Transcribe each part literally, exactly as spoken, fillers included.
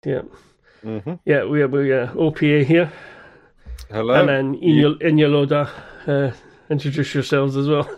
Yeah. Mm-hmm. Yeah, we have we, uh, O P A here. Hello. And then Inya, Inya Loda, uh, introduce yourselves as well.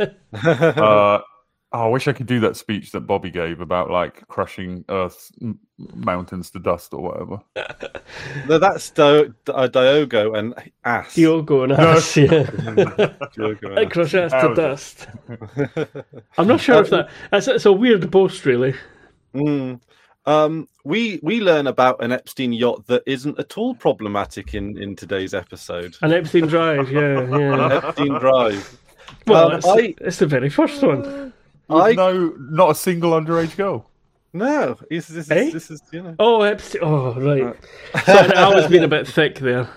uh, oh, I wish I could do that speech that Bobby gave about like crushing Earth's m- mountains to dust or whatever. No, that's Di- uh, Diogo and ass. Diogo and ass, yeah. Diogo and I ass. crush ass to How is dust. I'm not sure if that... It's, it's a weird boast, really. Mm. Um, we we learn about an Epstein yacht that isn't at all problematic in, in today's episode. An Epstein Drive, yeah, yeah. Epstein Drive. Well, Um, it's, I- it's the very first one. I No, not a single underage girl. no, this, this, Eh? is, this is you know. Oh, Epstein. Oh, right. Sorry, I was being a bit thick there.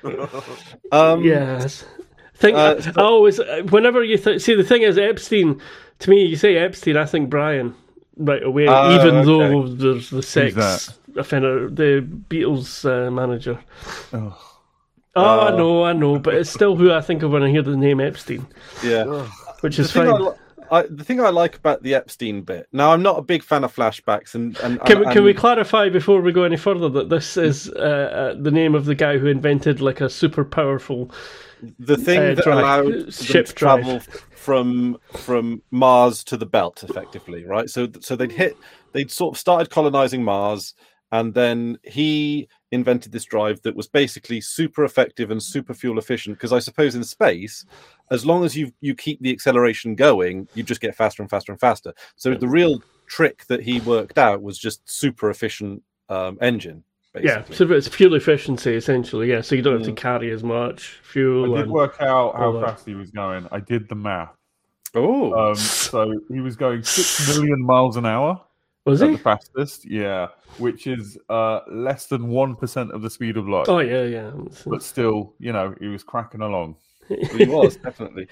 Um, Yes. Think, Uh, I always, whenever you th- see, the thing is, Epstein, to me, you say Epstein, I think Brian right away, Ah, even okay. though there's the sex that? offender, the Beatles uh, manager. Oh. Oh, I Uh, know, I know, but it's still who I think of when I hear the name Epstein, Yeah. which The is thing, I, fine. li- I, the thing I like about the Epstein bit. Now, I'm not a big fan of flashbacks, and and Can we, and, can we and clarify before we go any further that this is uh, uh, the name of the guy who invented like a super powerful the thing uh, that drive- allowed them ship to drive. travel from from Mars to the belt, effectively, right? So so they'd hit, they'd sort of started colonizing Mars, and then he invented this drive that was basically super effective and super fuel efficient. Because I suppose in space, as long as you you keep the acceleration going, you just get faster and faster and faster. So the real trick that he worked out was just super efficient um, engine. Yeah, Basically. so it's fuel efficiency essentially. Yeah, so you don't have to Mm. carry as much fuel. I did and- work out how all that. fast he was going. I did the math. Oh, Um, so he was going six million miles an hour Was at he? the fastest. Yeah, which is uh, less than one percent of the speed of light. Oh yeah, yeah. But still, you know, he was cracking along. he was definitely.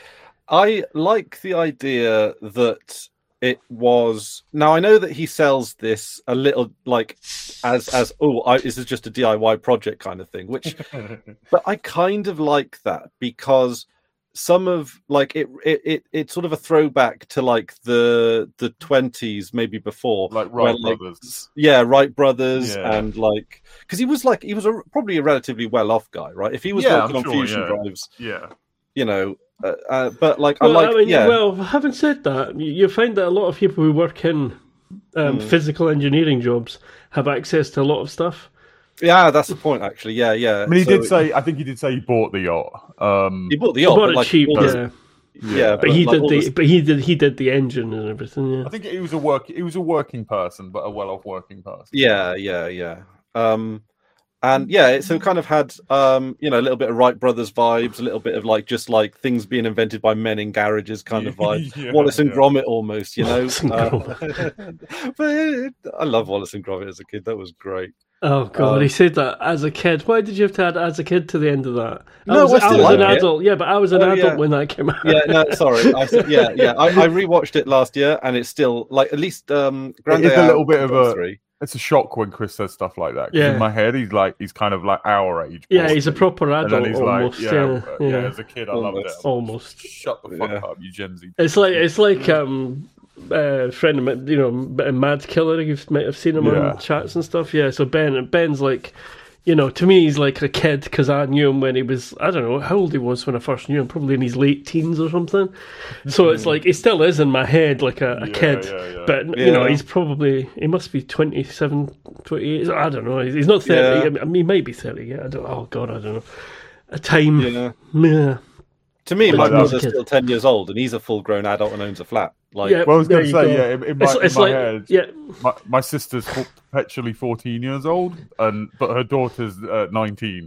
I like the idea that it was. Now I know that he sells this a little like as as oh, I, this is just a D I Y project kind of thing, which, but I kind of like that because some of like it it, it it's sort of a throwback to like the the twenties maybe before, Like where, Wright brothers. yeah, Wright brothers, Yeah. and like because he was like he was a, probably a relatively well off guy, right? If he was Yeah, working I'm on sure, fusion yeah. drives, Yeah. you know, uh, uh, but like Well, I like, I mean, yeah, well, having said that, you- you find that a lot of people who work in um, Mm. physical engineering jobs have access to a lot of stuff. yeah, that's the point, actually. Yeah, yeah. I mean, he So did say. I think he did say he bought the yacht. Um, he bought the He yacht, bought but, it like, cheap, all yeah. the- yeah, But he like, did all the, the- but he did, he did the engine and everything. Yeah. I think he was a work. He was a working person, but a well-off working person. yeah, yeah, yeah. Um, and yeah, it, so it kind of had, um, you know, a little bit of Wright Brothers vibes, a little bit of like just like things being invented by men in garages kind of vibe. Yeah, Wallace and yeah. Gromit almost, you know. Wallace and Uh, but it, I love Wallace and Gromit as a kid. That was great. Oh god, Um, he said that as a kid. Why did you have to add as a kid to the end of that? I No, was, I I still was an like it. adult. Yeah, but I was an Oh, adult yeah. when that came out. Yeah, no, sorry. I said, yeah, yeah. I, I rewatched it last year, and it's still like at least um, Grande It is a Hour little bit of a- three. It's a shock when Chris says stuff like that. 'Cause Yeah. in my head, he's like he's kind of like our age. Yeah, he's a possibly. proper And then adult he's almost. like, yeah, yeah, uh, yeah, yeah, As a kid, I loved it. Almost. almost. Shut the fuck Yeah. up, you Gen Z. It's like it's like um, uh, friend of mine, you know, Mad Killer. You might have seen him Yeah. on chats and stuff. Yeah, so Ben, Ben's like, you know, to me he's like a kid because I knew him when he was, I don't know how old he was when I first knew him, probably in his late teens or something. So it's like he still is in my head like a, a Yeah, kid, yeah, yeah. but you know Yeah. he's probably he must be twenty-seven, twenty-eight. I don't know. He's not thirty. Yeah. I mean, he might be thirty. Yeah, I don't. Oh God, I don't know. A time. Yeah. Yeah. To me, But my he was a brother's kid. still ten years old, and he's a full-grown adult and owns a flat. Like, Yeah. Well, I was There going to you say, go. yeah, in, in my, It's, in it's my like head, yeah. my, my sister's fo- perpetually fourteen years old, and but her daughter's uh, nineteen.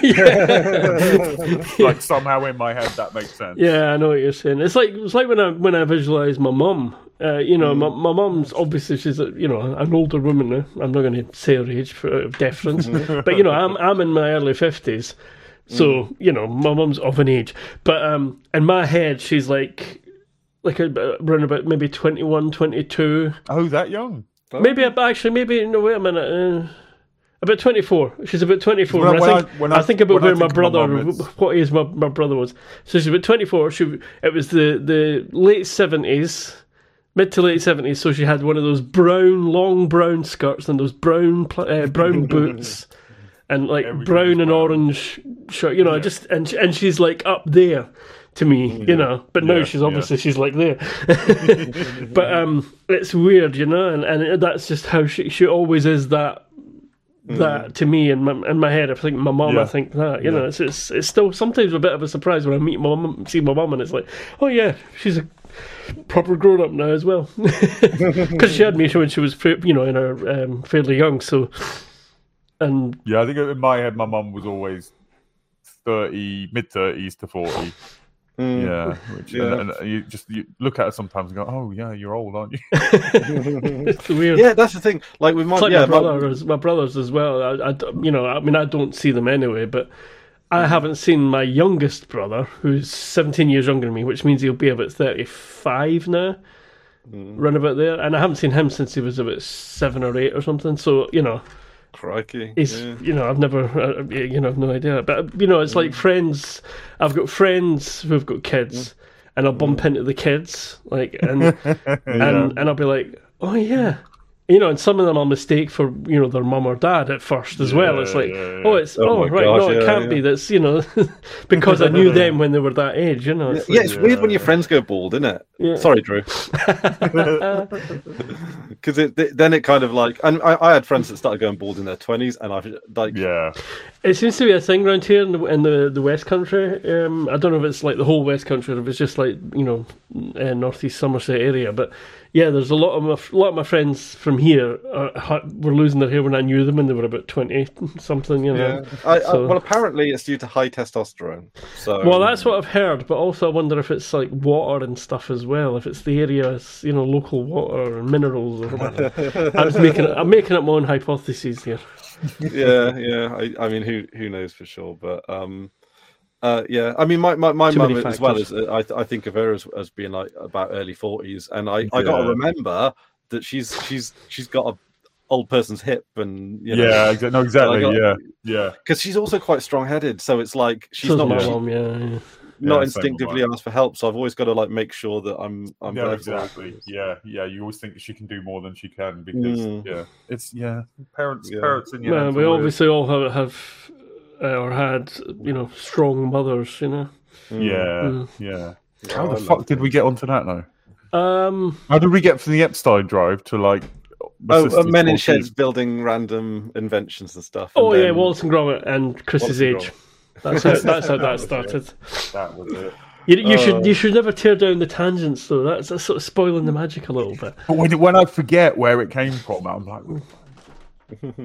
Like somehow in my head that makes sense. Yeah, I know what you're saying. It's like it's like when I when I visualize my mum. Uh, you know, my my mum's obviously she's a, you know an older woman now. I'm not going to say her age for out of deference, but you know I'm I'm in my early fifties, so you know my mum's of an age. But um, in my head she's like like a, around about maybe twenty-one, twenty-two. Oh, that young. Maybe actually maybe no wait a minute. Uh, about twenty-four. She's about twenty-four. When I- I when think, I- when I, I- think about when I where my think of my brother, mum, it's- what age my, my brother was. So she's about twenty-four. She, it was the, the late seventies, Mid to late seventies, so she had one of those brown, long brown skirts and those brown uh, brown boots and like Everything brown and brown. orange shirt, you know, yeah. just and and she's like up there to me, yeah. you know, but now yeah, she's obviously yeah. she's like there. But um, it's weird, you know, and, and that's just how she she always is that that mm. to me in my in my head. I think my mum, yeah. I think that, you yeah. know, it's, it's it's still sometimes a bit of a surprise when I meet my mum, see my mum, and it's like, oh yeah, she's a proper grown up now as well, because she had me when she was, you know, in her um, fairly young. So, and yeah, I think in my head, my mum was always thirty, mid thirties to forty. Mm. Yeah, which, yeah. And, and you just you look at it sometimes and go, "Oh, yeah, you're old, aren't you?" It's weird. Yeah, that's the thing. Like with my, it's like yeah, my brothers, my brothers as well. I, I, you know, I mean, I don't see them anyway, but I haven't seen my youngest brother, who's seventeen years younger than me, which means he'll be about thirty-five now, mm. run about there. And I haven't seen him since he was about seven or eight or something. So, you know, crikey, he's, yeah. you know, I've never, uh, you know, I've no idea. But, you know, it's mm. like friends. I've got friends who've got kids, mm. and I'll bump mm. into the kids, like, and, yeah. and and I'll be like, oh, yeah. You know, and some of them I'll mistake for, you know, their mum or dad at first as yeah, well. It's like, yeah, yeah. oh, it's, oh, oh right, gosh, no, it yeah, can't yeah. be. That's, you know, because I knew them when they were that age, you know. It's yeah, like, it's yeah, weird when your friends go bald, isn't it? Yeah. Sorry, Drew. Because it, it, then it kind of like, and I, I had friends that started going bald in their twenties, and I've like, yeah. It seems to be a thing around here in the in the, the West Country. Um, I don't know if it's like the whole West Country, or if it's just like, you know, uh, northeast Somerset area, but. Yeah, there's a lot of my, a lot of my friends from here are, were losing their hair when I knew them when they were about twenty something. You know, yeah. I, so, I, well, apparently it's due to high testosterone. So, well, that's what I've heard, but also I wonder if it's like water and stuff as well. If it's the area's, you know, local water and minerals or whatever. I'm just making I'm making up my own hypotheses here. Yeah, yeah. I, I mean, who who knows for sure, but um. Uh, yeah, I mean, my my, my mum as well as uh, I I think of her as, as being like about early forties, and I, I yeah. got to remember that she's she's she's got a old person's hip, and you know, yeah, exa- no, exactly, got, yeah, yeah, because she's also quite strong headed, so it's like she's so not my she, mom, yeah, yeah. not yeah, instinctively asked for help, so I've always got to like make sure that I'm I'm yeah, exactly, yeah, yeah. You always think she can do more than she can because mm. yeah, it's yeah, parents, yeah. parents, and yeah, we obviously all have have. Uh, or had, you know, strong mothers, you know. Yeah, mm. yeah. How the fuck did we get onto that now? Um, How did we get from the Epstein drive to like? Oh, uh, men in sheds building random inventions and stuff. And oh then... yeah, Wallace and Gromit and Chris's age. That's how that's how that started. That was it. You, you uh, should you should never tear down the tangents though. That's, that's sort of spoiling the magic a little bit. But when when I forget where it came from, I'm like,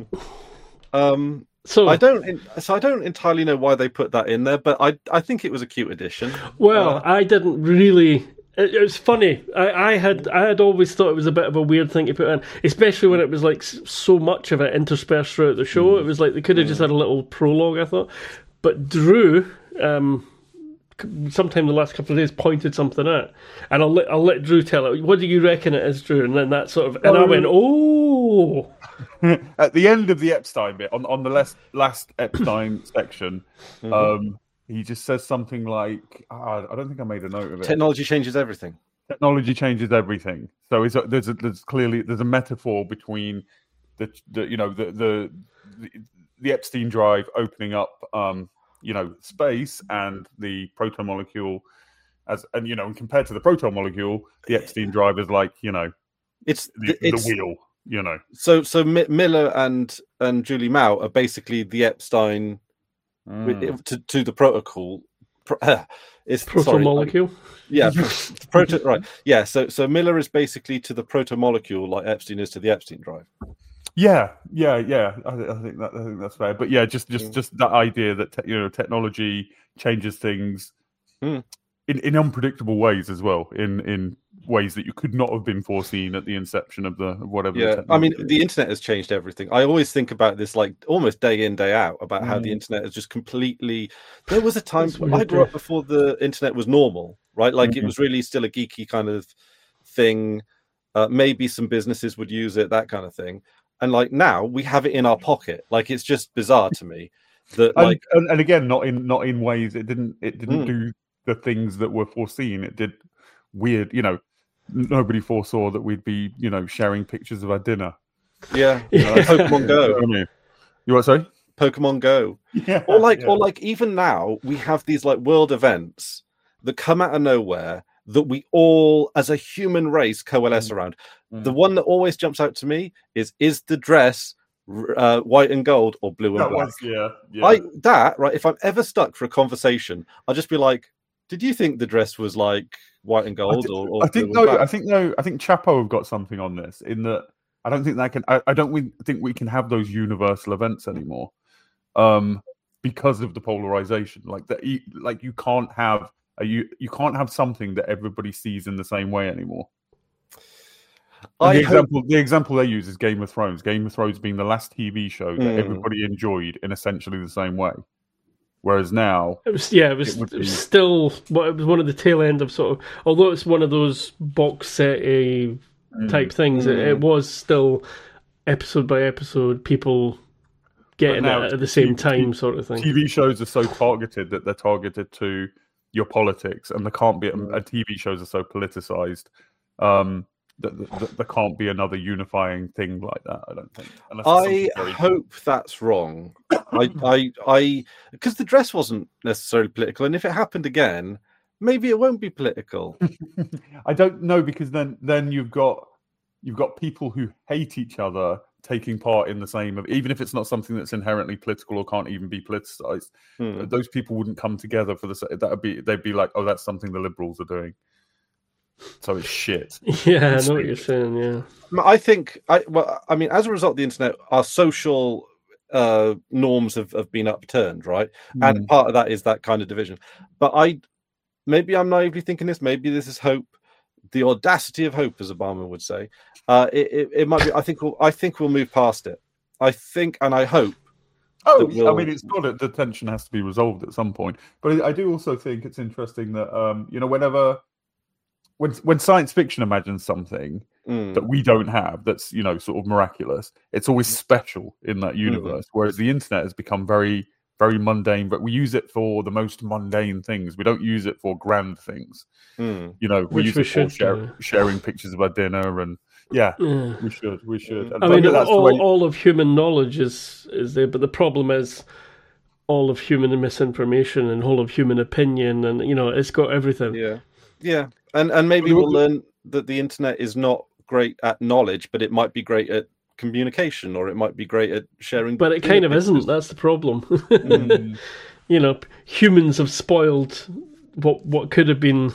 um. So I don't, so I don't entirely know why they put that in there, but I, I think it was a cute addition. Well, uh, I didn't really. It, it was funny. I, I had, I had always thought it was a bit of a weird thing to put in, especially when it was like so much of it interspersed throughout the show. Mm. It was like they could have mm. just had a little prologue, I thought. But Drew, um, sometime the last couple of days, pointed something out, and I'll let I'll let Drew tell it. What do you reckon it is, Drew? And then that sort of, and um, I went, oh. At the end of the Epstein bit, on, on the last, last Epstein section, mm-hmm. um, he just says something like, oh, I don't think I made a note of it. Technology changes everything. Technology changes everything. So it's a, there's a, there's clearly there's a metaphor between the, the you know the, the the the Epstein drive opening up um, you know space and the proto molecule as and you know and compared to the proto molecule, the Epstein drive is like you know it's the, it's, the wheel. You know, so so M- Miller and and Julie Mao are basically the Epstein mm. to to the protocol. Pro, uh, it's proto molecule. Yeah, proto right. Yeah, so so Miller is basically to the proto molecule like Epstein is to the Epstein drive. Yeah, yeah, yeah. I, I think that I think that's fair. But yeah, just just mm. just that idea that te- you know technology changes things mm. in in unpredictable ways as well. In in ways that you could not have been foreseen at the inception of the whatever. Yeah, the I mean, the internet has changed everything. I always think about this like almost day in, day out about how mm. the internet has just completely. There was a time when I grew up before the internet was normal, right? Like mm-hmm. it was really still a geeky kind of thing. Uh, maybe some businesses would use it, that kind of thing. And like now we have it in our pocket. Like it's just bizarre to me that like and, and again, not in not in ways it didn't it didn't mm. do the things that were foreseen. It did weird, you know. nobody foresaw that we'd be, you know, sharing pictures of our dinner. Yeah, yeah. Pokemon Go. I mean, you what? Sorry, Pokemon Go. Yeah, or like, yeah. or like, even now we have these like world events that come out of nowhere that we all, as a human race, coalesce Mm. around. Mm. The one that always jumps out to me is: is the dress uh, white and gold or blue and That black? was, yeah, yeah. I that right. If I'm ever stuck for a conversation, I'll just be like, "Did you think the dress was like white and gold I, thi- or, or I think blue and no, black?" I think no, I think Chapo have got something on this in that I don't think that can. I, I don't we, think we can have those universal events anymore, um, because of the polarization. Like that, you, like you can't have a you you can't have something that everybody sees in the same way anymore. And I the hope- example the example they use is Game of Thrones. Game of Thrones being the last T V show that Mm. everybody enjoyed in essentially the same way, whereas now It was yeah, it was, It would it was be- still well, it was one of the tail end of sort of although it's one of those box set type things, it, it was still episode by episode people getting now it at it's the same T V time sort of thing. T V shows are so targeted that they're targeted to your politics, and there can't be and T V shows are so politicized um, that, that, that there can't be another unifying thing like that. I don't think. Unless it's I something very- hope that's wrong. I, I, I, because the dress wasn't necessarily political, and if it happened again, maybe it won't be political. I don't know because then then you've got you've got people who hate each other taking part in the same, even if it's not something that's inherently political or can't even be politicized. Hmm. Those people wouldn't come together for the sa- that would be they'd be like, oh, that's something the liberals are doing. So it's shit. Yeah, I know what you're saying. Yeah, I think, I well, I mean, as a result of the internet, our social uh, norms have, have been upturned, right? And Mm. part of that is that kind of division. But I, maybe I'm naively thinking this. Maybe this is hope, the audacity of hope, as Obama would say. Uh, it, it, it might be. I think. We'll, I think we'll move past it. I think, and I hope. Oh, that I will- mean, it's got it. The tension has to be resolved at some point. But I do also think it's interesting that um, you know, whenever when when science fiction imagines something Mm. that we don't have, that's you know sort of miraculous, it's always special in that universe. Whereas the internet has become very very mundane, but we use it for the most mundane things. We don't use it for grand things. Mm. You know, we Which use we it for should share, do. sharing pictures of our dinner and yeah, yeah. we should, we should. And I mean, that's the all, way- all of human knowledge is is there, but the problem is all of human misinformation and all of human opinion, and you know, it's got everything. Yeah, yeah, and and maybe Well, we'll learn that the internet is not great at knowledge, but it might be great at communication, or it might be great at sharing. But it kind of pictures. isn't. That's the problem. Mm. You know, humans have spoiled what what could have been.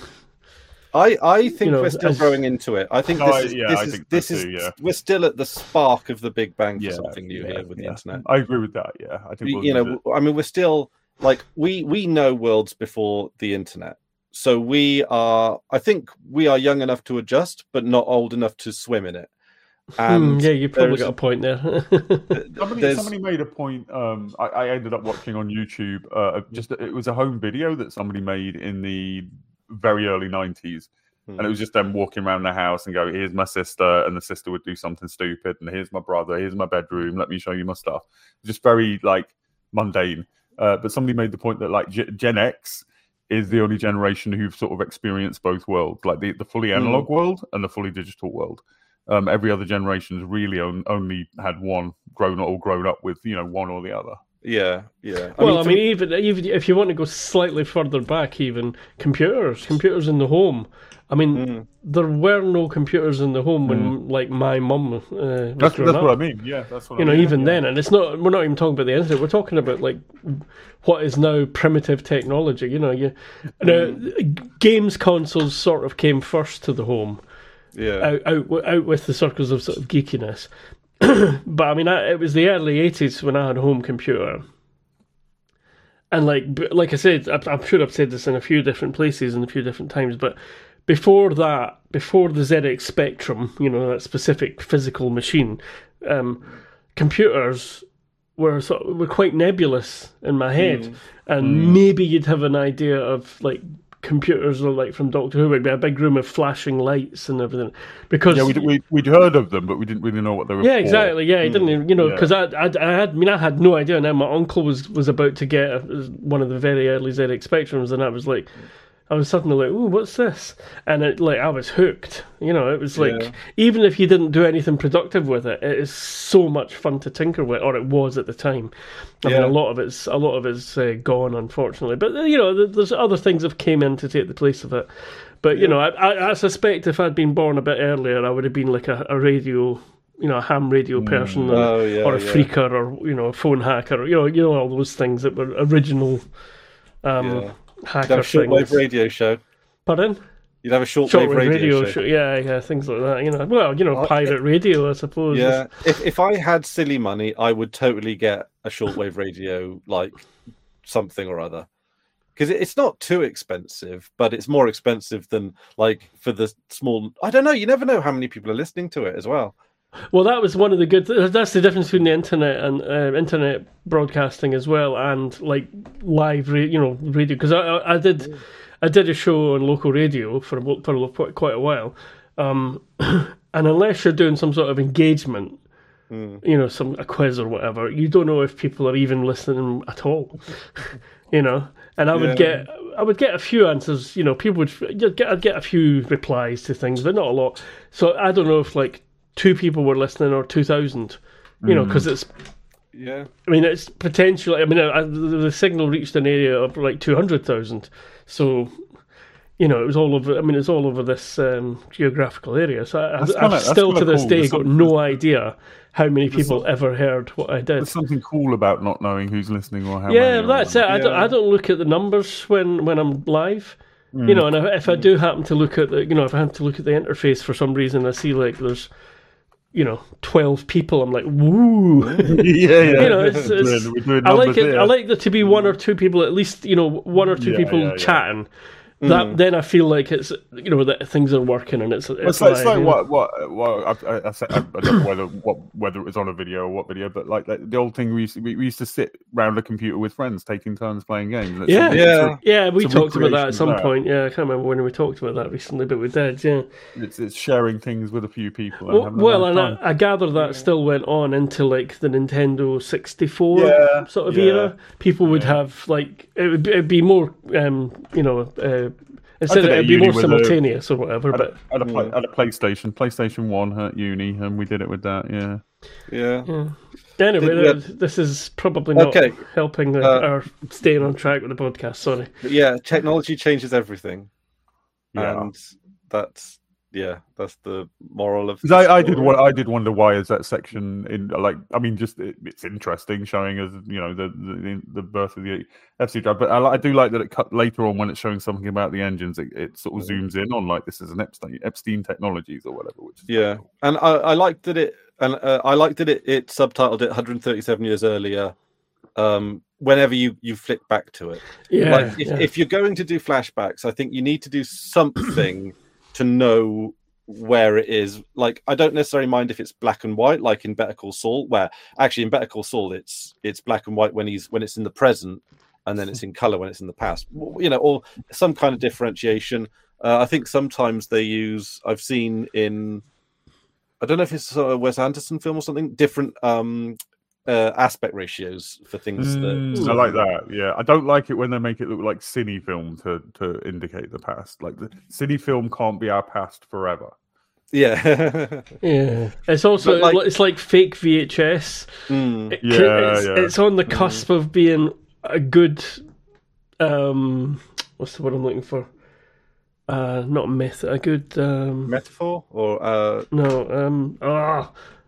I, I think You know, we're still as- growing into it. I think No, this I- is yeah, this I is think this so is too, yeah. we're still at the spark of the Big Bang for Yeah, something new yeah, here with the yeah. internet. I agree with that. Yeah, I think You, we'll you use know, it. I mean, we're still like we we know worlds before the internet, so we are. I think we are young enough to adjust, but not old enough to swim in it. Hmm, And yeah, you probably there's- got a point there. Somebody, there's- somebody made a point. Um, I, I ended up watching on YouTube. Uh, just it was a home video that somebody made in the very early nineties, Hmm. and it was just them walking around the house and go, "Here's my sister," and the sister would do something stupid, and here's my brother. Here's my bedroom. Let me show you my stuff. Just very like mundane. Uh, but somebody made the point that like G- Gen X is the only generation who've sort of experienced both worlds, like the, the fully analog world and the fully digital world. Um, every other generation's really on, only had one grown or grown up with, you know, one or the other. yeah, yeah. well, I for- mean, even even if you want to go slightly further back, even computers, computers in the home. I mean, Mm. there were no computers in the home when, like, my mum uh, was That's, that's growing up. what I mean. Yeah, that's what You I know, mean. even yeah. then, and it's not. We're not even talking about the internet. We're talking about like what is now primitive technology. You know, you, now, games consoles sort of came first to the home, yeah, out out wi- out with the circles of sort of geekiness. But I mean, I, it was the early eighties when I had a home computer, and like b- like I said, I, I'm sure I've said this in a few different places and a few different times, but before that, before the Z X Spectrum, you know, that specific physical machine, um, computers were sort of, were quite nebulous in my head, and maybe you'd have an idea of like computers are like from Doctor Who, would be a big room of flashing lights and everything, because Yeah, we'd, we'd, we'd heard of them, but we didn't really know what they were yeah, for. exactly. Yeah, I didn't, even- you know, Yeah. because I, I, I had, I mean, I had no idea. Now my uncle was was about to get a, one of the very early Z X Spectrums, and I was like, I was suddenly like, "Ooh, what's this?" And it like I was hooked. You know, it was like Yeah. even if you didn't do anything productive with it, it is so much fun to tinker with, or it was at the time. I Yeah. mean, a lot of it's a lot of it's uh, gone, unfortunately. But you know, th- there's other things that came in to take the place of it. But you know, I, I, I suspect if I'd been born a bit earlier, I would have been like a, a radio, you know, a ham radio person, and- Oh, yeah, or a yeah. phreaker, or you know, a phone hacker, or, you know, you know, all those things that were original um, Yeah. You'd hacker have a shortwave things. radio show. Pardon? You'd have a shortwave, Shortwave radio, radio, show. show. Yeah, yeah, things like that. You know, well, you know, Well, pirate radio, I suppose. Yeah, if if I had silly money, I would totally get a shortwave radio, like something or other, because it's not too expensive, but it's more expensive than like for the small. I don't know. You never know how many people are listening to it as well. Well, that was one of the good. That's the difference between the internet and uh, internet broadcasting as well, and like live, ra- you know, radio. Because I, I, I did, I did a show on local radio for a, for a, quite a while, um, and unless you're doing some sort of engagement, Mm. you know, some a quiz or whatever, you don't know if people are even listening at all. You know, and I would Yeah. get, I would get a few answers. You know, people would you'd get, I'd get a few replies to things, but not a lot. So I don't know if like two people were listening or two thousand. You know, because it's. Yeah, I mean, it's potentially. I mean, I, the the signal reached an area of like two hundred thousand. So, you know, it was all over. I mean, it's all over this um, geographical area. So I, That's I've kinda- that's still kinda to this cool. day There's got some- no idea how many there's people some- ever heard what I did. There's something cool about not knowing who's listening or how Yeah, many. or that's it. whatever. I don't. Yeah. I don't look at the numbers when, when I'm live. Mm. You know, and if, if I do happen to look at the, you know, if I happen to look at the interface for some reason, I see like there's, you know, twelve people. I'm like, woo. yeah, yeah. You know, it's, We're it's, doing- we're doing I like numbers it. here. I like there to be one or two people, at least, you know, one or two Yeah, people yeah, yeah. chatting. That then I feel like it's, you know, that things are working and it's it's, It's like, it's live, like you know. what what what I, I, I, said, I don't know whether what whether it was on a video or what video, but like the, the old thing we used to, we, we used to sit round a computer with friends, taking turns playing games. It's Yeah. a- Yeah. Yeah, we it's a talked about that recreation at some of that. point. Yeah, I can't remember when we talked about that recently, but we did. Yeah. It's, it's sharing things with a few people. And Well, having a well nice and time. I, I gather that still went on into like the Nintendo sixty-four Yeah, sort of yeah. era. People would Yeah. have like it would be, it'd be more, um, you know, uh, instead did of it at it'd be uni more with a- simultaneous or whatever. At But a, at, a play, at a PlayStation, PlayStation One at uni, and we did it with that. Yeah. yeah. anyway, Did we have- th- this is probably not Okay. helping the, Uh, our staying on track with the podcast. Sorry. But yeah, technology changes everything, Yeah. and that's yeah, that's the moral of. 'Cause the I, I did story. what I did wonder why is that section in like I mean just it, it's interesting showing us you know the the, the birth of the F C drive, but I, li- I do like that it cut later on when it's showing something about the engines, it, it sort of zooms in on like this is an Epstein Epstein Technologies or whatever. Which is Yeah, and I, I liked that it, and uh, I liked that it, it subtitled it one hundred thirty-seven years earlier. Um, whenever you you flick back to it, Yeah. like if, yeah. if you're going to do flashbacks, I think you need to do something to know where it is. Like I don't necessarily mind if it's black and white, like in Better Call Saul, where actually in Better Call Saul it's it's black and white when he's when it's in the present, and then it's in color when it's in the past. You know, or some kind of differentiation. Uh, I think sometimes they use. I've seen in. I don't know if it's a Wes Anderson film or something. Different um, uh, aspect ratios for things. Mm, that I like that. Yeah, I don't like it when they make it look like cine film to to indicate the past. Like the cine film can't be our past forever. Yeah. Yeah, it's also But, like- it's like fake V H S. Mm. It Yeah, ca- it's, yeah. it's on the cusp of being a good. Um, what's the word I'm looking for? Uh, not myth. A good. Um, Metaphor or uh, no. Um. Ah.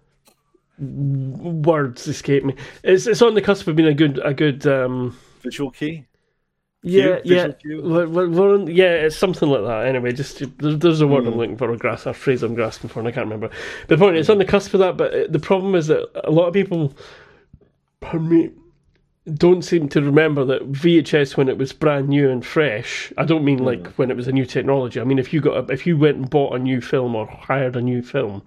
Words escape me. It's it's on the cusp of being a good a good. Um, visual key. yeah, Cue? yeah, Visual cue? we're, we're, we're on- yeah. It's something like that. Anyway, just there's, there's a word Hmm. I'm looking for, a grasp, a phrase I'm grasping for, and I can't remember. The point it's on the cusp of that, but uh, the problem is that a lot of people, pardon me, don't seem to remember that V H S when it was brand new and fresh. I don't mean like when it was a new technology. I mean if you got a, if you went and bought a new film or hired a new film,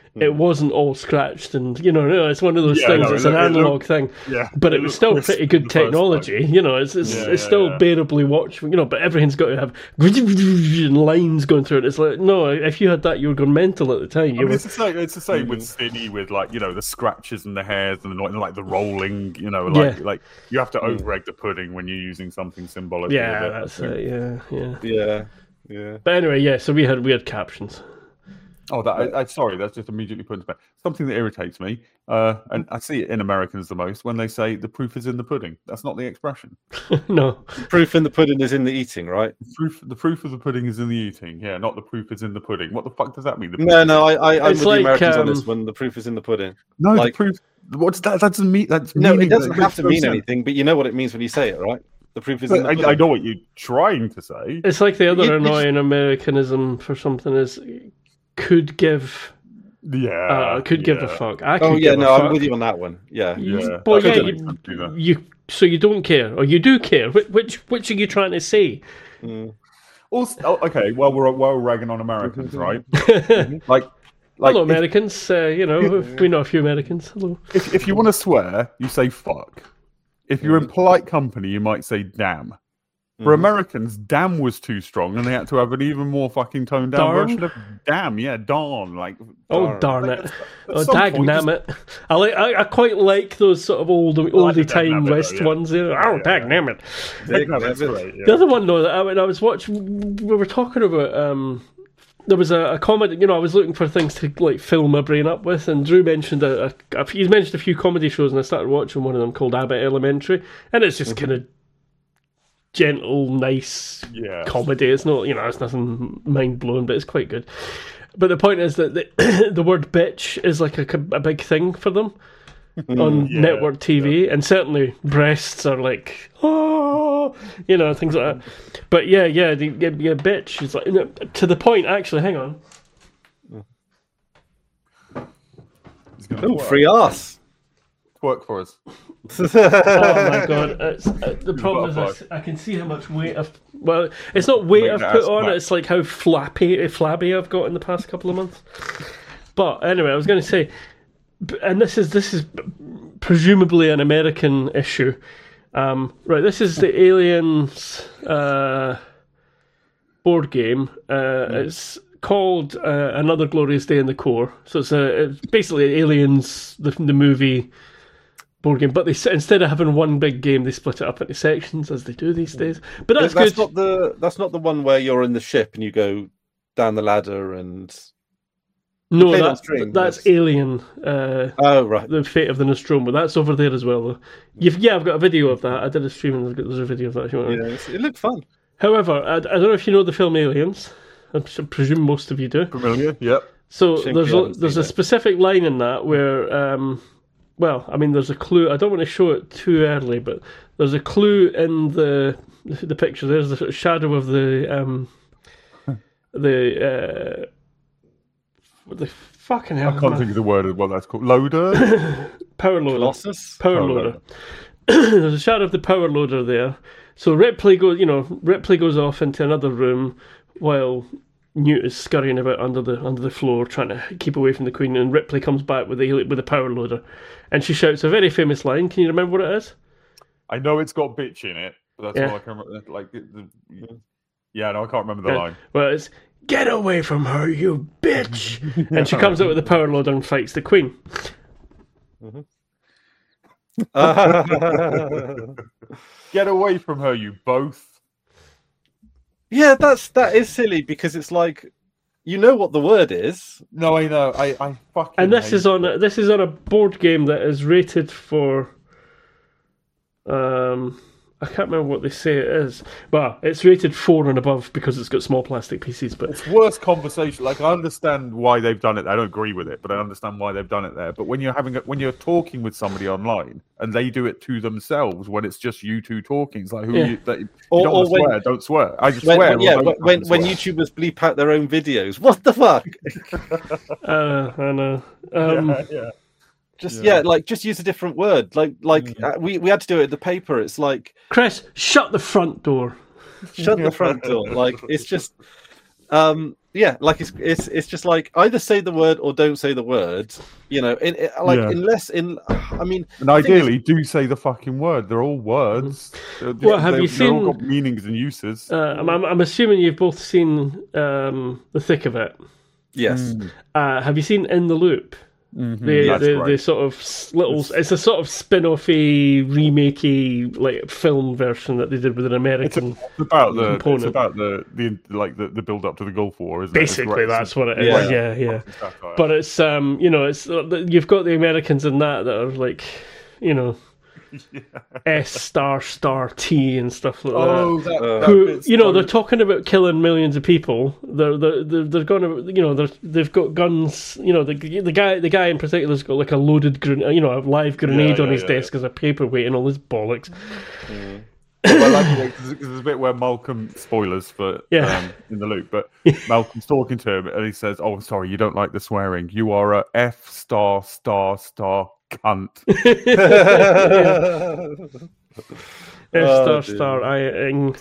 it wasn't all scratched, and you know, no, it's one of those Yeah, things. no, it's it an looked- it analog looked- thing, Yeah, but it, was looked still crisp pretty the good first time. technology. You know, it's it's, Yeah, it's yeah, still yeah. bearably watchable. You know, but everything's got to have and lines going through it. It's like no, if you had that, you were going mental at the time. I You mean, were, it's the same. It's the same with City, with like you know the scratches and the hairs and like, like the rolling. You know, like Yeah. like you have to over egg the pudding when you're using something symbolic. yeah, that's it. Yeah, yeah. Yeah, yeah. But anyway, yeah. So we had we had captions. Oh, that I, I, sorry, that's just immediately put into bed. Something that irritates me, uh, and I see it in Americans the most when they say the proof is in the pudding. That's not the expression. No, Proof in the pudding is in the eating, right? The proof, the proof of the pudding is in the eating. Yeah, not the proof is in the pudding. What the fuck does that mean? The proof No, is- no, I, I, I'm It's with like, the Americans on um, this one. The proof is in the pudding. no, like- the proof. What's that? That doesn't mean that's No, it meaning- doesn't that have to makes no mean sense. anything, but you know what it means when you say it, right? The proof is in the I, pudding. I know what you're trying to say. it's like the other You- you just- annoying Americanism for something is could give. Yeah, Uh, could give a yeah. fuck. I could Oh yeah, give no, a I'm fuck. with you on that one. Yeah, You- Yeah, Well, that yeah, doesn't you, make sense either. you. So you don't care, or you do care. Which which, which are you trying to say? Mm. Also, oh, okay, well we're well we're ragging on Americans, right? Like, like Hello, if, Americans. Uh, you know, we know a few Americans. Hello. if if you want to swear, you say fuck. If you're in polite company, you might say damn. For Mhm. Americans, damn was too strong, and they had to have an even more fucking toned down Darn? version of damn. Yeah, darn. Like, Oh Darn. darn Like, it! at Oh some dag point, damn just- it! I like. I, I quite like those sort of old, like oldie the time dag nabbit, West though, yeah. ones. There. Yeah, Oh yeah, dag yeah. damn it! Big no, that's rabbit. great. Yeah. The other one though, that I, when I was watching, we were talking about. Um, there was a, a comedy. You know, I was looking for things to like fill my brain up with, and Drew mentioned a, a, a he's mentioned a few comedy shows, and I started watching one of them called Abbott Elementary, and it's just kind of gentle, nice Yeah. comedy. It's not, you know, it's nothing mind blowing, but it's quite good. But the point is that the, the word bitch is like a, a big thing for them on yeah, network T V, and certainly breasts are like, oh, you know, things like that. But yeah, yeah, the, yeah, yeah bitch is like, you know, to the point, actually, hang on. He's gonna Oh, twerk. free ass. Twerk for us. Oh my god! It's, uh, the problem is I, butterfly. s- I can see how much weight I've. Well, it's not weight Make I've that put ass on. flat. It's like how flappy, flabby I've got in the past couple of months. But anyway, I was going to say, b- and this is this is presumably an American issue. Um, right, this is the Aliens uh, board game. Uh, It's called uh, Another Glorious Day in the Core. So it's, a, it's basically Aliens, the, the movie board game. But they s- instead of having one big game, they split it up into sections as they do these days. But that's, That's good. not the that's not the one where you're in the ship and you go down the ladder and no, played on that, stream, that's yes. Alien. Uh, oh right. the Fate of the Nostromo. That's over there as well, though. You've, yeah, I've got a video of that. I did a stream and I've got- there's a video of that if you want to. Yeah, it's- it looked fun. However, I, I don't know if you know the film Aliens. I s- presume most of you do. Familiar? Yep. So Shame there's we a, haven't there's seen a it. specific line in that where, um, well, I mean, there's a clue. I don't want to show it too early, but there's a clue in the the picture. There's the sort of shadow of the um, the uh, what the fucking hell. I can't think of the word of what that's called. Loader? Power loader. Colossus. Power Power loader. loader. There's a shadow of the power loader there. So Ripley goes, you know, Ripley goes off into another room while Newt is scurrying about under the under the floor trying to keep away from the Queen, and Ripley comes back with a with a power loader, and she shouts a very famous line. Can you remember what it is? I know it's got bitch in it, but that's Yeah. all I can remember. Like, the, the, yeah, no, I can't remember the Yeah. line. Well, it's "Get away from her, you bitch!" and she comes out with the power loader and fights the Queen. Get away from her, you both. Yeah, that's that is silly because it's like you know what the word is. No, I know. I, I fucking. And this hate is on a, this is on a board game that is rated for. Um, I can't remember what they say it is. Well, it's rated four and above because it's got small plastic pieces. But It's worse conversation. Like, I understand why they've done it. I don't agree with it, but I understand why they've done it there. But when you're having a, when you're talking with somebody online and they do it to themselves when it's just you two talking, it's like who Yeah. you, that, you Or- don't or wanna when- swear, don't swear. I just When, swear. when- or yeah, don't when when, fucking when swear. YouTubers bleep out their own videos. What the fuck? uh, I know. Um, yeah, yeah. Just Yeah. yeah. like just use a different word. Like like uh, we we had to do it at the paper. It's like Chris, shut the front door. shut the front door. Like it's just um Yeah, like it's it's it's just like either say the word or don't say the word. You know, in, in, like Yeah. unless in, I mean, And the thing ideally, do say the fucking word. They're all words. They're, Well, have they, you they've all seen- got meanings and uses. Uh, I'm, I'm I'm assuming you've both seen um, The Thick of It. yes, Mm. Uh, have you seen In the Loop? Mhm, The that's the, right. the sort of s- little. It's a sort of spin-offy, remakey like film version that they did with an American. It's about the component. it's about the, the like the, the build up to the Gulf War, isn't it? It's Basically, great. that's what it is. Yeah. Yeah, yeah. It's satire. But it's um, you know, it's you've got the Americans in that that are like, you know, S star star T and stuff like that. oh, that, Uh, that Who, bit's you know, so- they're talking about killing millions of people. They're they're they're, they're going to, you know, they're, they've got guns. You know, the the guy the guy in particular's got like a loaded grenade, you know, a live grenade Yeah, on yeah, his yeah, desk as a paperweight and all this bollocks. Well, I like it because there's a bit where Malcolm spoilers for Yeah. um, In the Loop, but Malcolm's talking to him and he says, "Oh, sorry, you don't like the swearing. You are a F star star star cunt." F Oh, star dear. star I ing.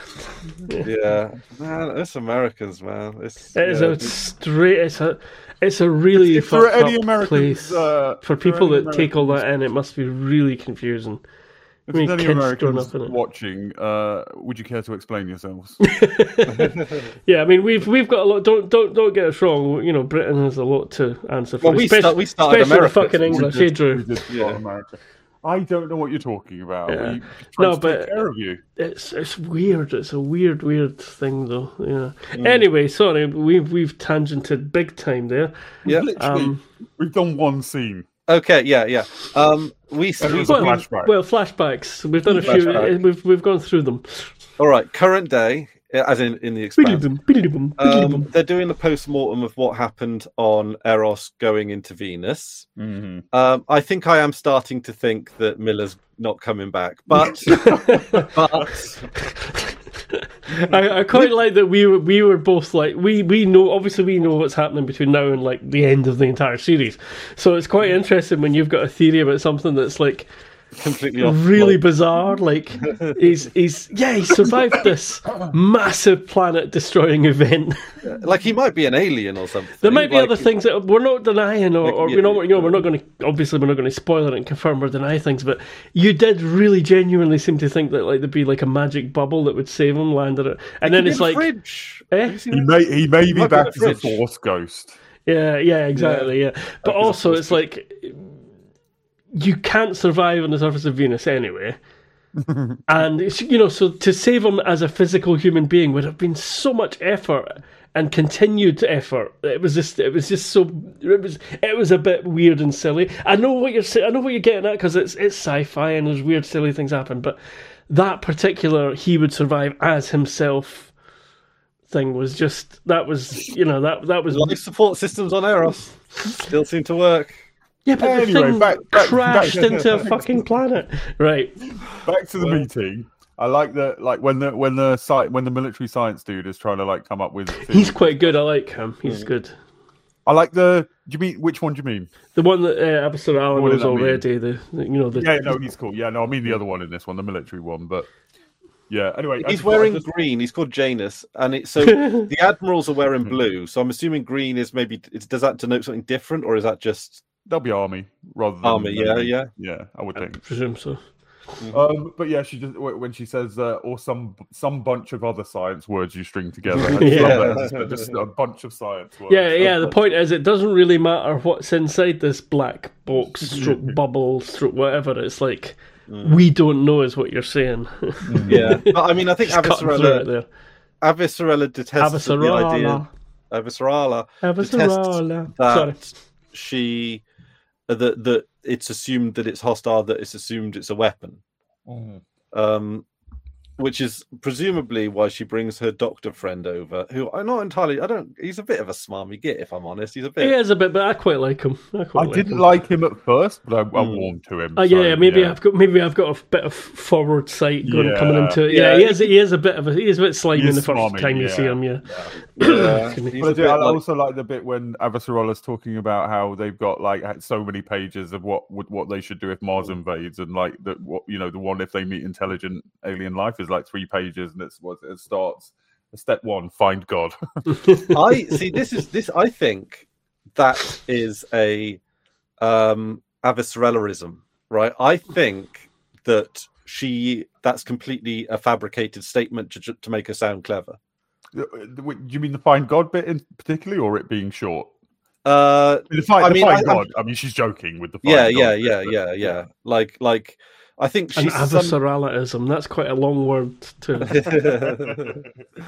yeah, man, it's Americans, man. It's It is yeah, a straight. It's a. It's a really If there are fucked any up Americans, place uh, for if there are people any that take all Americans- that in. It must be really confusing. If I mean, there's any kids growing Americans up in it. watching, uh, would you care to explain yourselves? Yeah, I mean we've we've got a lot. Don't don't don't get us wrong. You know, Britain has a lot to answer for. Well, we especially, start- we started especially America. the fucking We English. We eh, did- Drew? we did start Yeah. America. I don't know what you're talking about. Yeah. We try No, to but- take care of you. It's it's weird. It's a weird weird thing though. Yeah. Mm. Anyway, sorry, we've we've tangented big time there. yeah. Literally, Um, we've done one scene. Okay, yeah, yeah. Um, we, It we was a well, flashback. well, flashbacks. We've done a few. Flashback. We've we've gone through them. all right. Current day, as in in the expanse. Biddly-bum, biddly-bum, Um, biddly-bum. they're doing the post mortem of what happened on Eros going into Venus. Mm-hmm. Um, I think I am starting to think that Miller's not coming back, but but I, I quite like that we were we were both like we we know obviously we know what's happening between now and like the end of the entire series, so it's quite interesting when you've got a theory about something that's like completely off. really like, bizarre. Like he's he's yeah he survived this massive planet destroying event. like he might be an alien or something. There might be like, other things that we're not denying, or, Like, or yeah, you know, you know, we're not going to obviously we're not going to spoil it and confirm or deny things. But you did really genuinely seem to think that like there'd be like a magic bubble that would save him, landed it, and then Could be it's in the like, fridge. eh? Have you seen He that? may he may be Might be in back the as a fridge. Force ghost. yeah, yeah, exactly, yeah. But That was a also, force it's like you can't survive on the surface of Venus anyway. And it's, you know, so to save him as a physical human being would have been so much effort and continued effort. It was just, it was just so, it was, it was a bit weird and silly. I know what you're saying. I know what you're getting at because it's it's sci-fi and there's weird, silly things happen. But that particular he would survive as himself thing was just that was you know that that was Life support systems on Eros still seem to work. yeah, but the Anyway, thing back- back- crashed back- into a fucking planet, right? Back to the meeting. I like that. Like when the when the sci- when the military science dude is trying to like come up with. He's quite good. I like him. He's good. I like the. Do you mean which one? Do you mean? The one that uh, Episode Alan What knows does that mean? already. The, the you know the Yeah, no, he's cool. Yeah, no, I mean the other one in this one, the military one. But yeah, anyway, I He's just- wearing I just- green. He's called Janus, and it, so the admirals are wearing blue. So I'm assuming green is maybe. It's, does that denote something different, or is that just They'll be army rather than army? Yeah, yeah. yeah. I would I think. presume so. Um, but yeah, she just when she says uh, or some some bunch of other science words you string together. I just Yeah. love that. It's just a bunch of science words. Yeah, yeah. The point is, it doesn't really matter what's inside this black box, stroke bubble, stroke whatever. It's like we don't know, is what you're saying. Yeah, but I mean, I think Just cutting through it Avisarella, there. Avisarella detests the idea. Avasarala. Avisarala detests Avasarala. that Sorry. she that that it's assumed that it's hostile, that it's assumed it's a weapon. Mhm. Um, which is presumably why she brings her doctor friend over, who I'm not entirely. I don't. He's a bit of a smarmy git, if I'm honest. He's a bit. He is a bit, but I quite like him. I, I quite like didn't him. like him at first, but I, I Mm. warmed to him. Oh so, yeah, yeah, maybe yeah. I've got maybe I've got a bit of forward sight going Yeah. coming into it. Yeah, Yeah. he is he is a bit of a he is a bit slimy He the is first smarmy, time you yeah. see him. Yeah, Yeah, Excuse me. he's But I, a do, bit I like- also like the bit when Avasarala's talking about how they've got like had so many pages of what would what they should do if Mars invades, and like that what you know the one if they meet intelligent alien life is like three pages, and it's what it starts Step one: find God. I see. This is this. I think that is a um, Avicerallarism, right? I think that she that's completely a fabricated statement to to make her sound clever. Do you mean the find God bit in particularly, or it being short? Uh, the find, I the mean, find I, God. I mean, she's joking with the find yeah, God yeah, bit, yeah, but, yeah, yeah. Like, like, I think An she's some... avicerallatism. That's quite a long word to.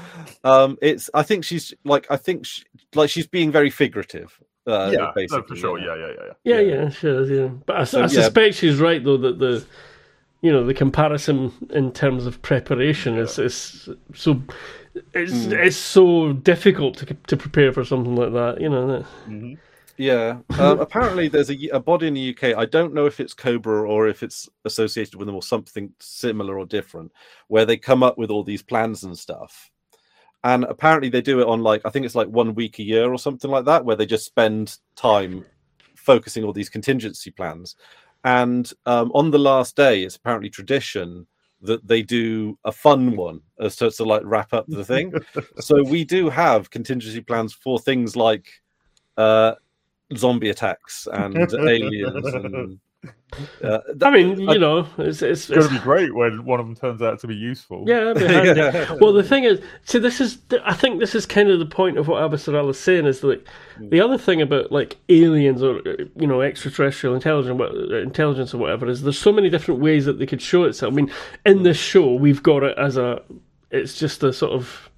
um, it's. I think she's like. I think she, like she's being very figurative. Uh, yeah, basically, no, for sure. yeah. Yeah, yeah, yeah, yeah. Yeah, yeah, she is. Yeah, but I, So, I yeah. suspect she's right though that the, you know, the comparison in terms of preparation is is so. It's Mm. it's so difficult to to prepare for something like that, you know. That... Mm-hmm. Yeah. Um, apparently, there's a, a body in the U K. I don't know if it's Cobra or if it's associated with them or something similar or different, where they come up with all these plans and stuff. And apparently, they do it on like I think it's like one week a year or something like that, where they just spend time focusing all these contingency plans. And um, on the last day, it's apparently tradition that they do a fun one as to, to like wrap up the thing. So we do have contingency plans for things like uh, zombie attacks and aliens. And, uh, th- I mean, you I- know, it's it's, It's going it's to be great when one of them turns out to be useful. yeah, that'd be handy. Yeah. Well, the thing is, see, this is I think this is kind of the point of what Aviceralla's is saying is like the other thing about like aliens or you know extraterrestrial intelligence, intelligence or whatever is there's so many different ways that they could show itself. I mean, in this show, we've got it as a it's just a sort of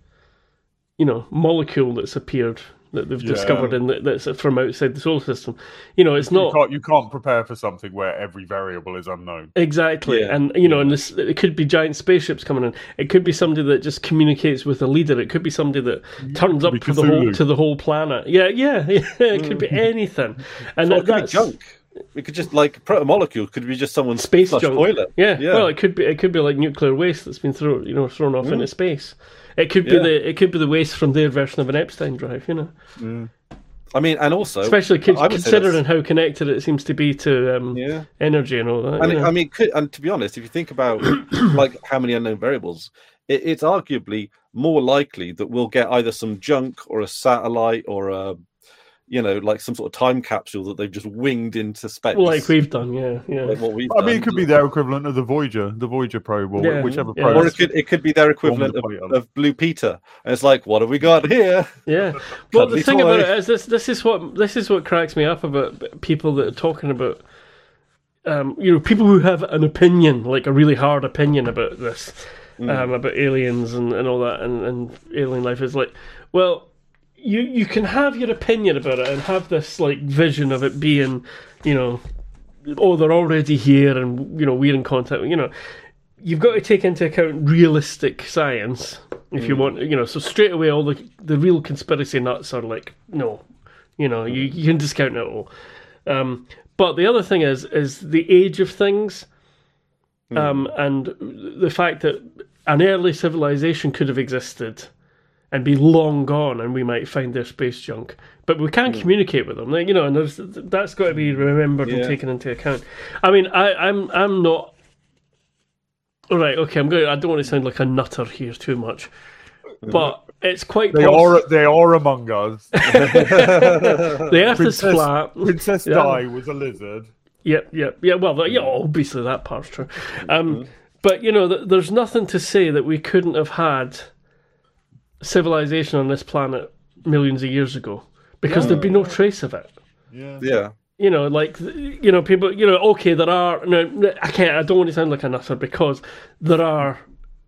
you know molecule that's appeared that they've Yeah. discovered in the, that's from outside the solar system. You know, it's You not. can't, you can't prepare for something where every variable is unknown. Exactly, Yeah. and you know, and this it could be giant spaceships coming in. It could be somebody that just communicates with a leader. It could be somebody that turns up be to the whole Cthulhu. to the whole planet. Yeah, yeah, yeah. It could be anything, and Well, it could be that's junk. It could just like protomolecule could be just someone's space flush junk. toilet. Yeah. Yeah. well, it could be it could be like nuclear waste that's been thrown you know thrown off into space. It could be Yeah. the it could be the waste from their version of an Epstein drive. You know, I mean, and also, especially con- I would say considering that's- how connected it seems to be to um, Yeah. energy and all that. And you it- know. I mean, could, and to be honest, if you think about like how many unknown variables, it, it's arguably more likely that we'll get either some junk or a satellite or a, you know, like some sort of time capsule that they've just winged into space, like we've done, yeah, yeah. like what we've I mean, done. it could be their equivalent of the Voyager, the Voyager probe, or Yeah, whichever yeah. probe. or it could it could be their equivalent of, Formed the of Blue Peter, and it's like, what have we got here? Yeah. Well, the Cuddly thing toy. about it is this: this is what this is what cracks me up about people that are talking about, um, you know, people who have an opinion, like a really hard opinion about this, um, about aliens and, and all that, and, and alien life is like, well, you you can have your opinion about it and have this like vision of it being, you know, oh, they're already here, and you know, we're in contact. You know, you've got to take into account realistic science if you want. You know, so straight away, all the the real conspiracy nuts are like, no, you know, you, you can discount it all. Um, but the other thing is is the age of things, um, and the fact that an early civilization could have existed and be long gone, and we might find their space junk, but we can't communicate with them. Like, you know, and there's, that's got to be remembered and Yeah. taken into account. I mean, I, I'm I'm not. All right, okay, I'm going. I don't want to sound like a nutter here too much, but it's quite. They poss- are they are among us. the Earth is Princess- flat. Princess Yeah. Di was a lizard. Yep, yep, yeah. Well, yeah, obviously that part's true. Um, but you know, th- there's nothing to say that we couldn't have had civilization on this planet millions of years ago because there'd be no trace of it. Yeah. Yeah, You know, like you know, people. You know, okay, there are. No, no, I can't. I don't want to sound like a nutter because there are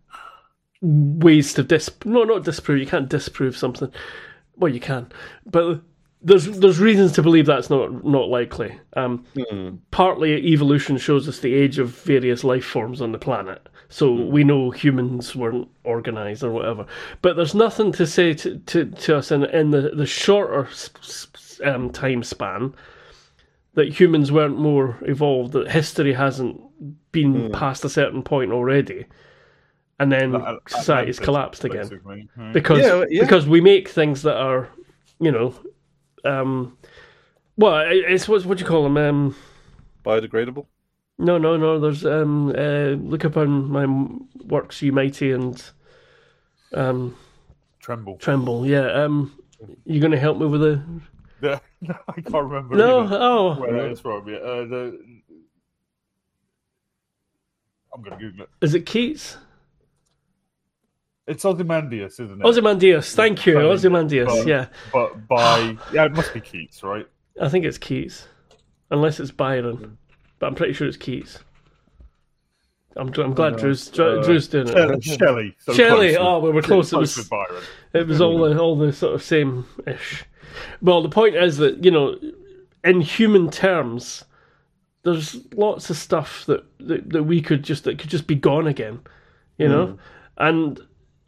ways to dis. No, not disprove. You can't disprove something. Well, you can, but there's there's reasons to believe that's not not likely. Um, Partly, evolution shows us the age of various life forms on the planet, so we know humans weren't organized or whatever. But there's nothing to say to to, to us in in the the shorter s- s- um, time span that humans weren't more evolved. That history hasn't been past a certain point already, and then At- society's Atlantis, collapsed again basically. Hmm. because Yeah, yeah. because we make things that are, you know, um, well, it- it's what what do you call them? Um, biodegradable. no, no, no. There's um, uh, look up on my works, you mighty, and um, Tremble. Tremble, yeah. Um, you going to help me with the? The, no, I can't remember. No, either oh, where that is from. Yeah, uh, the, I'm going to Google it. Is it Keats? It's Ozymandias, isn't it? Ozymandias, thank you, Funny, Ozymandias. but, Yeah, but by yeah, it must be Keats, right? I think it's Keats, unless it's Byron, but I'm pretty sure it's Keats. I'm I'm glad Uh, Drew's Drew's doing it. Shelley. Shelley. So Shelley, close oh, we were close. It close was with Byron. it was all the all the sort of same ish. Well, the point is that, you know, in human terms, there's lots of stuff that, that, that we could just that could just be gone again, you know, Mm. and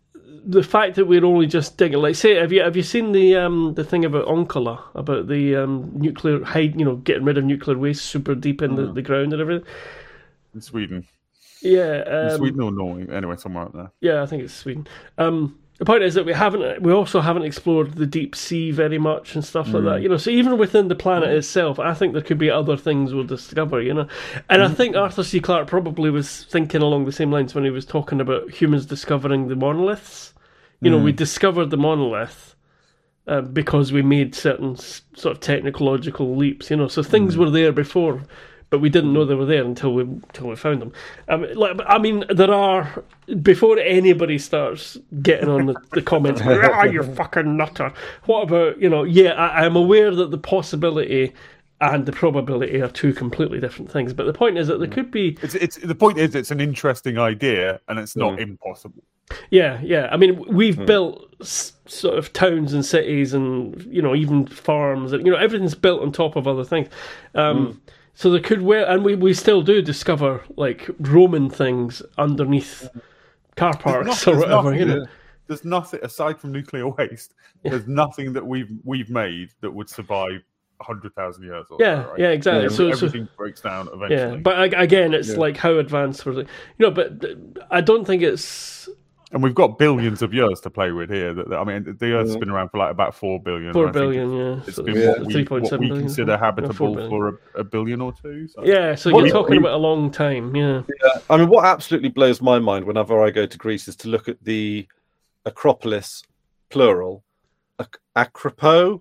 the fact that we're only just digging, like, say, have you have you seen the um the thing about Onkala, about the um nuclear hide, you know, getting rid of nuclear waste super deep in the, the ground and everything? In Sweden. Yeah, In um, Sweden or Norway? Anyway, somewhere up there. yeah, I think it's Sweden. Um, the point is that we haven't, we also haven't explored the deep sea very much and stuff like that. You know, so even within the planet itself, I think there could be other things we'll discover. You know, and I think Arthur C. Clarke probably was thinking along the same lines when he was talking about humans discovering the monoliths. You know, we discovered the monolith uh, because we made certain s- sort of technological leaps. You know, so things were there before, but we didn't know they were there until we until we found them. Um, like, I mean, there are, before anybody starts getting on the, the comments, ah, you fucking nutter. What about, you know? Yeah, I, I'm aware that the possibility and the probability are two completely different things. But the point is that there could be. It's it's the point is it's an interesting idea and it's not Mm. impossible. Yeah, yeah. I mean, we've built s- sort of towns and cities, and, you know, even farms, and, you know, everything's built on top of other things. Um, So there could well, and we, we still do discover like Roman things underneath car parks or There's whatever. nothing You know, that- There's nothing aside from nuclear waste. There's nothing that we've we've made that would survive a hundred thousand years. Or yeah, so, right? yeah, exactly. Every- So, so everything breaks down yeah, eventually. but ag- again, it's Yeah. like how advanced was it? You know, but uh, I don't think it's And we've got billions of years to play with here. That, that- I mean, the Earth's Mm. been around for like about four billion. four and I think billion. Yeah, It's so been Yeah. what we, three point what seven we billion. consider No, four habitable billion. for a, a billion or two. So. Yeah, so What- you're talking we- about a long time. Yeah, I mean, what absolutely blows my mind whenever I go to Greece is to look at the Acropolis, plural, Ac- Acropo,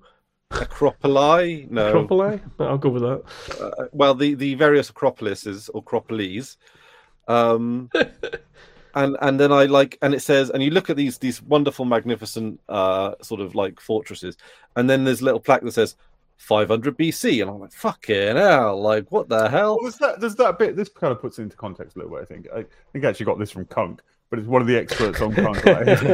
Acropoli. No, Acropoli. I'll go with that. uh, well, the, the various Acropolises or Acropolis. Um, and and then I like, and it says, and you look at these these wonderful, magnificent, uh, sort of like fortresses, and then there's a little plaque that says five hundred B C, and I'm like, fucking hell, like what the hell? Well, there's that, there's that bit. This kind of puts it into context a little bit. I think. I think I actually got this from Kunk, but it's one of the experts on Kunk.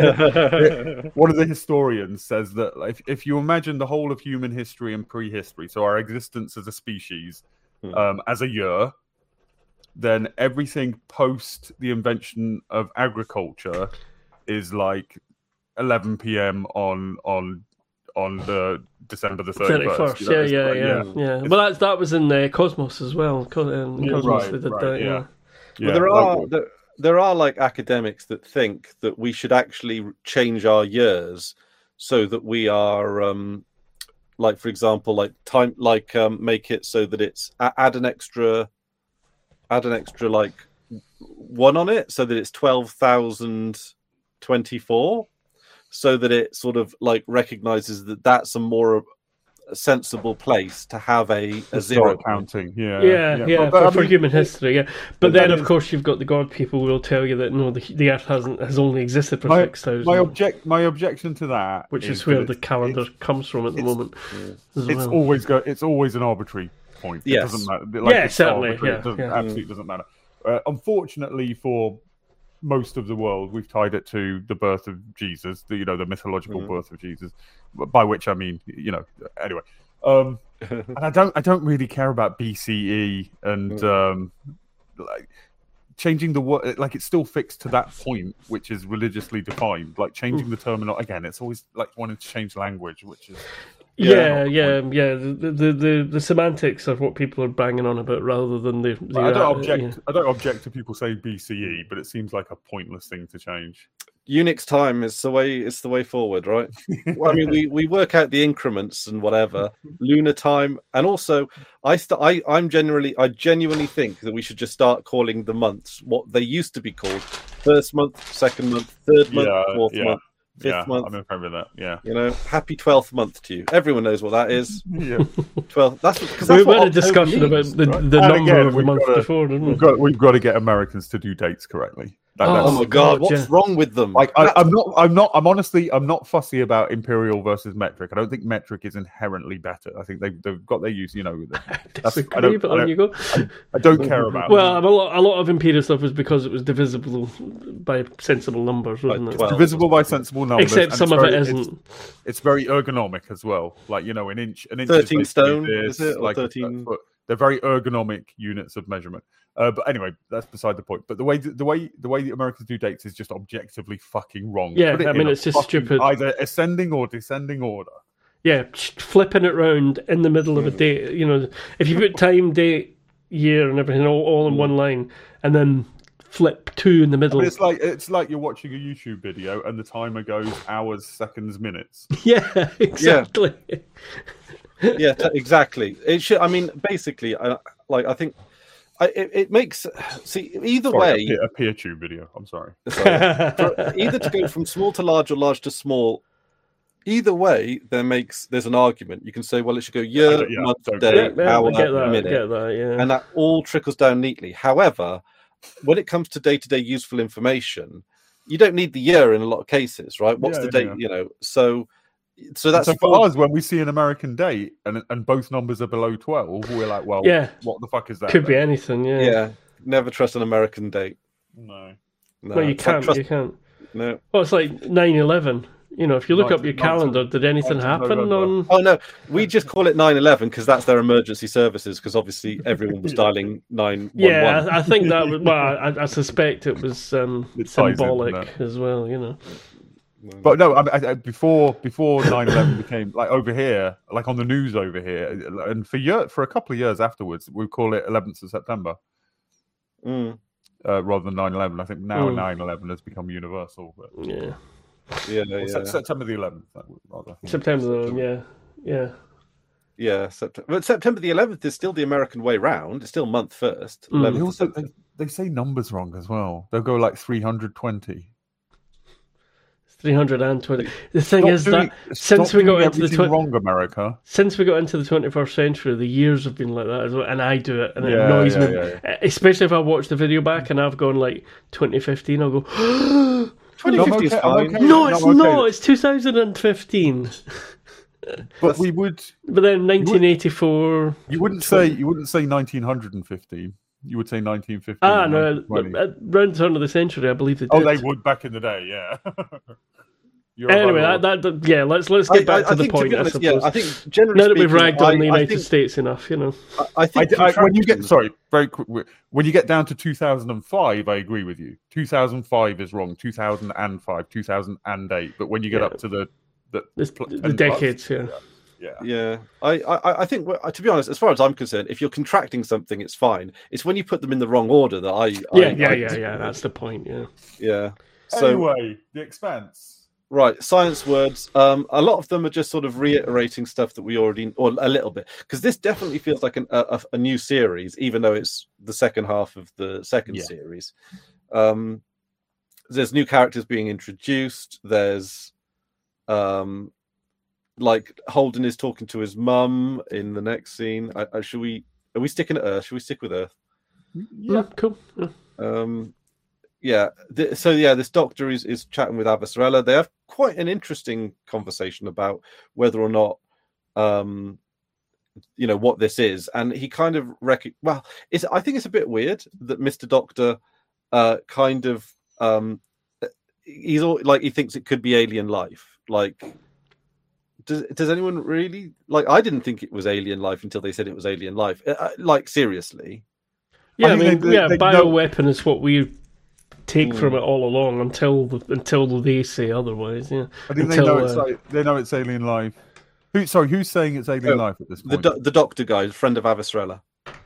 Right? One of the historians says that like, if, if you imagine the whole of human history and prehistory, so our existence as a species, Hmm. um, as a year, then everything post the invention of agriculture is like eleven p.m. on on on the December the thirty-first. thirty-first. Yeah, yeah, yeah, yeah. Well, that's that was in uh, Cosmos as well. Co- in Yeah, Cosmos, right, they did right, that. yeah. Yeah. Yeah, Well, there like- are there, there are like academics that think that we should actually change our years so that we are um like, for example, like time like um make it so that it's a- add an extra add an extra like one on it so that it's twelve thousand twenty-four, so that it sort of like recognizes that that's a more sensible place to have a, a zero Start counting. Yeah, Yeah, yeah, But- but for, I for mean, human history, yeah. But but then, that of is- course, you've got the God people who will tell you that no, the, the Earth hasn't has only existed for My, six thousand, my object, my objection to that, which is that where the it's- calendar it's- comes from at the it's- moment. As It's well. always go. It's always an arbitrary point. It Yes. doesn't matter. Like, Yeah, it's certainly, arbitrary. yeah, It doesn't, yeah. absolutely doesn't matter. Uh, unfortunately for most of the world, we've tied it to the birth of Jesus. The, you know, the mythological Mm. birth of Jesus. By which I mean, you know, anyway. Um, and I don't, I don't really care about B C E and Mm. um, like changing the word. Like it's still fixed to that point, which is religiously defined. Like changing the terminal again. It's always like wanting to change language, which is. Yeah, not the yeah, point. yeah. The, the the the semantics of what people are banging on about rather than the. the I uh, don't object. yeah. I don't object to people saying B C E, but it seems like a pointless thing to change. Unix time is the way it's the way forward, right? Well, I mean, we, we work out the increments and whatever, lunar time, and also I st- I I'm generally I genuinely think that we should just start calling the months what they used to be called: first month, second month, third month, Yeah, fourth yeah. month, Fifth yeah, month. I'm okay with that. Yeah. You know, happy twelfth month to you. Everyone knows what that is. Yeah. twelve. That's because We that's we what had a discussion October about means, the, right? the And number again, of the we've month gotta- before, didn't we? We've got we've got to get Americans to do dates correctly. That, Oh, that's, Oh my god, God, what's yeah. wrong with them? Like I, That's- I'm not, I'm not, I'm honestly, I'm not fussy about imperial versus metric. I don't think metric is inherently better. I think they've, they've got their use. You know, that's, I Disagree, don't, but I on don't, you go. I don't care about. Well, it. a lot, a lot of imperial stuff was because it was divisible by sensible numbers, wasn't Like it? twelve. Divisible by sensible numbers, Except and some it's of it very- isn't. It's, it's very ergonomic as well. Like you know, an inch, an inch. thirteen is basically stone, this, is it? Or like, thirteen? but they're very ergonomic units of measurement. Uh, but anyway, that's beside the point. But the way the way the way the Americans do dates is just objectively fucking wrong. Yeah, Put it I in mean, a it's just fucking stupid. Either ascending or descending order. Yeah, flipping it round in the middle of a date. You know, if you put time, date, year, and everything all, all in one line, and then flip two in the middle. I mean, it's like it's like you're watching a YouTube video and the timer goes hours, seconds, minutes. Yeah, exactly. yeah, t- exactly. It should. I mean, basically, I, like I think I, it, it makes see either Sorry, way. a peer, a peer tube video. I'm sorry. Sorry. For- either to go from small to large or large to small. Either way, there makes there's an argument. You can say, well, it should go year, yeah, month, don't- day, Yeah, yeah, hour, I get that. I minute, get that. Yeah. and that all trickles down neatly. However, when it comes to day-to-day useful information, you don't need the year in a lot of cases, right? What's Yeah, the yeah, date? yeah. You know, so so that's so for for- us, when we see an American date and and both numbers are below twelve, we're like, well, Yeah. what the fuck is that? Could be then? anything. Yeah. yeah. Never trust an American date. No. No, Well, you it's like can't. trust- You can't. no. Well, it's like nine eleven. You know, if you look Ninth- up your ninth of- calendar, did anything ninth of happen November. on? Oh no, we just call it nine eleven because that's their emergency services. Because obviously everyone was dialing nine one Yeah, one. I, I think that was. Well, I, I suspect it was um, It ties in, symbolic doesn't as well. You know. But no, I mean, I, I, before before nine eleven became like over here, like on the news over here, and for year, for a couple of years afterwards, we call it eleventh of September Mm. uh, rather than nine eleven. I think now Mm. nine eleven has become universal. But Yeah. Yeah, Well, yeah, Se- September the eleventh, that would rather. September. Yeah. Yeah. yeah. September, but September the eleventh is still the American way round. It's still month first. Mm. They eleventh of also September. they, they say numbers wrong as well. They'll go like three hundred twenty. three hundred twenty. The thing Stop is doing- that since stop we got doing into the everything twen- wrong, America. since we got into the twenty-first century, the years have been like that as well, and I do it, and it Yeah, annoys yeah, me. yeah, Especially if I watch the video back and I've gone like twenty fifteen, I'll go, twenty No, I'm fifty is okay, I'm fine. okay. no, No, it's okay. not. It's two thousand fifteen. But we would But then nineteen eighty-four. you wouldn't say you wouldn't say nineteen fifteen. You would say nineteen fifteen. Ah, no, nineteen twenty. at round the turn of the century, I believe they did. Oh, they would back in the day, yeah. You're Anyway, right. that, that, that- yeah, let's let's get I- back I- to I the think, to point. be I honest, suppose. yeah, I think generally Now that we've speaking, ragged on I- the I United think- States enough, you know. I, I I, think I, when you get contractions- sorry, very quick. When you get down to two thousand five, I agree with you. two thousand five is wrong. two thousand five, two thousand eight. But when you get Yeah. up to the the, This, pl- the ten plus, decades, yeah. yeah. Yeah, I, I, I think well, to be honest, as far as I'm concerned, if you're contracting something, it's fine. It's when you put them in the wrong order that I, Yeah, I, yeah, I yeah, yeah. That's the point. Yeah. yeah. So Anyway, The Expanse. right, science words. Um, a lot of them are just sort of reiterating stuff that we already, or a little bit, because this definitely feels like an, a, a new series, even though it's the second half of the second Yeah. series. Um, there's new characters being introduced. There's, um, like Holden is talking to his mum in the next scene. I, I, should we? Are we sticking at Earth? Should we stick with Earth? Yeah. Cool. Yeah. Um, yeah. Th- so yeah, this doctor is, is chatting with Avasarala. They have quite an interesting conversation about whether or not, um, you know, what this is, and he kind of rec- well, it's I think it's a bit weird that Mister Doctor, uh, kind of um, he's all, like he thinks it could be alien life, like. Does, does anyone really like? I didn't think it was alien life until they said it was alien life. Uh, like seriously, Yeah, I, I mean, think they- yeah, they- bioweapon is what we take Mm. from it all along until the, until they say otherwise. Yeah. I think Until, they know it's uh, like they know it's alien life. Who? Sorry, who's saying it's alien Oh, life at this the point? do- the doctor guy, friend of Avasarala.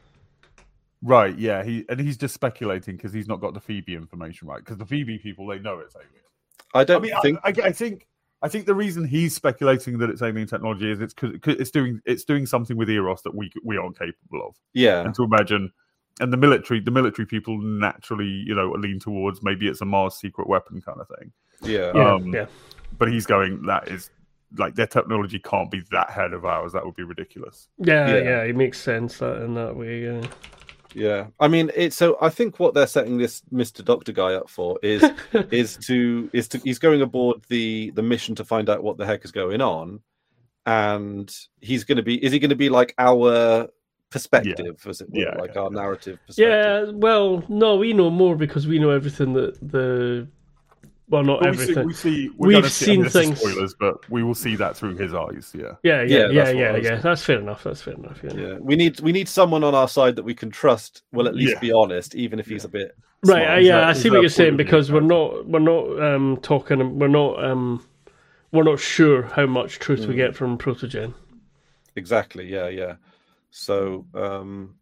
Right, yeah, he and he's just speculating because he's not got the Phoebe information right. Because the Phoebe people, they know it's alien. I I don't mean, think. I, I, I think I think the reason he's speculating that it's alien technology is it's because it's doing it's doing something with Eros that we we aren't capable of. Yeah, And to imagine and the military, the military people naturally, you know, lean towards maybe it's a Mars secret weapon kind of thing. Yeah, Yeah, Um, yeah. But he's going, that is like their technology can't be that ahead of ours. That would be ridiculous. Yeah, Yeah. yeah, it makes sense that in that way. Yeah. yeah. I mean, it's so. I think what they're setting this Mister Doctor guy up for is is to is to he's going aboard the the mission to find out what the heck is going on, and he's going to be. Is he going to be like our perspective, as it were, Yeah, like yeah, our yeah. narrative perspective? Yeah, well, no, we know more because we know everything that the. Well, not But we see, everything. we see we're We've gonna see, I mean, seen this is things- spoilers, but we will see that through his eyes. Yeah. Yeah, yeah, Yeah, yeah, that's yeah, what I yeah. was yeah. That's fair enough. That's fair enough. Yeah. Yeah, we need we need someone on our side that we can trust. Will at least Yeah. be honest, even if he's a bit Right. smart. uh, Is yeah, that- I is see what that you're saying point of because view? we're not we're not um, talking. We're not um, we're not sure how much truth we Mm. get from Protogen. Exactly. Yeah, yeah. So, um,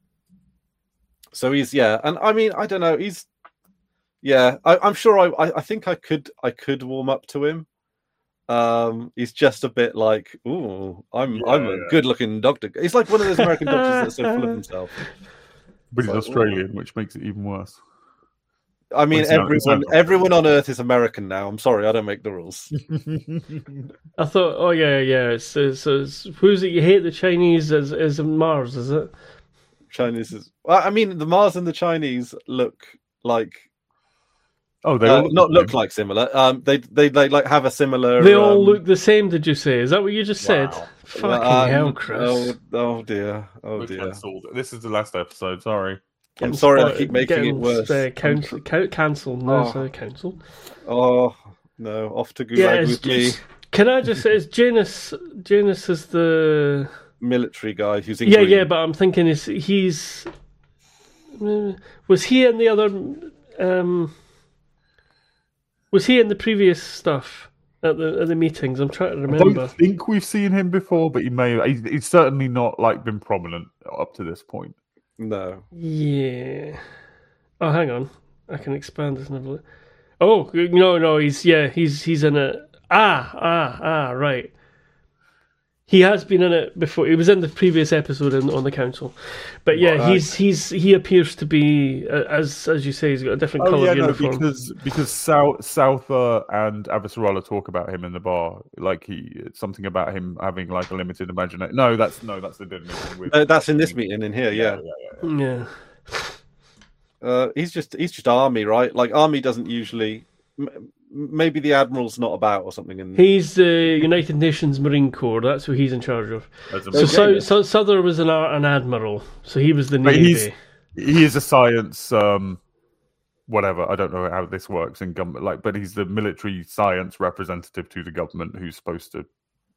so he's yeah, and I mean, I don't know. He's yeah. I, I'm sure. I, I I think I could I could warm up to him. Um, he's just a bit like, ooh, I'm Yeah, I'm a yeah. good-looking doctor. He's like one of those American doctors that's so full of himself. But he's Like, Australian, which makes it even worse. I mean, Well, it's not- it's everyone not- everyone on Earth is American now. I'm sorry, I don't make the rules. I thought, oh yeah, yeah. It's, it's, it's who's it? You hate the Chinese as as Mars, is it? Chinese is. Well, I mean, the Mars and the Chinese look like oh, they uh, all look not the look same. like similar. Um, they they they like have a similar. They all um, look the same. Did you say? Is that what you just said? Wow. Fucking um, hell, Chris. Oh, oh dear. Oh We're dear. cancelled. This is the last episode. Sorry. I'm sorry, I Spo- keep making it getting, worse. Uh, council, ca- cancelled. No, Oh. sorry, cancelled. Oh no, off to Gulag Yeah, it's with me. just- Can I just say, it's Janus? Janus is the. Military guy who's in Yeah, green. yeah, but I'm thinking is he's. uh, Was he in the other? Um, was he in the previous stuff at the at the meetings? I'm trying to I remember. don't think we've seen him before, but he may. He's, he's certainly not like been prominent up to this point. No. Yeah. Oh, hang on. I can expand this and have a look. Oh no, no, he's yeah, he's he's in it. Ah, ah, ah, right. He has been in it before. He was in the previous episode in, on the council, but yeah, Right. he's he's he appears to be uh, as as you say, he's got a different Oh colour yeah, of no, uniform. because because South Souther and Avasarala talk about him in the bar, like he something about him having like a limited imagination. No, that's no, that's the dead meeting with. Uh, that's in this meeting in here. Yeah. yeah, yeah. Yeah. Uh, he's just he's just army, right? Like army doesn't usually. M- maybe the admiral's not about or something. And He's the United Nations Marine Corps. That's who he's in charge of. As a- So, Okay, so, yeah. so Souther was an ar- an admiral. So he was the But navy. he's- he is a science, um, whatever. I don't know how this works in government, like, but he's the military science representative to the government who's supposed to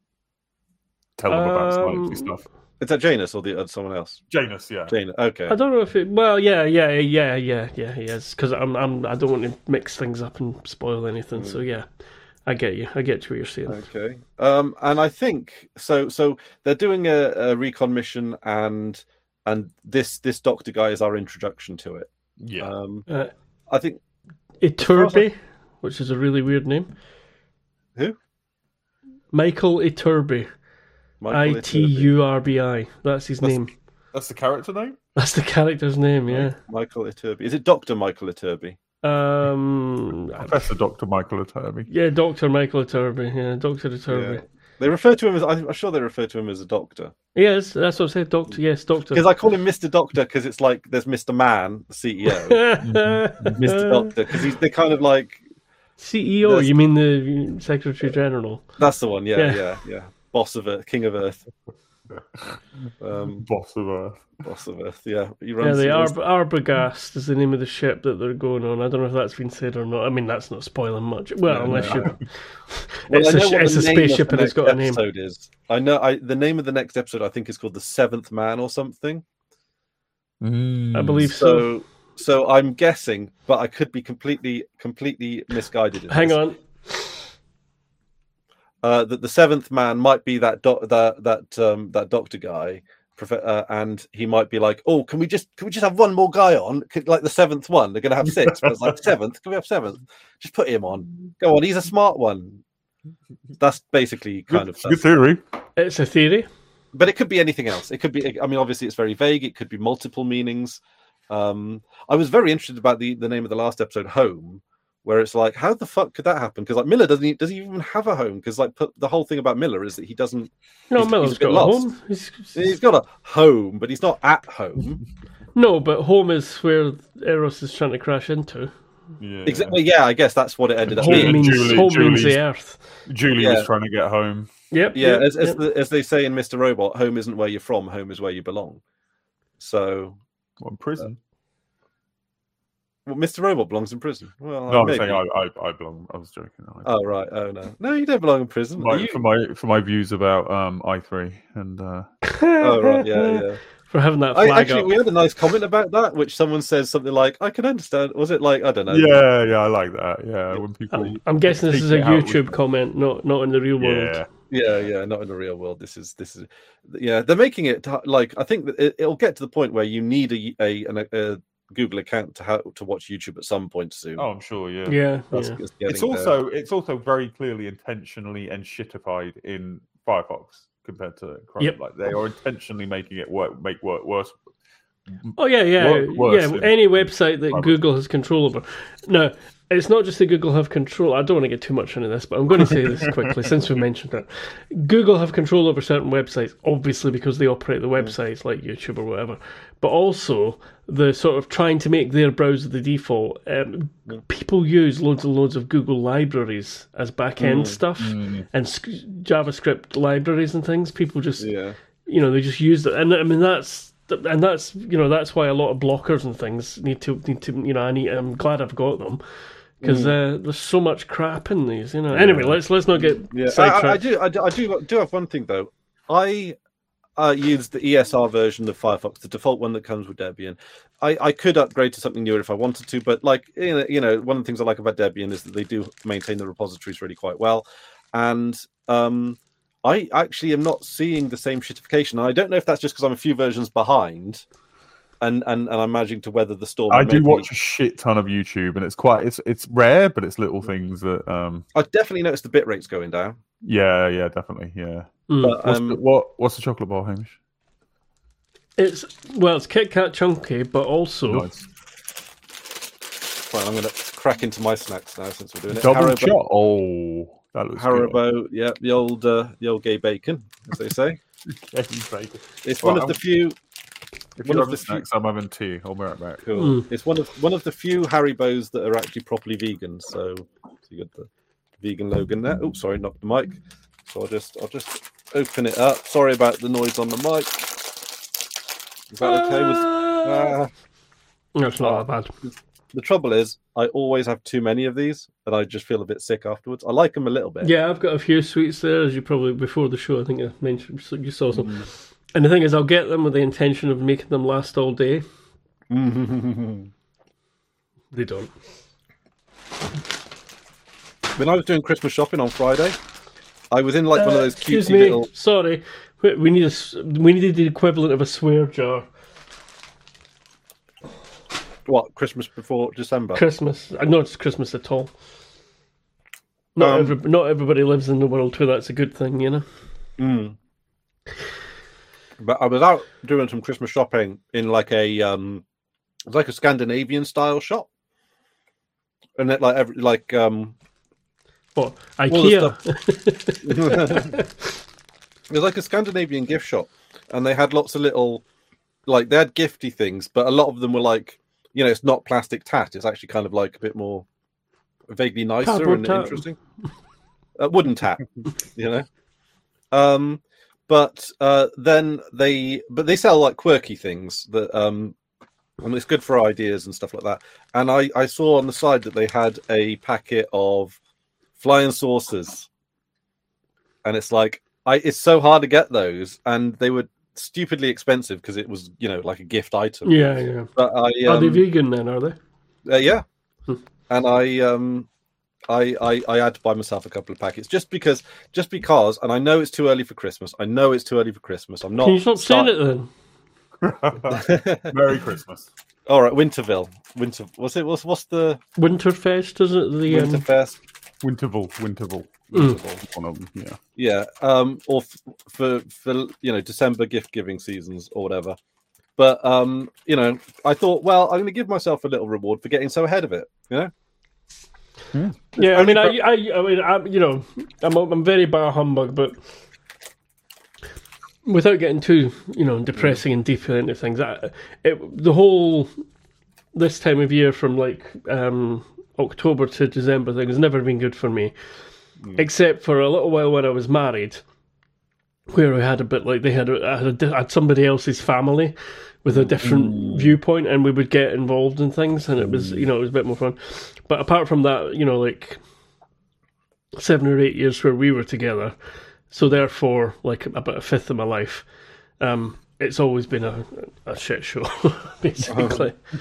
tell them about Um, sciencey stuff. is that Janus or the uh, someone else? Janus, yeah. Janus. Okay. I don't know if it. Well, yeah, yeah, yeah, yeah, yeah. He is because I'm, I'm. I don't want to mix things up and spoil anything. So yeah, I get you. I get what you're saying. Okay. Um, and I think so. So they're doing a, a recon mission, and and this this doctor guy is our introduction to it. Yeah. Um, Uh, I think Iturbi, which is a really weird name. Who? Michael Iturbi. I Michael T Iturbi. U R B I. That's his That's- name. That's the character name? That's the character's name. Yeah. Michael Iturbi. Is it Doctor Michael Iturbi? Um. Professor Doctor Michael Atterby. Yeah, Doctor Michael Iturbi. Yeah, Doctor Iturbi. Yeah. They refer to him as. I'm sure they refer to him as a doctor. Yes, that's what I said. Doctor. Yes, Doctor. Because I call him Mister Doctor because it's like there's Mister Man, the C E O, Mister Doctor, because he's they kind of like C E O. That's- You mean the Secretary General? that's the one. Yeah, Yeah. yeah, yeah. Boss of Earth, King of Earth, um, Boss of Earth. Boss of Earth. Yeah, he Yeah, runs. the those- Arb- Arbogast is the name of the ship that they're going on. I don't know if that's been said or not. I mean, that's not spoiling much. Well, No, unless no. you, Well, it's I a know sh- what it's the a name of spaceship the and it's next got a name. episode Is I know. I the name of the next episode I think is called the Seventh Man or something. I believe so. So, so I'm guessing, but I could be completely, completely misguided. in Hang this. on. Uh, that the seventh man might be that doc- that that um, that doctor guy, prof- uh, and he might be like, "Oh, can we just can we just have one more guy on? Could, like the seventh one? They're going to have six, but it's like seventh. Can we have seventh? Just put him on. Go on. He's a smart one." That's basically kind Good, of. good theory. It's a theory. But it could be anything else. It could be. I mean, obviously, it's very vague. It could be multiple meanings. Um, I was very interested about the, the name of the last episode, Home, where it's like, how the fuck could that happen? Because like Miller doesn't he, does he even have a home? Because like put, the whole thing about Miller is that he doesn't. No, he's, Miller's he's a bit got lost. a home. He's, He's got a home, but he's not at home. No, but home is where Eros is trying to crash into. Yeah. Exactly. Yeah, I guess that's what it ended up Home being. means Julie- home means Julie's- the Earth. Julie Yeah. was trying to get home. Yep. Yeah, yep, as as, yep. the, as they say in Mister Robot, home isn't where you're from. Home is where you belong. So, What, in prison? well, Mister Robot belongs in prison. Well, no, I'm maybe. saying I, I, I belong. I was joking. I, Oh right. Oh no. No, you don't belong in prison. my, You- For my for my views about um I three and uh, Oh right. Yeah. Yeah. For having that I, flag actually, up. we had a nice comment about that, which someone says something like, "I can understand." Was it like I don't know? yeah, yeah, I like that. Yeah, when people I'm, I'm guessing this take is a it out with- YouTube comment, not not in the real world. Yeah, Yeah, yeah, not in the real world. This is this is, yeah. They're making it t- like I think that it, it'll get to the point where you need a a, an- a Google account to ha- to watch YouTube at some point soon. oh, I'm sure. Yeah, Yeah, That's- yeah. it's getting it's there. also it's also very clearly intentionally and shitified in Firefox compared to Chrome. Yep. Like they are intentionally making it work make work worse. Oh yeah, yeah, Wor- worse yeah. than- Any website that Firefox. Google has control over. No, it's not just that Google have control. I don't want to get too much into this, but I'm going to say this quickly since we mentioned it. Google have control over certain websites, obviously because they operate the websites like YouTube or whatever. But also the sort of trying to make their browser the default. Um, people use loads and loads of Google libraries as back end stuff and sc- JavaScript libraries and things. People just Yeah, you know, they just use it, and I mean that's and that's you know that's why a lot of blockers and things need to need to you know I need I'm glad I've got them because uh, there's so much crap in these, you know. Anyway, let's let's not get yeah. I, I, I sidetracked. do, I do, I do, do have one thing though. I uh, use the E S R version of Firefox, the default one that comes with Debian. I, I could upgrade to something newer if I wanted to, but like you know, you know, one of the things I like about Debian is that they do maintain the repositories really quite well, and um. I actually am not seeing the same shitification. I don't know if that's just because I'm a few versions behind, and, and, and I'm managing to weather the storm. I and do maybe- watch a shit ton of YouTube, and it's quite it's it's rare, but it's little things that um I definitely noticed the bit rates going down. yeah yeah definitely yeah. Mm. But, What's um, the, what what's the chocolate bar, Hamish? It's well, it's Kit Kat chunky, but also Nice. Right, I'm going to crack into my snacks now since we're doing it. Double Haribo, shot. Oh, that looks good. Haribo, yeah, the old uh, the old gay bacon, as they say. It's one Well, of the few. If one you're of having the few- snacks, I'm having tea. I'll be right back. Cool. Mm. It's one of one of the few Haribos that are actually properly vegan. So, so you got the vegan logo there. Oh, sorry, knocked the mic. So I'll just I'll just open it up. Sorry about the noise on the mic. Is that okay? With, Uh, uh, no, it's not that bad. the trouble is, I always have too many of these, and I just feel a bit sick afterwards. I like them a little bit. Yeah, I've got a few sweets there, as you probably before the show. I think I mentioned so you saw some. And the thing is, I'll get them with the intention of making them last all day. When They don't. I was doing Christmas shopping on Friday, I was in like one of those Uh, Excuse cutesy me, little. sorry. We we need a s we needed the equivalent of a swear jar. What, Christmas before December? Christmas. I know it's Christmas at all. Not Um, every, not everybody lives in the world where that's a good thing, you know. Mm. But I was out doing some Christmas shopping in like a um, it was like a Scandinavian style shop, and it like every like um, What the IKEA? it was like a Scandinavian gift shop, and they had lots of little like they had gifty things, but a lot of them were like you know it's not plastic tat; it's actually kind of like a bit more vaguely nicer Cardboard and tat. interesting. Uh, wooden tat, you know. Um, but uh, then they, but they sell like quirky things that, um, and it's good for ideas and stuff like that. And I, I saw on the side that they had a packet of flying saucers, and it's like, I, it's so hard to get those, and they were stupidly expensive because it was, you know, like a gift item. Yeah, yeah. But I, Are they um, vegan then? Are they? uh, yeah, Hmm. and I um I, I I had to buy myself a couple of packets just because just because and I know it's too early for Christmas. I know it's too early for Christmas. I'm not. Can you stop saying start- it then? Merry Christmas. All right, Winterville. Winter. What's it? What's what's the Winterfest, isn't it? The um, Winterfest? Winterval, Winterval. Mm. One of them, yeah. Yeah. Um. Or f- for for you know December gift giving seasons or whatever. But um, you know, I thought, well, I'm going to give myself a little reward for getting so ahead of it. You know. Yeah, yeah I mean, I, I, I mean, I'm, you know, I'm, I'm very bar humbug, but without getting too, you know, depressing and deep into things, I, it, the whole this time of year from like um, October to December thing has never been good for me, mm. except for a little while when I was married, where I had a bit like they had, a, I had, a, I had somebody else's family with a different mm. viewpoint, and we would get involved in things, and it was, you know, it was a bit more fun. But apart from that, you know, like seven or eight years where we were together, so therefore, like about a fifth of my life, um, it's always been a, a shit show, basically. Um,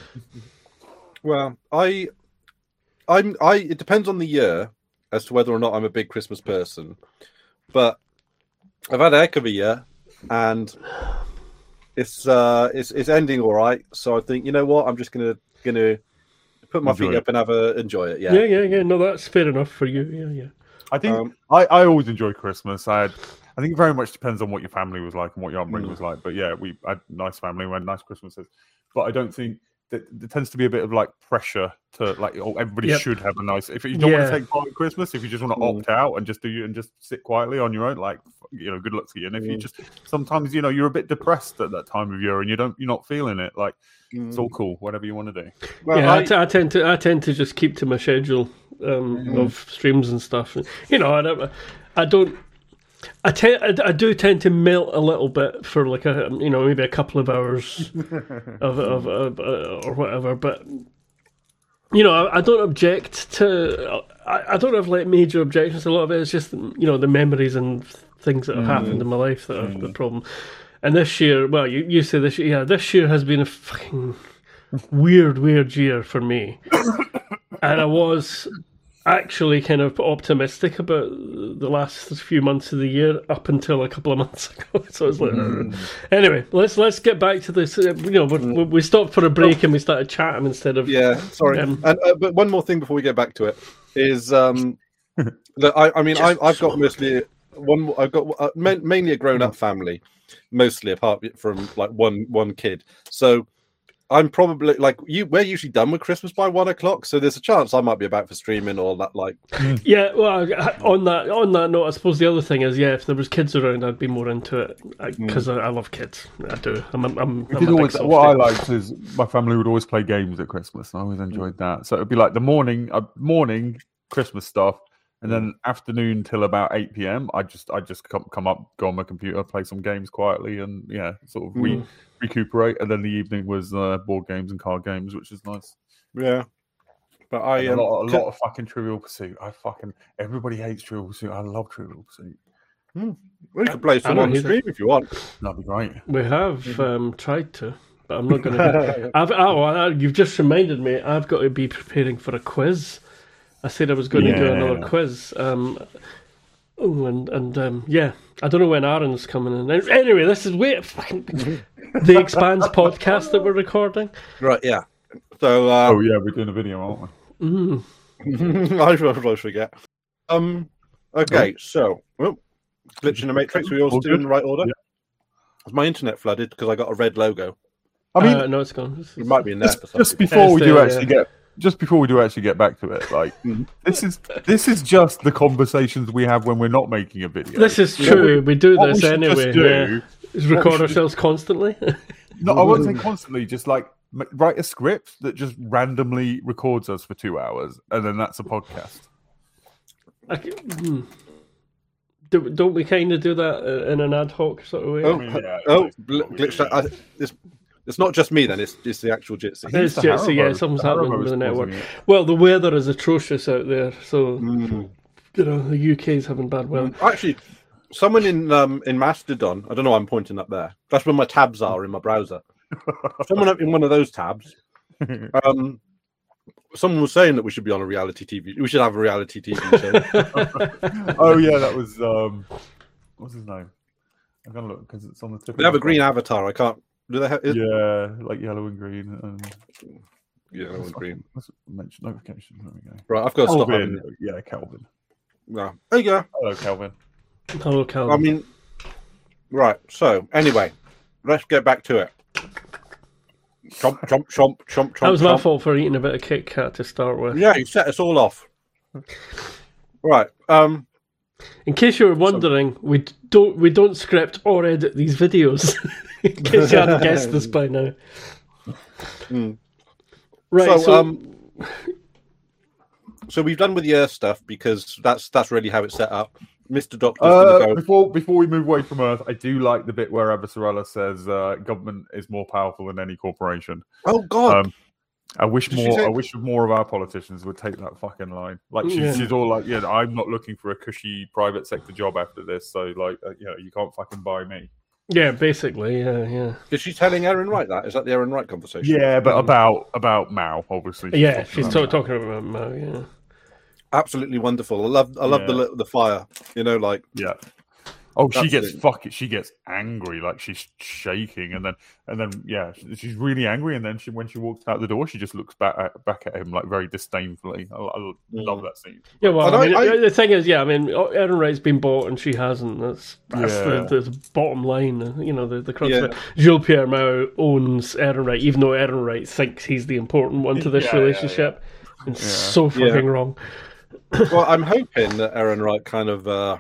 well, I, I'm, I. It depends on the year as to whether or not I'm a big Christmas person, but I've had a heck of a year, and it's uh, it's it's ending all right. So I think, you know what, I'm just gonna gonna. Put my enjoy feet it. up and have a enjoy it. Yeah, yeah, yeah, yeah. No, that's fair enough for you. Yeah, yeah. I think um, I, I always enjoy Christmas. I had, I think it very much depends on what your family was like and what your upbringing mm. was like. But yeah, we had nice family, we had nice Christmases. But I don't think that there tends to be a bit of like pressure to like, oh, everybody yep. should have a nice. If you don't yeah. want to take part in Christmas, if you just want to mm. opt out and just do you and just sit quietly on your own, like, you know, good luck to you. And if mm. you just sometimes, you know, you're a bit depressed at that time of year and you don't, you're not feeling it, like. It's all cool. Whatever you want to do. Well, yeah, I, I, t- I tend to. I tend to just keep to my schedule um, mm-hmm. of streams and stuff. You know, I don't. I don't. I tend. I, I do tend to melt a little bit for like a, you know, maybe a couple of hours of, of, of uh, or whatever. But you know, I, I don't object to. I, I don't have like major objections. A lot of it is just, you know, the memories and things that have mm-hmm. happened in my life that mm-hmm. are the problem. And this year, well, you, you say this year, yeah, this year has been a fucking weird, weird year for me. And I was actually kind of optimistic about the last few months of the year up until a couple of months ago. So it's like, mm. anyway, let's let's get back to this. You know, we, we stopped for a break and we started chatting instead of. Yeah, sorry. Um, and uh, but one more thing before we get back to it is um, that I, I mean, I, I've got mostly one. I've got uh, mainly a grown-up family. Mostly, apart from like one one kid. So I'm probably like you. We're usually done with Christmas by one o'clock. So there's a chance I might be about for streaming or that. Like, yeah. Well, on that on that note, I suppose the other thing is, yeah, if there was kids around, I'd be more into it because I, mm. I, I love kids. I do. I'm. I'm. I'm, I'm always, what I liked is my family would always play games at Christmas, and I always enjoyed that. So it'd be like the morning, uh, morning Christmas stuff. And then afternoon till about eight p.m, I just I just come come up, go on my computer, play some games quietly, and yeah, sort of re- mm. recuperate. And then the evening was uh, board games and card games, which is nice. Yeah, but I um, a, lot, a lot of fucking Trivial Pursuit. I fucking everybody hates Trivial Pursuit. I love Trivial Pursuit. Mm. We could play some on the stream if you want. That'd be great. We have um, tried to, but I'm not going to. I've oh, I, you've just reminded me. I've got to be preparing for a quiz. I said I was going yeah. to do another quiz. Um, oh, and and um, yeah, I don't know when Aaron's coming in. Anyway, this is wait, fucking the Expanse podcast that we're recording. Right, yeah. So, uh, oh yeah, we're doing a video, aren't we? Mm. I always forget. Um. Okay, oh. so oh, glitch in the Matrix. We all do in the right order. Yeah. Was my internet flooded because I got a red logo? I mean, uh, no, it's gone. It might be in there. Just, just before yeah, we do actually yeah. get. Just before we do actually get back to it, like this is this is just the conversations we have when we're not making a video. This is true. We, we do this we anyway. Do, yeah. Record ourselves should... constantly. No, I won't say constantly. Just like write a script that just randomly records us for two hours, and then that's a podcast. Okay. Hmm. Do, don't we kind of do that in an ad hoc sort of way? Oh, I mean, yeah, oh, glitch! I, this, It's not just me then, it's it's the actual Jitsi. It's Jitsi, yeah, something's happening with the network. Well, the weather is atrocious out there, so mm. you know, the U K is having bad weather. Actually, someone in um in Mastodon, I don't know why I'm pointing up there. That's where my tabs are in my browser. Someone up in one of those tabs. Um someone was saying that we should be on a reality T V. We should have a reality T V show. Oh yeah, that was um what's his name? I'm gonna look because it's on the tip. They have a green avatar, I can't Do they have? Is... Yeah, like yellow and green. And... Yellow and green. Let's mention notification. There we go. Right, I've got to Kelvin. stop. Yeah, Kelvin. Yeah. There you go. Hello, Kelvin. Hello, Kelvin. I mean, right. So anyway, let's get back to it. chomp, chomp, chomp, chomp, chomp. That was my chomp. fault for eating a bit of Kit Kat to start with. Yeah, you set us all off. Right. Um. In case you were wondering, we don't we don't script or edit these videos. In case you hadn't guessed this by now. Mm. Right. So, So, um, so we've done with the Earth stuff because that's that's really how it's set up. Mister Doctor's Uh, gonna go. before before we move away from Earth, I do like the bit where Avasarala says uh, government is more powerful than any corporation. Oh God! Um, I wish Did she more. say- I wish more of our politicians would take that fucking line. Like she's, Yeah. she's all like, "Yeah, I'm not looking for a cushy private sector job after this. So like, uh, you know, you can't fucking buy me." yeah, basically, yeah, yeah. Is she telling Aaron Wright that? Is that the Aaron Wright conversation? Yeah, but about about Mao, obviously. Yeah, she's talking ta- about talking about Mao, yeah. Absolutely wonderful. I love I love Yeah. the the fire. You know, like Yeah. Oh, she That's gets it. fucking. She gets angry, like she's shaking, and then and then yeah, she- she's really angry, and then she when she walks out the door, she just looks back at, back at him like very disdainfully. I, I love that scene. Yeah, well, And I mean, I- I- the thing is, yeah, I mean, Aaron Wright's been bought and she hasn't. That's, that's Yeah. the, the bottom line, uh, you know, the, the crux Yeah. of it. Gilles-Pierre Mao owns Aaron Wright, even though Aaron Wright thinks he's the important one to this Yeah, yeah, relationship. It's Yeah. so fucking Yeah. wrong. well, I'm hoping that Aaron Wright kind of. Uh,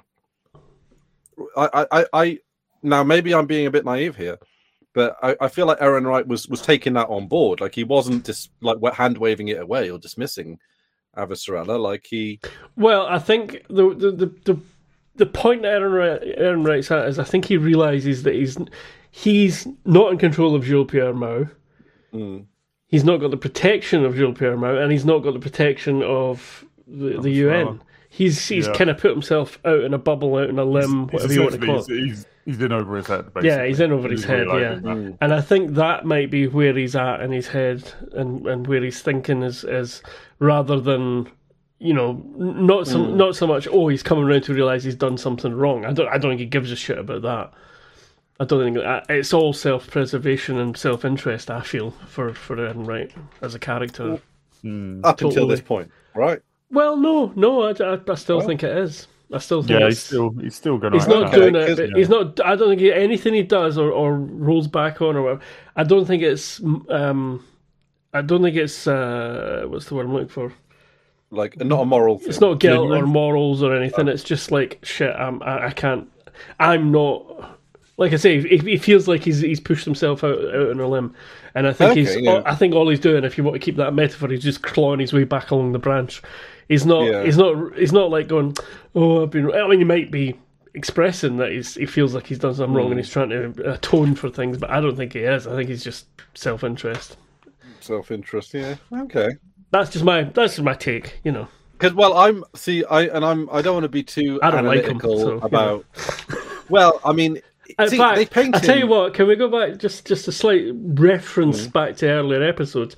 I, I, I, now maybe I'm being a bit naive here, but I, I feel like Aaron Wright was was taking that on board. Like he wasn't just like hand waving it away or dismissing Avasarala. Like he. Well, I think the the the, the, the point that Aaron, Wright, Aaron Wright's at is I think he realizes that he's he's not in control of Gilles-Pierre Mao. Mm, He's not got the protection of Gilles-Pierre Mao, and he's not got the protection of the, the U N. He's he's Yeah. kind of put himself out in a bubble, out in a limb, He's whatever you want to call it. essentially- He's, he's, he's in over his head, basically. Yeah, he's in over his He's head, realising yeah. that. And I think that might be where he's at in his head, and, and where he's thinking is is rather than, you know, not so Mm. not so much. Oh, he's coming around to realize he's done something wrong. I don't I don't think he gives a shit about that. I don't think that, it's all self preservation and self interest. I feel for for Aaron Wright as a character. Hmm. up until Totally. this point, right? Well, no, no, I, I, I still Well. think it is. I still think Yeah, it's, he's still he's still going to. he's not Okay, doing it. 'cause- But he's not. I don't think he, anything he does or, or rolls back on or whatever. I don't think it's. Um, I don't think it's. Uh, what's the word I'm looking for? Like not a moral thing. It's not guilt or Genuine? morals or anything. It's just like shit. I'm. I, I can't. I'm not. Like I say, he, he feels like he's he's pushed himself out out on a limb, and I think Okay, he's. yeah. I think all he's doing, if you want to keep that metaphor, he's just clawing his way back along the branch. He's not. Yeah. He's not. He's not like going. Oh, I've been. I mean, he might be expressing that he's, he feels like he's done something wrong and he's trying to atone for things, but I don't think he is. I think he's just self-interest. Self-interest, yeah. Okay. That's just my. That's just my take. You know. Because well, I'm see, I and I'm. I don't want to be too I don't like him, analytical so, you know. about. Well, I mean, In see, fact, they paint I tell you him- what, can we go back just just a slight reference Mm. back to earlier episodes?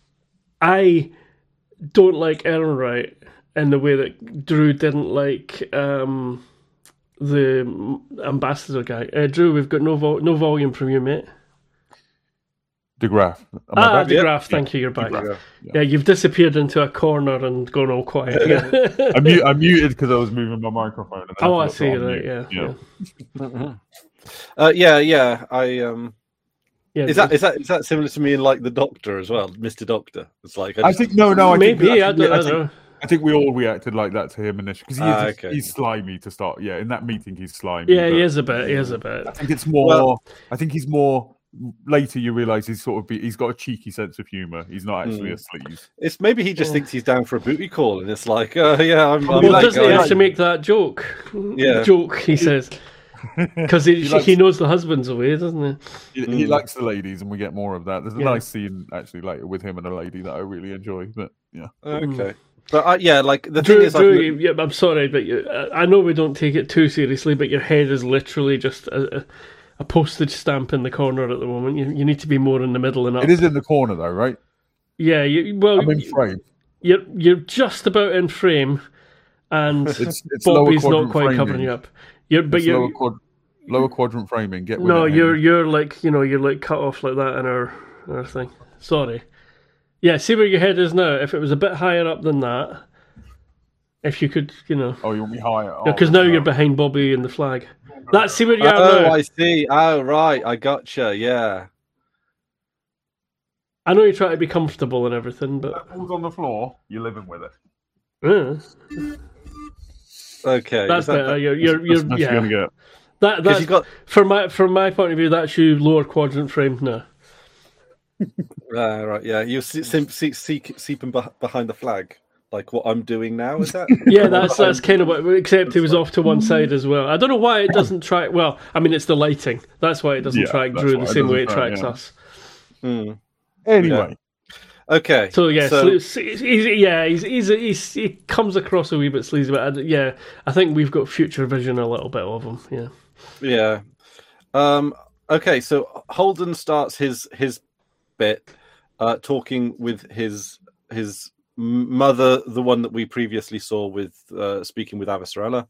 I don't like Aaron Wright in the way that Drew didn't like um, the ambassador guy. Uh, Drew, we've got no vol- no volume from you, mate. De Graaf. Am I Ah, back? De Yeah. Graaf, thank you, you're back. Yeah. Yeah, you've disappeared into a corner and gone all quiet again. I, mu- I muted because I was moving my microphone. And then Oh, I forgot to see, unmute. right, yeah, yeah. Uh, yeah, yeah. I um. Yeah, Is that is that is that similar to me in like the Doctor as well, Mister Doctor? It's like I, I just, think no, no. I maybe think, I think- don't, I I don't think, know. I think we all reacted like that to him initially because he Ah, is, okay. he's slimy to start. Yeah, in that meeting he's slimy. Yeah, but he is a bit. He is a bit. I think it's more. Well- I think he's more. Later, you realise he's sort of be, he's got a cheeky sense of humour. He's not actually Mm. a sleaze. it's maybe he just Oh. thinks he's down for a booty call, and it's like, uh, yeah, I'm. I'm Well, that doesn't he guy. have to make that joke? Yeah. Joke, he says. Because he, He he, likes- knows the husband's away, doesn't he? He, he Mm. likes the ladies, and we get more of that. There's a Yeah. nice scene actually later with him and a lady that I really enjoy. But yeah, Okay, but uh, yeah, like the Drew, thing is, I've Drew looked- you- yeah, I'm sorry, but you, I I know we don't take it too seriously, but your head is literally just a, a, a postage stamp in the corner at the moment. You, you need to be more in the middle and up. it is in the corner though, right? Yeah, you, well, I'm in frame. you're, you're just about in frame, and It's, it's lower Bobby's not quadrant quite framing. covering you up. You're, but It's you're, lower, quad, lower quadrant framing. Get with no, it, you're Henry. you're like you know you're like cut off like that in our our thing. Sorry. Yeah, see where your head is now. If it was a bit higher up than that, if you could, you know, Oh, you want me higher? because Oh, now no. you're behind Bobby and the flag. That's see where you are Oh, now. I see. Oh, right, I gotcha. Yeah. I know you try to be comfortable and everything, but That falls on the floor. You're living with it. uh, Okay, that's is that- better. You're, you're, you're, That's yeah. you're gonna get. That that's you got- from my from my point of view. That's you lower quadrant frame. No, Uh, right, yeah, you're see, see, see, see, seeping beh- behind the flag, like what I'm doing now. Is that? yeah, that's that's kind of what. Except he was off to one side as well. I don't know why it doesn't track. Well, I mean, it's the lighting. That's why it doesn't Yeah, track that's Drew why the it same way it doesn't track, tracks yeah. us. Hmm. Anyway, Okay. So yeah, so- sle- he's, yeah, he's, he's, he's he comes across a wee bit sleazy, but I, yeah, I think we've got future vision a little bit of him. Yeah, Yeah. Um, okay, so Holden starts his his bit uh, talking with his his m- mother, the one that we previously saw with uh, speaking with Avasarala.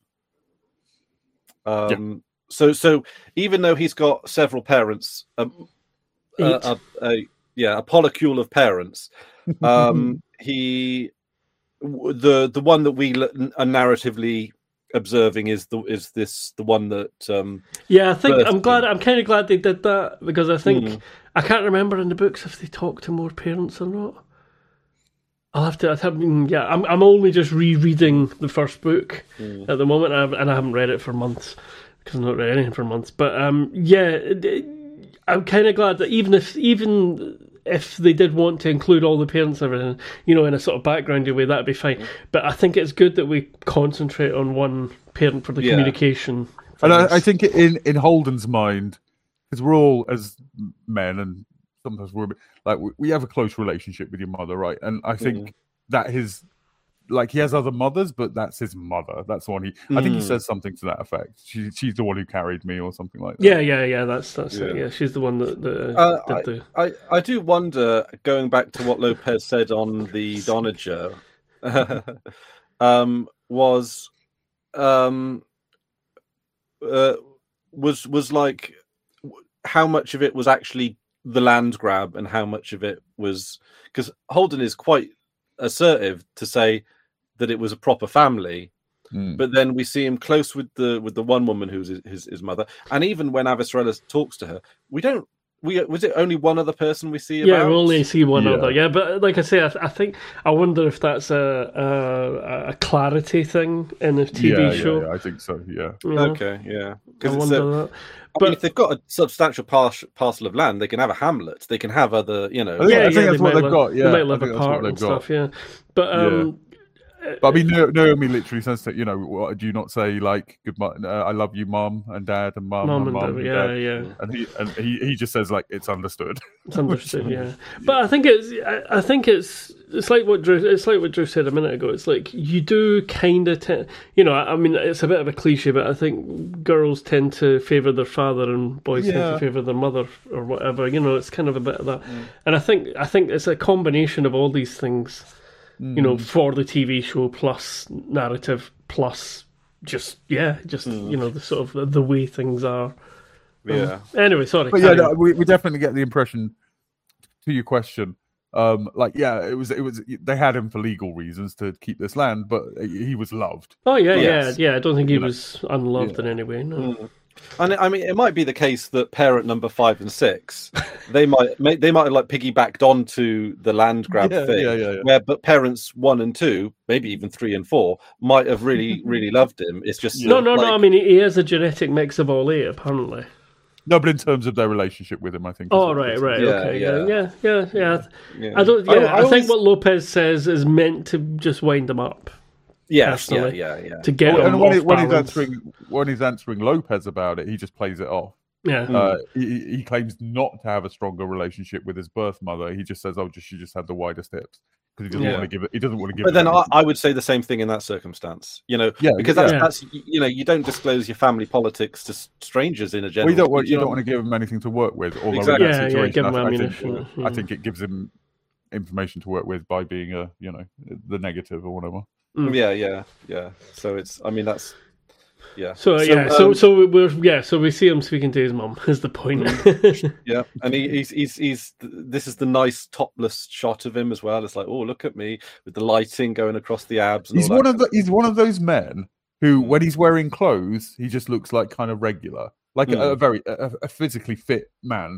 Um, So so even though he's got several parents, um, Eight. uh, a, a, yeah, a polycule of parents, um, he w- the the one that we l- are narratively observing is the is this the one that um yeah. I think First I'm glad. thing. I'm kind of glad they did that because I think Mm. I can't remember in the books if they talk to more parents or not. I'll have to. I have, yeah, I'm. I'm only just rereading the first book Mm. at the moment, and I, haven't- and I haven't read it for months because I've not read anything for months. But um, yeah, it- it- I'm kind of glad that even if even if they did want to include all the parents and everything, you know, in a sort of backgroundy way, that'd be fine. But I think it's good that we concentrate on one parent for the Yeah. communication. and I, things. I think in in Holden's mind, because we're all as men, and sometimes we're a bit- like we, we have a close relationship with your mother, right? And I think Mm. that his like he has other mothers, but that's his mother. That's the one he. I think he Mm. says something to that effect. She, she's the one who carried me, or something like that. yeah, yeah, yeah. That's that's it. Yeah. Yeah, she's the one that, that Uh, did the. I, I do wonder, going back to what Lopez said on the Donager, um, was um, uh, was was like how much of it was actually the land grab and how much of it was because Holden is quite assertive to say that it was a proper family, Mm. but then we see him close with the with the one woman who's his, his, his mother, and even when Avasarala talks to her, we don't. We was it only one other person we see? Yeah, about? we only see one Yeah. other. Yeah, but like I say, I, th- I think I wonder if that's a a, a clarity thing in a T V yeah, show. yeah, yeah, I think so. Yeah. you know? Okay, yeah. I Because wonder that. I But mean, if they've got a substantial par- parcel of land, they can have a hamlet. They can have other, you know. I think- yeah, I think yeah, that's they what might they've live, got, yeah, they might I live think that's what apart they've and got. stuff. Yeah, but um, But I mean, Na- Naomi literally says that, you know, what, do you not say like "good, mo- uh, I love you, mom and dad and mom, mum and and mom dad, and yeah, dad?" yeah, And he and he, he just says like it's understood. it's understood. Yeah, but I think it's I, I think it's it's like what Drew it's like what Drew said a minute ago. It's like you do kind of te- you know. I, I mean, it's a bit of a cliche, but I think girls tend to favour their father and boys tend Yeah. to favour their mother or whatever. You know, it's kind of a bit of that. And I think I think it's a combination of all these things. You know, for the T V show plus narrative plus just yeah, just you know the sort of the, the way things are. Yeah. Anyway, sorry. But yeah, carry no, on. we, we definitely get the impression to your question. Um, like yeah, it was it was they had him for legal reasons to keep this land, but he was loved. Oh yeah, Yes. yeah, yeah. I don't think he You know. was unloved Yeah. in any way. No. Mm. And I mean, it might be the case that parent number five and six, they might may- they might have like piggybacked onto the land grab Yeah, thing, yeah, yeah, yeah. where but parents one and two, maybe even three and four, might have really really loved him. It's just No, no, like, no. I mean, he he is a genetic mix of all eight, apparently. No, but in terms of their relationship with him, I think. is Oh what right, it's- right, Yeah, okay, yeah, yeah. yeah, yeah, yeah. yeah. I don't. I- Yeah, I I, think always- what Lopez says is meant to just wind him up yes, yeah, personally. yeah, yeah. to get Oh, him and when, off he, when he's balance. answering when he's answering Lopez about it, he just plays it off. Yeah, Mm. Uh, he, he claims not to have a stronger relationship with his birth mother. He just says, "Oh, just she just had the widest hips," because he doesn't Yeah. want to give it. He doesn't want to give. But it then I, anything. I would say the same thing in that circumstance, you know, Yeah, because that's, yeah. that's you know, you don't disclose your family politics to s- strangers in a general. Well, you don't want you know? don't want to give him anything to work with. Although Exactly. in Yeah, that yeah, situation, give him I, I think, ammunition, I yeah. think it gives him information to work with by being a you know the negative or whatever. Mm. Yeah, yeah, yeah. So it's, I mean, that's yeah. So, yeah, so um, so we're yeah, so we see him speaking to his mum. Is the point? yeah, and he, he's he's he's this is the nice topless shot of him as well. It's like, oh, look at me with the lighting going across the abs. And He's all one that of the he's one of those men who, Mm. when he's wearing clothes, he just looks like kind of regular, like a, Mm. a very a, a physically fit man.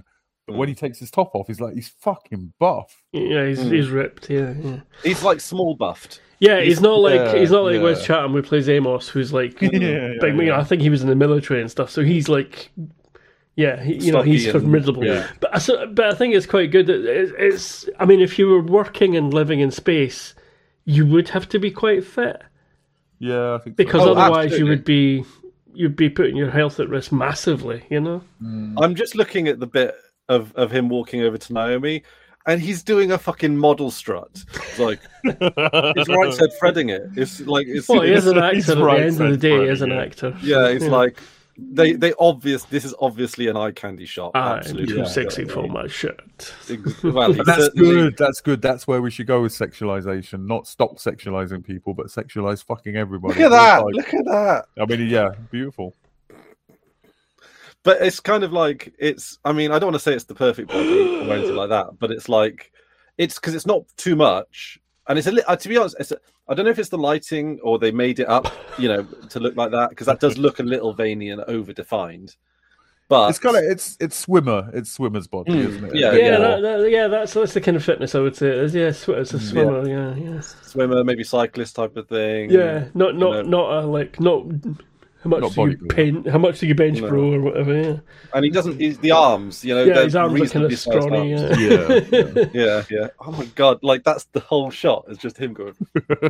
But when he takes his top off, he's like he's fucking buff. Yeah, he's Mm. he's ripped. Yeah, yeah. He's like small buffed. Yeah, he's, He's- not like yeah, he's not like yeah. Wes Chatham who plays Amos, who's like, Yeah, big, yeah, you know, yeah. I think he was in the military and stuff, so he's like, yeah, he, you know, Stocky he's and- formidable. yeah. But I so- but I think it's quite good. That it's, it's, I mean, if you were working and living in space, you would have to be quite fit Yeah, I think because so. Oh, otherwise you absolutely. would be you'd be putting your health at risk massively. You know. I'm just looking at the bit of, of him walking over to Naomi, and he's doing a fucking model strut. It's like his right said Fredding it. It's like it's, Well, he is an He's actor. At right the end of the said day, Freddy, as an yeah. actor. yeah, it's like they they obvious. This is obviously an eye candy shot. Ah, Absolutely, too yeah. sexy for my shirt. Ex- Well, he But that's certainly- good. That's good. That's where we should go with sexualization. Not stop sexualizing people, but sexualize fucking everybody. Look at that! Like- Look at that! I mean, yeah, beautiful. But it's kind of like it's. I mean, I don't want to say it's the perfect body or anything like that, but it's like it's because it's not too much, and it's a. li- uh, To be honest, it's a, I don't know if it's the lighting or they made it up, you know, to look like that because that does look a little veiny and over defined. But It's kind of it's it's swimmer. It's swimmer's body, Mm, isn't it? yeah, Yeah, yeah. that, that, yeah, that's that's the kind of fitness I would say. It is. Yeah, sw- it's a swimmer. Yeah, yeah, swimmer, maybe cyclist type of thing. yeah. Not not know. not a like not. How much Not do you bodybuilder. pen, How much do you bench No. pro or whatever? Yeah, And he doesn't. He's the arms, you know. yeah. they're His arms are kind reasonably of sized scrawny. arms. Yeah. Yeah, yeah. Yeah, yeah. Oh my god! Like that's the whole shot. It's just him going.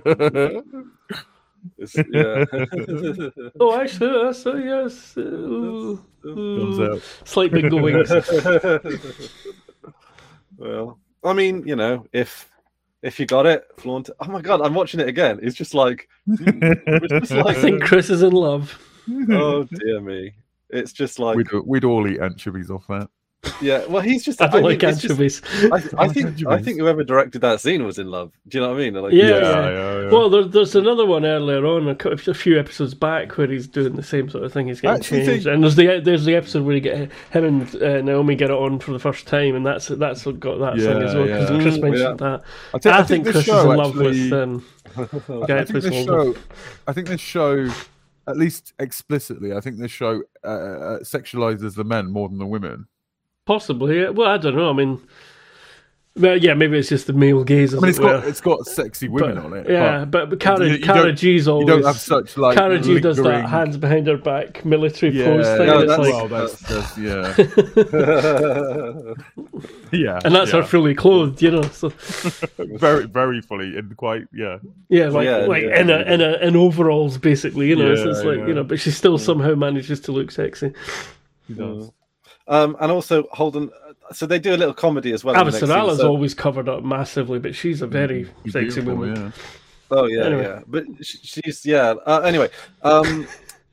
It's, yeah. Oh, actually, that's uh, yes. Uh, Thumbs uh, up. slight bingo wings. Well, I mean, you know, if if you got it, flaunt it. Oh my god, I'm watching it again. It's just like, it's just I like think Chris is in love. oh dear me. It's just like, We'd, we'd all eat anchovies off that. yeah. Well, he's just. I don't mean, like it's just- anchovies. I, I think I Anchovies. think whoever directed that scene was in love. Do you know what I mean? Like, Yeah, Yeah, yeah. yeah, yeah. Well, there, there's another one earlier on, a, cou- a few episodes back, where he's doing the same sort of thing. He's getting Actually changed, think- and there's the there's the episode where he get him and uh, Naomi get it on for the first time, and that's that's what got that thing Yeah, as well. Because yeah. Chris Mm, mentioned that. I, thi- I, I think, this Chris is show in love actually- with um, guy I who think plays this Holden. show. I think this show, at least explicitly, I think this show uh, uh, sexualizes the men more than the women. Possibly. Yeah. Well, I don't know. I mean, well, yeah, maybe it's just the male gaze. As I mean, it it's got were. it's got sexy women But- on it. Yeah, but, but Cara, you- you Cara don't- G's always. you don't have such like Cara G does that lingering- hands behind her back military Yeah, pose thing. No, and it's that's- like, well, that's, that's yeah, yeah, and that's yeah. her fully clothed, you know. So very, very fully and quite, yeah. yeah, like Yeah, like yeah, in a yeah. in a in overalls, basically, you know. it's Yeah, just like yeah. you know, but she still somehow manages to look sexy. He does. um, and also Holden. So they do a little comedy as well. in the next scene, Avasarala's so- always covered up massively, but she's a very He's sexy beautiful, woman. yeah. Oh yeah, Anyway. yeah. But sh- she's yeah. Uh, anyway, um,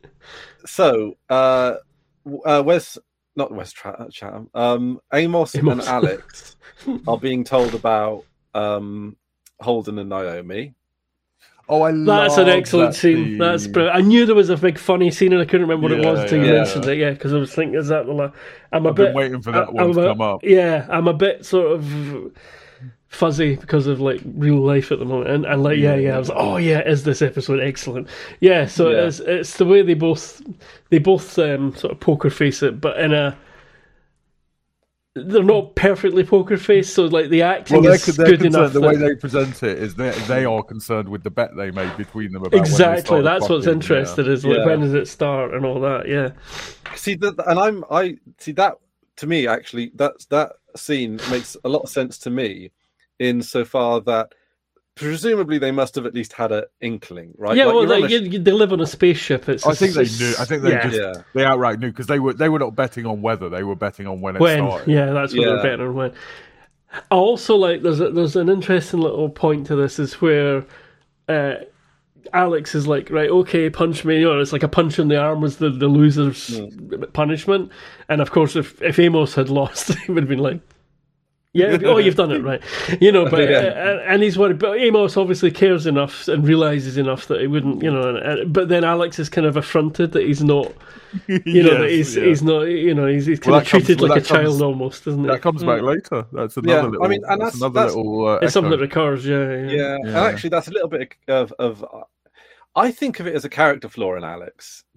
so uh, w- uh, Wes, not Wes Tra- Chatham, um, Amos, Amos. and Alex are being told about um, Holden and Naomi. Oh, I That's love an excellent that scene. That's scene. brilliant. I knew there was a big funny scene, and I couldn't remember what it was Yeah, until you yeah. mentioned it. Yeah, because I was thinking, is that the? La- I'm a I've bit been waiting for that I- one I'm to a- come up. Yeah, I'm a bit sort of fuzzy because of like real life at the moment, and, and like yeah, yeah, I was like, oh yeah, is this episode excellent? Yeah, so Yeah. it's it's the way they both they both um, sort of poker face it, but in a they're not perfectly poker face, so like the acting Well, they're, is they're good concerned. enough. The way that- they present it is they they are concerned with the bet they made between them about when they exactly, started that's what's fucking, interesting is like Yeah. when does it start and all that. Yeah, See that, and I'm I see that to me actually that's that scene makes a lot of sense to me, insofar that presumably they must have at least had an inkling, right? yeah. Like, well, you're on like, a you, you- they live on a spaceship. It's I think they it's- knew. I think they yeah. just Yeah. they outright knew because they were they were not betting on whether they were betting on when it when started. yeah, that's what Yeah. they're betting on when. I also like there's a, there's an interesting little point to this is where uh, Alex is like, right, okay, punch me. You know, it's like a punch in the arm was the, the loser's punishment, and of course, if if Amos had lost, he would have been like, yeah, oh, you've done it right, you know. But Yeah. uh, and he's worried, but Amos obviously cares enough and realizes enough that he wouldn't, you know. And, and, but then Alex is kind of affronted that he's not. You know, that he's yeah. he's not, you know, he's, he's kind Well, of that comes- treated well, like a that comes- child almost, isn't it? That comes back later. That's another Yeah, I little. mean, and that's, that's- another that's- little. Uh, It's something echo. that recurs, yeah. Yeah. Yeah, and Yeah. actually, that's a little bit of of. I think of it as a character flaw in Alex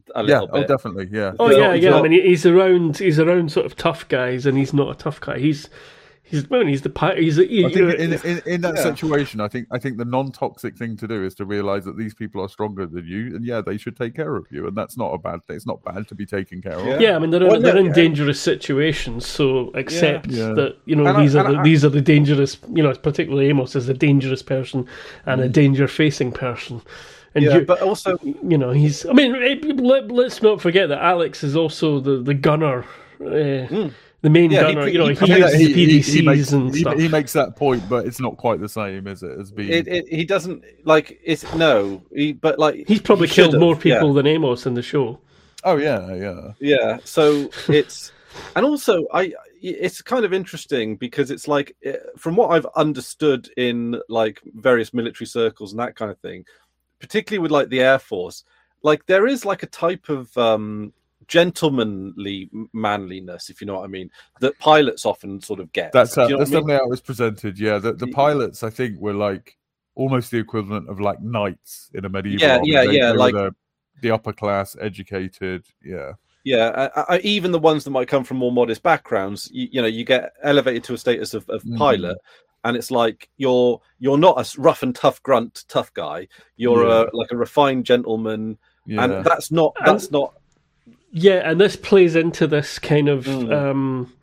a Yeah, little oh, bit. definitely, yeah. Oh He's yeah, not- he's yeah. not- I mean, he's around. He's around sort of tough guys, and he's not a tough guy. He's he's well, he's the pi- he's. He, I think in, in, in that Yeah. situation, I think I think the non-toxic thing to do is to realize that these people are stronger than you, and yeah, they should take care of you, and that's not a bad thing. It's not bad to be taken care of. Yeah. yeah, I mean, they're in, Well, no, they're in yeah. dangerous situations, so accept Yeah. that you know And I- these are and the, I- these are the dangerous. You know, particularly Amos is a dangerous person and a danger-facing person. And Yeah, you, but also, you know, he's. I mean, it- let, let's not forget that Alex is also the the gunner, uh, the main Yeah, he- gunner. you know, he- he, I think uses that the he, P he, D he, Cs makes, and he, stuff. he makes that point, but it's not quite the same, is it? As being it, it, he doesn't like it's no, he, but like He's probably he killed should've, more people yeah. than Amos in the show. oh yeah, yeah. Yeah, so it's and also I it's kind of interesting because it's like eh, from what I've understood in like various military circles and that kind of thing, particularly with like the Air Force, like there is like a type of um gentlemanly manliness, if you know what I mean, that pilots often sort of get. That's Do how, you know that's what I mean? definitely how it was presented. Yeah, the, the Y- pilots I think were like almost the equivalent of like knights in a medieval. Yeah, army. yeah, They- yeah, they were like- the, the upper class, educated. Yeah, Yeah, I, I, even the ones that might come from more modest backgrounds, you, you know, you get elevated to a status of, of Mhm. pilot, and it's like you're you're not a s- rough and tough grunt tough guy. You're Yeah. a like a refined gentleman, yeah. and that's not And- that's not. Yeah, and this plays into this kind of Mm. um,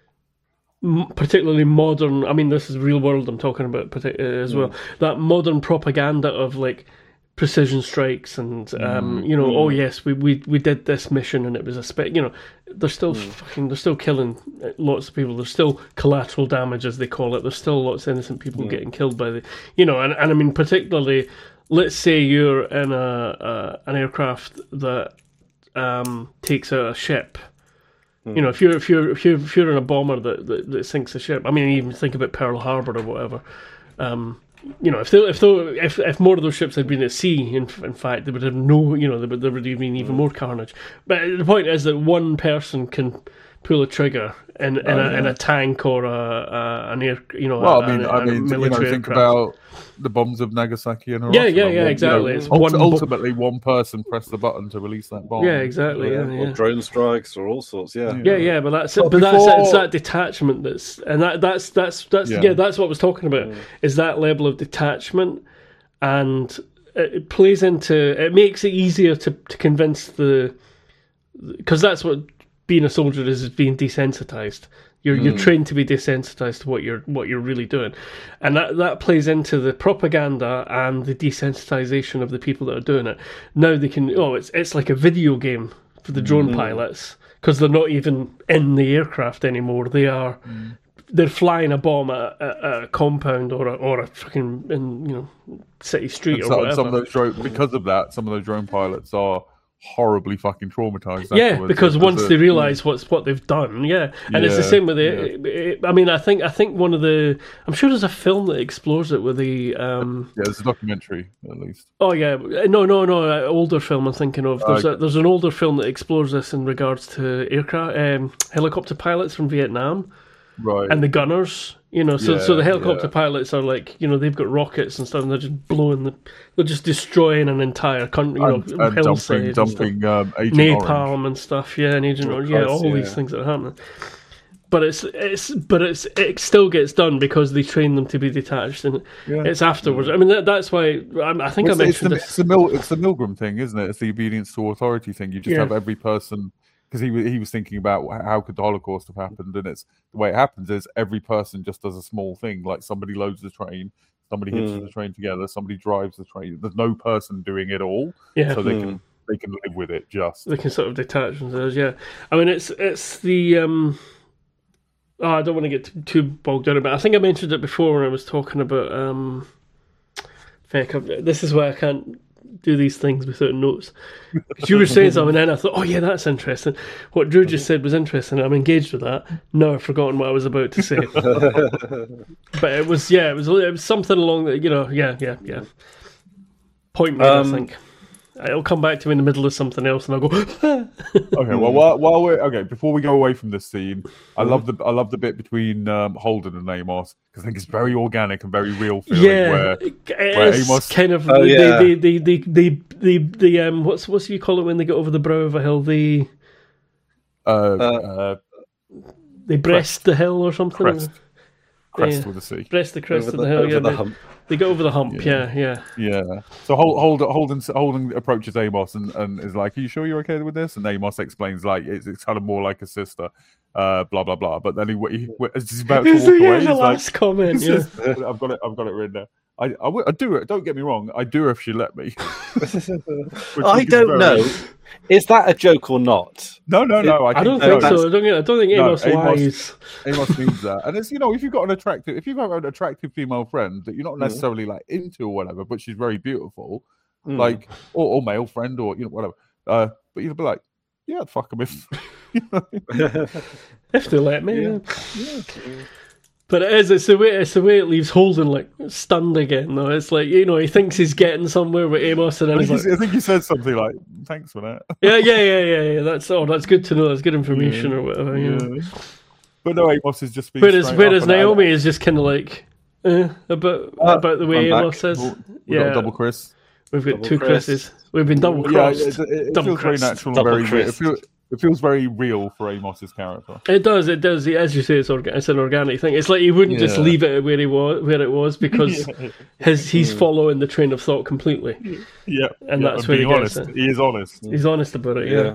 m- particularly modern. I mean, this is real world I'm talking about partic- uh, as well. That modern propaganda of like precision strikes and um, you know, oh yes, we, we we did this mission and it was a spec. You know, they're still fucking, they're still killing lots of people. There's still collateral damage, as they call it. There's still lots of innocent people getting killed by the, you know, and, and I mean particularly, let's say you're in a, a an aircraft that um, takes out a ship. You know, if you're if you're if you're if you're in a bomber that, that, that sinks a ship. I mean, even think about Pearl Harbor or whatever. Um, you know, if they, if they, if if more of those ships had been at sea, in in fact, they would have no. You know, there would there would have been even more carnage. But the point is that one person can pull a trigger in in, Oh, a, yeah. in a tank or a, a an air. You know, Well, a, I mean, a, I a mean, you know, military think aircraft. about the bombs of Nagasaki and Yeah, Hiroshima. yeah, yeah, One- exactly. you know, It's ult- one bo- ultimately, one person pressed the button to release that bomb. Yeah, exactly. Yeah, Yeah, or yeah. drone strikes or all sorts. Yeah, Yeah, yeah, but that's But but that's before- it's that detachment that's and that that's that's that's yeah, Yeah. that's what I was talking about is that level of detachment, and it, it plays into it makes it easier to to convince the because that's what being a soldier is is being desensitized. You're you're trained to be desensitized to what you're what you're really doing, and that that plays into the propaganda and the desensitization of the people that are doing it. Now they can oh it's it's like a video game for the drone pilots because they're not even in the aircraft anymore. They are they're flying a bomb at, at, at a compound or a, or a fucking in you know city street And or so, whatever. some of those drone, because of that, some of those drone pilots are horribly fucking traumatized. Yeah, afterwards. because There's once a- they realise what's what they've done, yeah, and it's the Yeah, same with the. I mean, I think I think one of the. I'm sure there's a film that explores it with the. Um, yeah, there's a documentary at least. oh yeah, no, no, no, uh, older film I'm thinking of. There's Okay. a, there's an older film that explores this in regards to aircraft, um, helicopter pilots from Vietnam Right. and the gunners. You know, so so the Yeah, helicopter yeah. pilots are like, you know, they've got rockets and stuff, and they're just blowing the, they're just destroying an entire country, you and, know, and hillside dumping, and stuff. dumping um, Agent Orange. Napalm and stuff, yeah, and Agent Oh, Orange, yeah, Christ, all these yeah. things that are happening. But it's it's but it's it still gets done because they train them to be detached, and Yeah. it's afterwards. I mean, that, that's why I, I think Well, I it's, it's, mentioned the, this. it's, the Mil, it's the Milgram thing, isn't it? It's the obedience to authority thing. You just Yeah. have every person, because he, wa- he was thinking about wh- how could the Holocaust have happened, and it's the way it happens is every person just does a small thing, like somebody loads the train, somebody hitches Mm. the train together, somebody drives the train. There's no person doing it all, Yeah, so they Mm. can they can live with it just. they can sort of detach themselves. Yeah, I mean, it's it's the. Um, oh, I don't want to get too, too bogged down about it. I think I mentioned it before when I was talking about. Um, feck, I've- this is why I can't do these things without notes. Because you were saying something, and then I thought, oh yeah, that's interesting. What Drew just said was interesting. I'm engaged with that. No, I've forgotten what I was about to say. But it was, yeah, it was, it was something along the, you know, yeah, yeah, yeah. Point made, Um, I think. it'll come back to me in the middle of something else, and I'll go. Okay, well, while, while we're okay, before we go away from this scene, I love the I love the bit between um, Holden and Amos because I think it's very organic and very real feeling. Yeah, where, where it's Amos kind of Oh, the, yeah. the, the, the, the, the, the um what's what's you call it when they get over the brow of a hill? The uh, uh, they breast the hill or something. crest, crest Yeah. with a C. Breast the crest Over of the, the hill. over Yeah, the they, hump. they go over the hump. Yeah, yeah. Yeah. So Hol- Holden, Holden, Holden approaches Amos and, and is like, "Are you sure you're okay with this?" And Amos explains like it's, it's kind of more like a sister, uh, blah blah blah. But then he, he as he's about to Here's walk the, away, here's the he's last like, comment. he Yeah. says- "I've got it, I've got it written there. I, I, w- I do it. Don't get me wrong. I do if she let me." Which I is don't very- know. Is that a joke or not? No, no, no. I, I don't no, think that's- so. I don't. I don't think No, Amos Amos- lies. Amos means that, and it's you know if you've got an attractive, if you've got an attractive female friend that you're not necessarily like into or whatever, but she's very beautiful, Mm. like or, or male friend or you know whatever, uh, but you'd be like, yeah, I'd fuck him if. You know? If they let me. Yeah. Yeah. But it is. It's the way. It's the way it leaves Holden like stunned again. Though it's like you know he thinks he's getting somewhere with Amos, and then I he's think, like, he, I think he said something like, "Thanks for that." yeah, yeah, yeah, yeah, yeah. That's oh, that's good to know. That's good information or whatever. You know. Yeah. But no, Amos is just being Whereas, straight whereas up and- Naomi is just kind of like eh, about Uh, about the way I'm back. Amos says. Oh, we got Yeah, a double Chris. we've got Double two Chris. Chris's. We've been double Yeah, crossed. it, it, it double feels very Chris. natural and Double very. Real. It, Chris. feel, it feels very real for Amos's character. It does. It does. As you say, it's orga- it's an organic thing. It's like he wouldn't just Yeah. leave it where he was, where it was, because his he's following the train of thought completely. Yeah, And yeah, that's where he being gets honest. it. He is honest. He's honest about it. Yeah.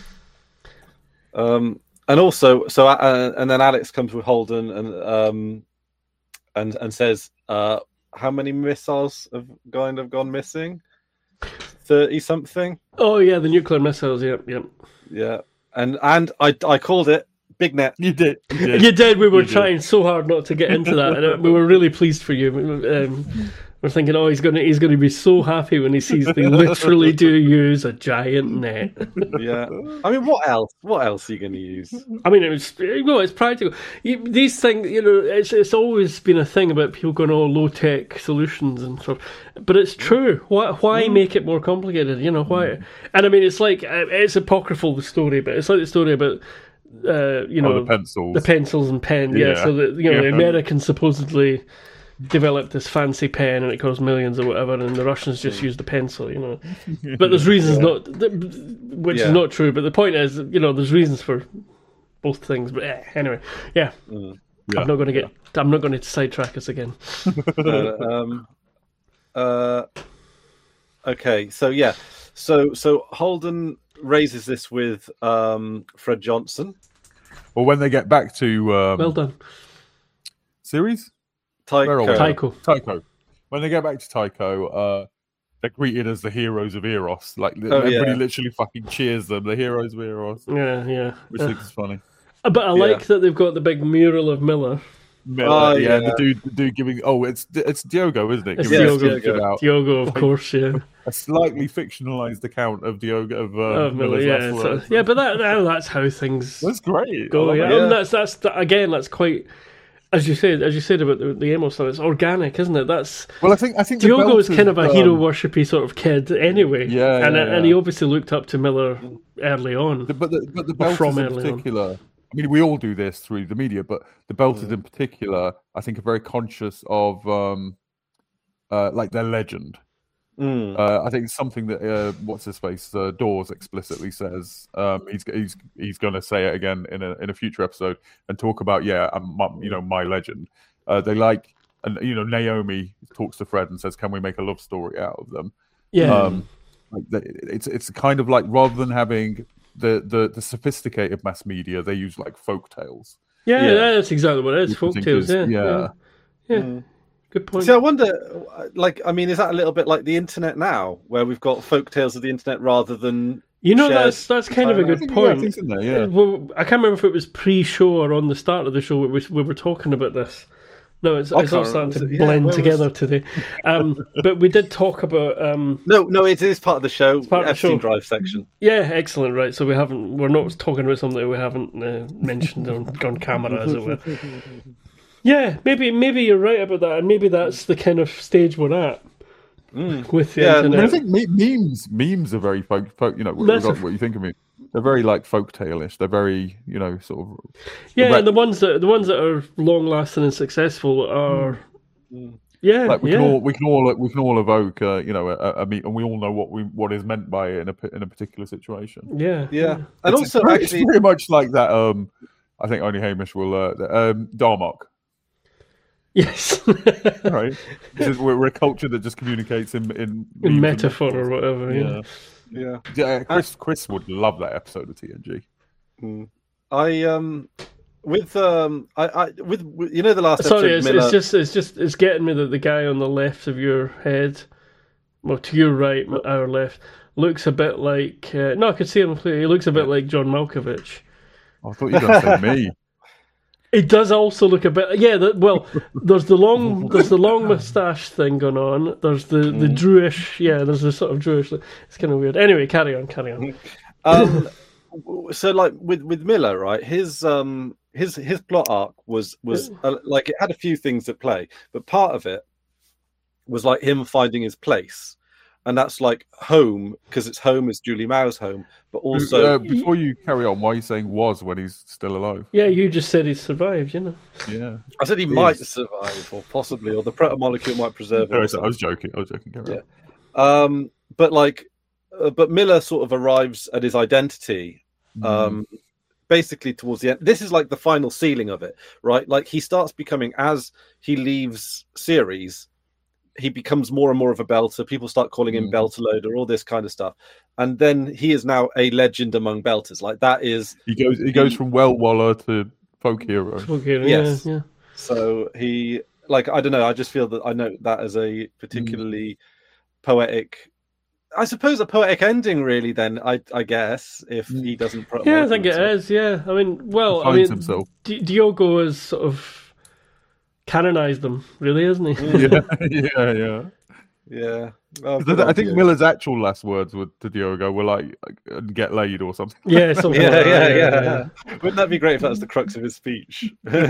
Yeah. Um, and also, so uh, and then Alex comes with Holden and um, and and says, uh, "How many missiles have kind of gone missing? Thirty something." Oh yeah, the nuclear missiles. Yep, yep. Yeah, and and I I called it Big Net. You did. You did. You did. We were You did. trying so hard not to get into that, and uh, we were really pleased for you. Um, we're thinking, oh, he's gonna he's gonna be so happy when he sees they literally do use a giant net. Yeah, I mean, what else? What else are you going to use? I mean, it was no, it's practical. You, these things, you know, it's it's always been a thing about people going all low tech solutions and stuff, but it's true. Why why make it more complicated? You know why? And I mean, it's like uh, it's apocryphal the story, but it's like the story about uh, you know Oh, the pencils. the pencils and pen. Yeah, Yeah. so that you know the Yeah. Americans supposedly developed this fancy pen and it cost millions or whatever, and the Russians just used the pencil, you know. But there's reasons not, th- which Yeah. is not true. But the point is, you know, there's reasons for both things. But eh, anyway, yeah, Mm. Yeah. I'm not going to get, I'm not going to sidetrack us again. Uh, um, uh, okay, so yeah, so so Holden raises this with um, Fred Johnson. Well, when they get back to um, Well done, series, Tycho. Where are we? Tycho. Tycho. When they get back to Tycho, uh, they're greeted as the heroes of Eros. Like Oh, everybody yeah. literally fucking cheers them. The heroes of Eros, Yeah, yeah. which Uh, I think is funny. but I Yeah. like that they've got the big mural of Miller. Miller, Oh, yeah, yeah. the dude, the dude giving. Oh, it's it's Diogo, isn't it? It's Giving Diogo. his certificate out. Diogo, of course, yeah. A slightly fictionalized account of Diogo of, uh, Oh, Miller, Miller's yeah. wrestler. So, yeah, but that, that that's how things That's great. I go. love Yeah, it. I mean, Yeah. that's that's that, again, that's quite. As you said, as you said about the, the Amos stuff, it's organic, isn't it? That's Well, I think I think the Diogo is belt kind of a um, hero worshipy sort of kid, anyway. Yeah, and yeah, and yeah. he obviously looked up to Miller early on. The- but the but the Or from Belters in early on. particular. I mean, we all do this through the media, but the Belters in particular, I think, are very conscious of um, uh, like their legend. Mm. Uh, I think it's something that uh, what's his face uh, Dawes explicitly says. Um, he's he's he's going to say it again in a in a future episode and talk about yeah, um, my, you know, my legend. Uh, they like, and you know, Naomi talks to Fred and says, "Can we make a love story out of them?" Yeah, Um, like the, it's it's kind of like rather than having the, the the sophisticated mass media, they use like folk tales. yeah, yeah. that's exactly what it is. Which I think Folktales, is- yeah, yeah. yeah, yeah. Mm. Good point. See, I wonder, like, I mean, is that a little bit like the internet now, where we've got folk tales of the internet rather than You know, shared that's that's kind of a time? I good think, point. Yeah, I think it's in there, yeah. Well, I can't remember if it was pre-show or on the start of the show where we, we were talking about this. No, it's, I it's all can't starting to remember. Yeah, blend where was- together today. Um, but we did talk about um, No, no, it is part of the show. part of the Epstein show. Drive section. yeah, excellent, right? So we haven't, we're not talking about something that we haven't uh, mentioned on, on camera, as it were. Yeah, maybe maybe you're right about that, and maybe that's the kind of stage we're at. Mm. with the Yeah, internet. I think me- memes memes are very folk, folk you know, what, Massive. what you think of me. They're very like folktale-ish. They're very, you know, sort of. Yeah, Re- and the ones that the ones that are long lasting and successful are, Mm. yeah, like we yeah. can all we can all we can all evoke, uh, you know, a, a meet, and we all know what we what is meant by it in a in a particular situation. yeah, Yeah, and It's- also it's very, actually, it's very much like that. Um, I think only Hamish will. Uh, the, um, Darmok, yes, right? Because we're, we're a culture that just communicates in in, in memes and metaphor or metaphors. whatever. Yeah. Yeah. yeah. Yeah, Chris Chris would love that episode of T N G. Mm. I um with um I, I with, with you know the last Sorry, episode it's, Miller, it's just it's just it's getting me that the guy on the left of your head, well, to your right, our left, looks a bit like. Uh, no, I could see him clearly. He looks a bit like John Malkovich. I thought you were going to say me. It does also look a bit, yeah. The, well, there's the long, there's the long moustache thing going on. There's the, the Druish, yeah. There's the sort of Druish. It's kind of weird. Anyway, carry on, carry on. um so like with with Miller, right? His um his his plot arc was was uh, like it had a few things at play, but part of it was like him finding his place, and that's like home because it's home is Julie Mao's home, but also uh, before you carry on, why are you saying was when he's still alive? Yeah, you just said he survived, you know. Yeah, I said he might survive, or possibly, or the protomolecule might preserve him. I or was, I something. was joking. I was joking. Carry Yeah. Um, but like, uh, but Miller sort of arrives at his identity, on. um, basically towards the end. This is like the final ceiling of it, right? Like he starts becoming, as he leaves series, he becomes more and more of a belter. People start calling him Mm. Belter Loader, all this kind of stuff, and then he is now a legend among belters. Like that is he goes. He goes from well waller to folk hero. Okay, Yes. yeah, yeah. so he like I don't know. I just feel that I note that as a particularly poetic. I suppose a poetic ending, really. Then I, I guess if he doesn't. Yeah, I think it is. Yeah, I mean, well, He I finds mean, himself. Di- Diogo has sort of canonized them, really, hasn't he? Yeah, yeah, yeah. Yeah, oh, 'Cause good I on think you. Miller's actual last words were, to Diogo were like, uh, "Get laid" or something. Yeah, something Yeah, like yeah, that, yeah, Wouldn't that be great if that was the crux of his speech?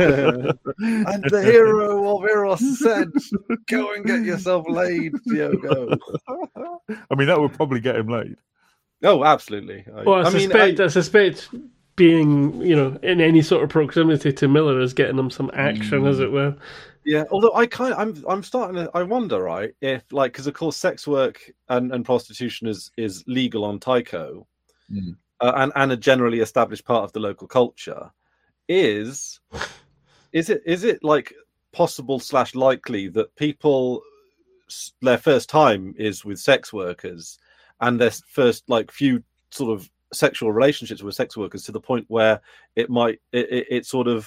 And the hero of Eros said, "Go and get yourself laid, Diogo." I mean, that would probably get him laid. Oh, absolutely. I, Well, I, I mean, suspect, I... I- suspect being, you know, in any sort of proximity to Miller is getting him some action, Mm. as it were. yeah. Although I kind, I'm, I'm starting to, I wonder, right, if like, because of course, sex work and, and prostitution is is legal on Tycho, Mm. uh, and and a generally established part of the local culture. Is is it is it like possible slash likely that people s- their first time is with sex workers, and their first like few sort of sexual relationships with sex workers to the point where it might it, it, it sort of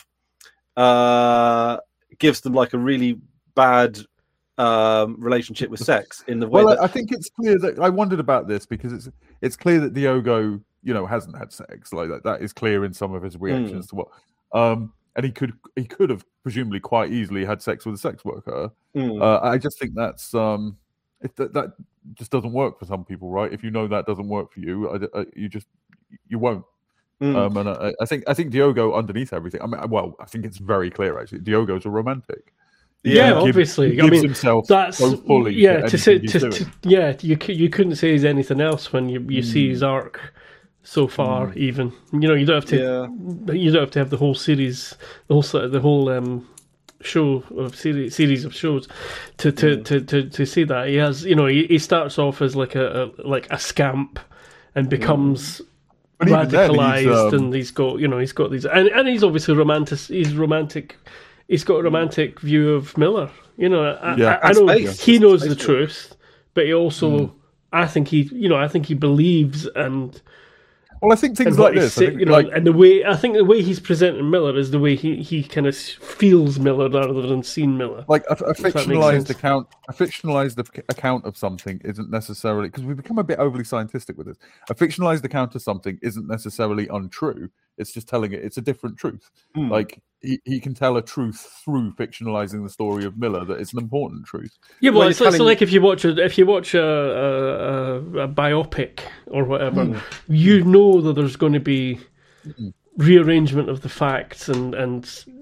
uh gives them like a really bad um relationship with sex in the way Well, that I, I think it's clear that I wondered about this because it's it's clear that Diogo, you know, hasn't had sex. Like that, that is clear in some of his reactions to what. Um, and he could he could have presumably quite easily had sex with a sex worker. Mm. Uh, I just think that's um, if that, that just doesn't work for some people, right? If you know that doesn't work for you, I, I, you just you won't. Mm. Um, and I, I think I think Diogo, underneath everything, I mean, well, I think it's very clear actually. Diogo's a romantic. Yeah, Yeah, He gives- obviously. he I gives mean, himself that's so fully. yeah. to To say, anything he's to, doing. to, yeah, you cou- you couldn't say he's anything else when you you see Mm. his arc so far. Mm. Even you know you don't have to Yeah. you don't have to have the whole series, the whole sort of- the whole um, show of series series of shows to to, Mm. to, to, to see that he has you know he, he starts off as like a, a like a scamp and becomes. But even then, he's, radicalized, um, and he's got you know he's got these and, and he's obviously romantic. He's romantic. He's got a romantic view of Miller. You know, I, Yeah. I, I know Space. he knows the Space. truth, but he also, I think he, you know, I think he believes and Well, I think things and what like he this, I say- think, you know, like, and the way I think the way he's presenting Miller is the way he, he kind of feels Miller rather than seeing Miller. like a, a that makes fictionalized sense. account, a fictionalized ac- account of something isn't necessarily because we become a bit overly scientific with this. A fictionalized account of something isn't necessarily untrue. It's just telling it. It's a different truth. Mm. Like he, he can tell a truth through fictionalizing the story of Miller that it's an important truth. Yeah, well, Well, it's, you're it's telling- like if you watch a if you watch a, a, a, a biopic or whatever, Mm. you know that there's going to be rearrangement of the facts and and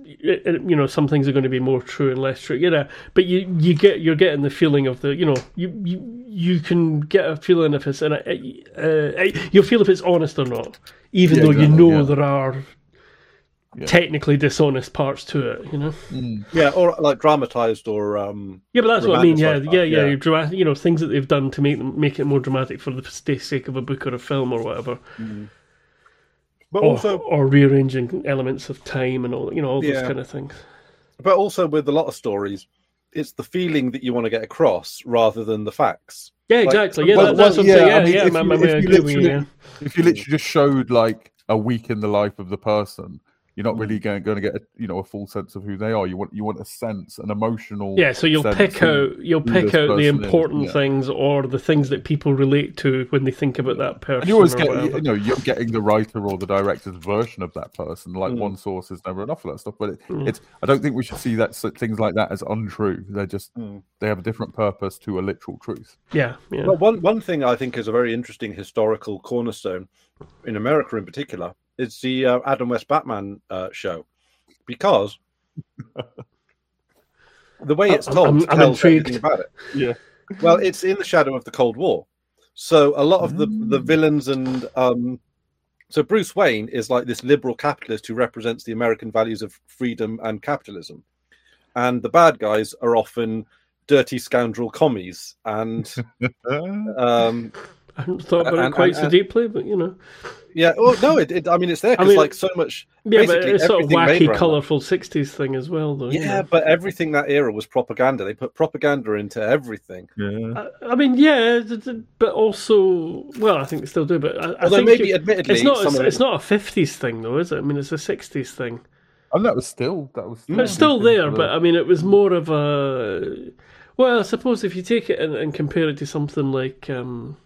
it, it, you know, some things are going to be more true and less true. You know, but you you get you're getting the feeling of the, you know, you you, you can get a feeling if it's in a, uh, you'll feel if it's honest or not, even Yeah, though you exactly, know yeah. there are Yeah. technically dishonest parts to it. You know. Mm. Yeah, or like dramatized or um. Yeah, but that's what I mean. Yeah, romanticised yeah, part, yeah. yeah. Dramatic, you know, things that they've done to make them make it more dramatic for the sake of a book or a film or whatever. But Or, also, or rearranging elements of time and all, you know, all those Yeah. kind of things. but also with a lot of stories, it's the feeling that you want to get across rather than the facts. Yeah, Like, exactly. Yeah, Well, that, that's well, what I'm saying. Yeah, I mean, yeah, if man, you- man, if I you agree with you. literally- Yeah. If you literally just showed like a week in the life of the person, you're not Mm. really going, going to get a, you know a full sense of who they are. You want you want a sense, an emotional. Yeah, so you'll sense pick of out you'll who pick this out the person is, important yeah. things or the things that people relate to when they think about that person. And you always or get, whatever. you know, you're getting the writer or the director's version of that person. Like Mm. one source is never enough for that stuff. But it, Mm. it's, I don't think we should see that things like that as untrue. They're just, Mm. they have a different purpose to a literal truth. Yeah, yeah. Well, one one thing I think is a very interesting historical cornerstone in America, in particular, is the uh, Adam West Batman uh, show, because the way it's I'm- told I'm- I'm tells intrigued. everything about it. Yeah. Well, it's in the shadow of the Cold War, so a lot of the the villains and um, so Bruce Wayne is like this liberal capitalist who represents the American values of freedom and capitalism, and the bad guys are often dirty scoundrel commies and um, I haven't thought about and- it quite and- so and- deeply, but you know. yeah. Well, no, it, it. I mean, it's there I because mean, like so much. Yeah, but basically it's sort of everything made wacky, around that. colourful sixties thing as well, though. you Yeah, know. but everything that era was propaganda. They put propaganda into everything. Yeah. I, I mean, yeah, th- th- but also, well, I think they still do. But I, I Although think maybe, you- admittedly, it's not. some It's, of it- it's not a fifties thing, though, is it? I mean, it's a sixties thing. And that was still, that was still. It's still deep into there, the- but I mean, it was more of a. Well, I suppose if you take it and, and compare it to something like um,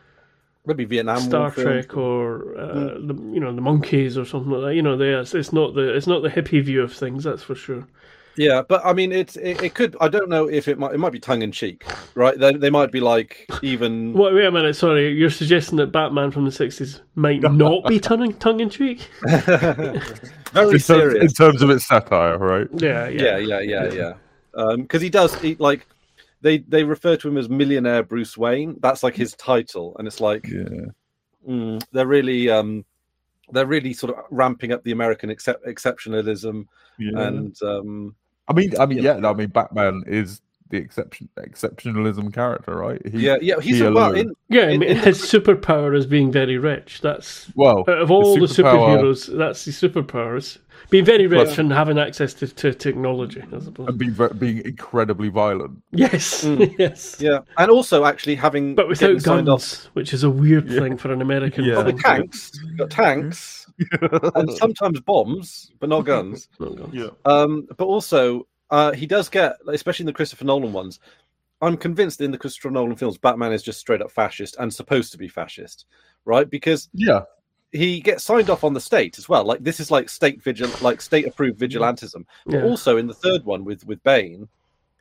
maybe Vietnam Star War films. Trek or uh, the you know the Monkeys or something like that, you know, they, it's, it's not the it's not the hippie view of things, that's for sure. Yeah, but I mean, it's it, it could. I don't know if it might. It might be tongue in cheek, right? They, they might be like even. Wait, wait a minute, sorry, you're suggesting that Batman from the sixties might not be tongue tongue in cheek? Very in terms, serious. in terms of its satire, right? Yeah, yeah, yeah, yeah, yeah, yeah. Because he does. He, like they they refer to him as millionaire Bruce Wayne. That's like his title, and it's like Yeah. mm, they're really um they're really sort of ramping up the American excep- exceptionalism Yeah. and um I mean, I mean, Yeah. yeah. no, I mean, Batman is the exception, exceptionalism character, right? He, yeah, yeah. He's he a, well alone. in Yeah, I In- mean, in- his superpower is being very rich. That's well, out of all the, superpower- superheroes, that's the superpowers. Being very rich Plus- and having access to, to technology, I suppose. and being ve- being incredibly violent. Yes, Mm. yes. yeah, and also actually having But without getting signed off. guns, which is a weird Yeah. thing for an American Yeah. Well, the film. tanks, got tanks, and sometimes bombs, but not guns. Not guns. Yeah. Um, but also, uh, he does get, especially in the Christopher Nolan ones. I'm convinced in the Christopher Nolan films, Batman is just straight up fascist and supposed to be fascist, right? Because Yeah. he gets signed off on the state as well. Like this is like state vigil, like state approved vigilantism. But Yeah. also in the third one with with Bane,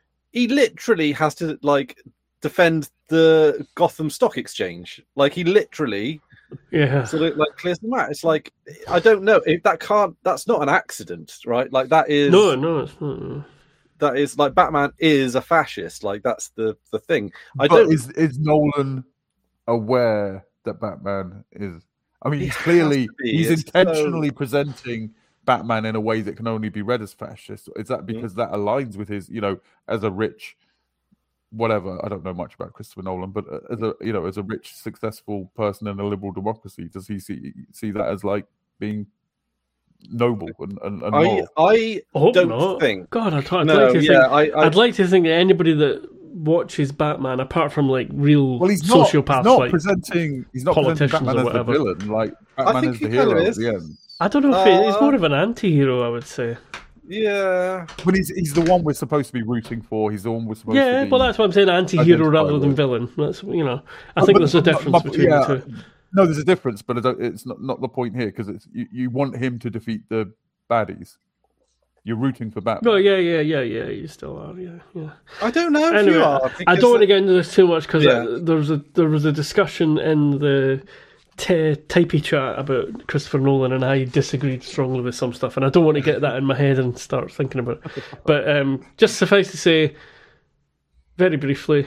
he literally has to like defend the Gotham Stock Exchange. Like he literally Yeah. sort of like clears them out. It's like I don't know if that can't. That's not an accident, right? Like that is No, no, it's not. that is like Batman is a fascist. Like that's the the thing. I but don't. is is Nolan aware that Batman is? I mean, He he's has clearly to be. he's It's intentionally presenting Batman in a way that can only be read as fascist. Is Mm-hmm. that because that aligns with his, you know, as a rich, whatever? I don't know much about Christopher Nolan, but uh, as a you know, as a rich, successful person in a liberal democracy, does he see see that as like being noble and and, and I moral? I I hope don't not. think. God, I'd, I'd No, like to yeah, think. I, I I'd like to think that anybody that watches Batman, apart from like real Well, he's not. sociopaths, He's not like presenting. He's not presenting politicians Batman or as the whatever. villain. Like I Batman think is he the kind of hero at is. the end. I don't know if he, he's Uh, more of an anti-hero, I would say. yeah. But he's he's the one we're supposed to be rooting for. He's the one we're supposed Yeah, to be. well, that's why I'm saying anti-hero identify rather than with. villain. That's you know, I Oh, think but- there's a but- difference but- between yeah, the two. No, there's a difference, but I don't, it's not, not the point here because it's you, you want him to defeat the baddies. You're rooting for Batman. Oh yeah, yeah, yeah, yeah. You still are, yeah, yeah. I don't know if Anyway, you are. I because don't want to get into this too much because Yeah. there was a there was a discussion in the t- typey chat about Christopher Nolan, and I disagreed strongly with some stuff, and I don't want to get that in my head and start thinking about it. But um, just suffice to say, very briefly,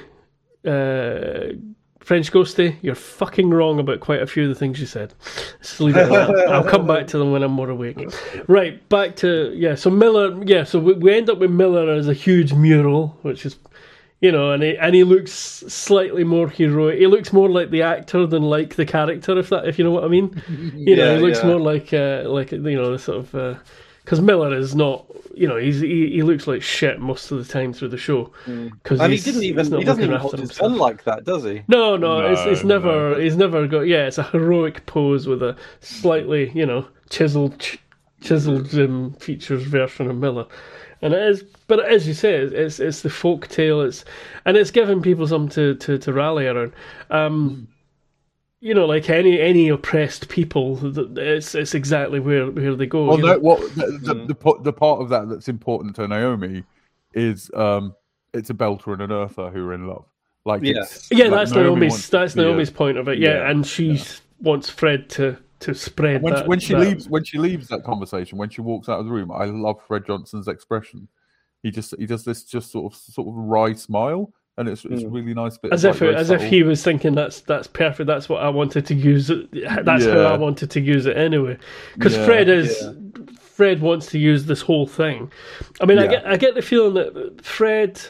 uh, French Ghosty, you're fucking wrong about quite a few of the things you said. Just leave it at that. I'll come back to them when I'm more awake. Right, back to, yeah, so Miller, yeah, so we, we end up with Miller as a huge mural, which is, you know, and he, and he looks slightly more heroic. He looks more like the actor than like the character, if that, if you know what I mean. You know, Yeah, he looks yeah. more like, uh, like you know, the sort of, because Miller is not, you know, he's he, he looks like shit most of the time through the show. Cause And he he's- didn't he's even not he doesn't looking even after hold his himself. gun like that, does he? No, no, No, it's it's never no. he's never got. Yeah, it's a heroic pose with a slightly, you know, chiseled ch- chiseled um, features version of Miller, and it is. But as you say, it's it's the folk tale. It's and it's giving people something to, to, to rally around. Um, you know, like any any oppressed people, th- it's it's exactly where, where they go. Well, you no, know? what the the, the po- the part of that that's important to Naomi is um, it's a belter and an earther who are in love. Like, Yes. it's, Yeah, like that's Naomi Naomi's wants that's to be a- Naomi's point of it. Yeah, yeah, and she wants Fred to to spread When, that. when she that- leaves, when she leaves that conversation, when she walks out of the room, I love Fred Johnson's expression. He just he does this just sort of sort of wry smile, and it's it's Mm. really nice bit. As of, if like, very as if subtle- he was thinking that's that's perfect. That's what I wanted to use it. That's how Yeah. I wanted to use it anyway. Because Yeah, Fred is yeah. Fred wants to use this whole thing. I mean, I Yeah. get I get the feeling that Fred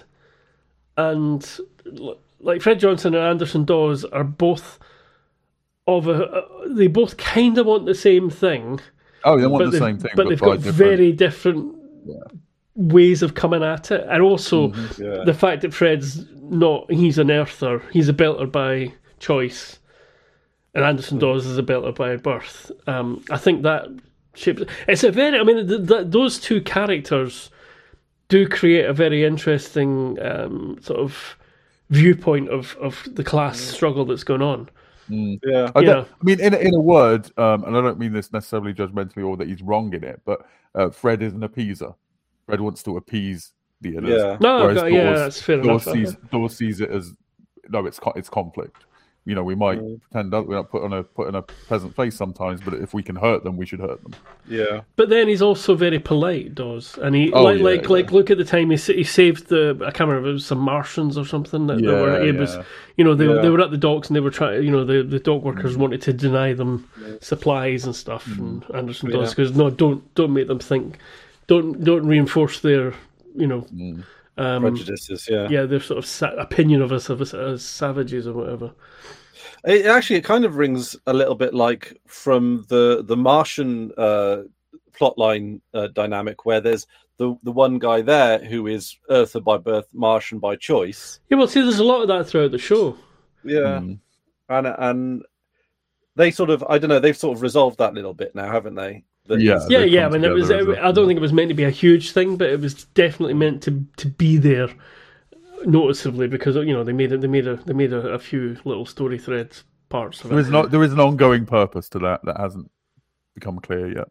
and like Fred Johnson and Anderson Dawes are both of a. They both kind of want the same thing. Oh, they want but the they've- same thing, but but, they've by got different. very different ways of coming at it, and also Mm-hmm. Yeah. the fact that Fred's not, he's an earther, he's a belter by choice, and Anderson Dawes is a belter by birth. Um, I think that shapes. It's a very, I mean, th- th- those two characters do create a very interesting um, sort of viewpoint of, of the class struggle that's going on. Yeah. I, you don't- know. I mean, in a, in a word, um, and I don't mean this necessarily judgmentally or that he's wrong in it, but uh, Fred is an appeaser. Fred wants to appease the others. Yeah. No, Whereas okay, yeah, Dawes- that's fair Dawes enough. sees, Dawes sees it as no, it's co- it's conflict. You know, we might pretend that we're not put on a put on a pleasant face sometimes, but if we can hurt them, we should hurt them. Yeah. But then he's also very polite, Dawes, and he Oh, like yeah, like yeah. like look at the time he sa- he saved the I can't remember, it was some Martians or something that they Yeah, were it was yeah. you know they Yeah. they were at the docks and they were trying, you know, the the dock workers wanted to deny them supplies and stuff, and Anderson Yeah. Dawes goes, no, don't don't make them think, don't don't reinforce their, you know, um, Prejudices. Yeah. yeah, their sort of sa- opinion of us of us as savages or whatever. It actually it kind of rings a little bit like from the the Martian uh, plotline uh, dynamic, where there's the the one guy there who is Earther by birth, Martian by choice. Yeah, well, see, there's a lot of that throughout the show. Yeah, Mm. and and they sort of I don't know they've sort of resolved that little bit now, haven't they? That Yeah. he's- Yeah, They yeah. I come mean, it was. together as a- I don't think it was meant to be a huge thing, but it was definitely meant to to be there noticeably because you know they made it. They made a. They made a, a few little story threads parts of There it. is not there is an ongoing purpose to that that hasn't become clear yet.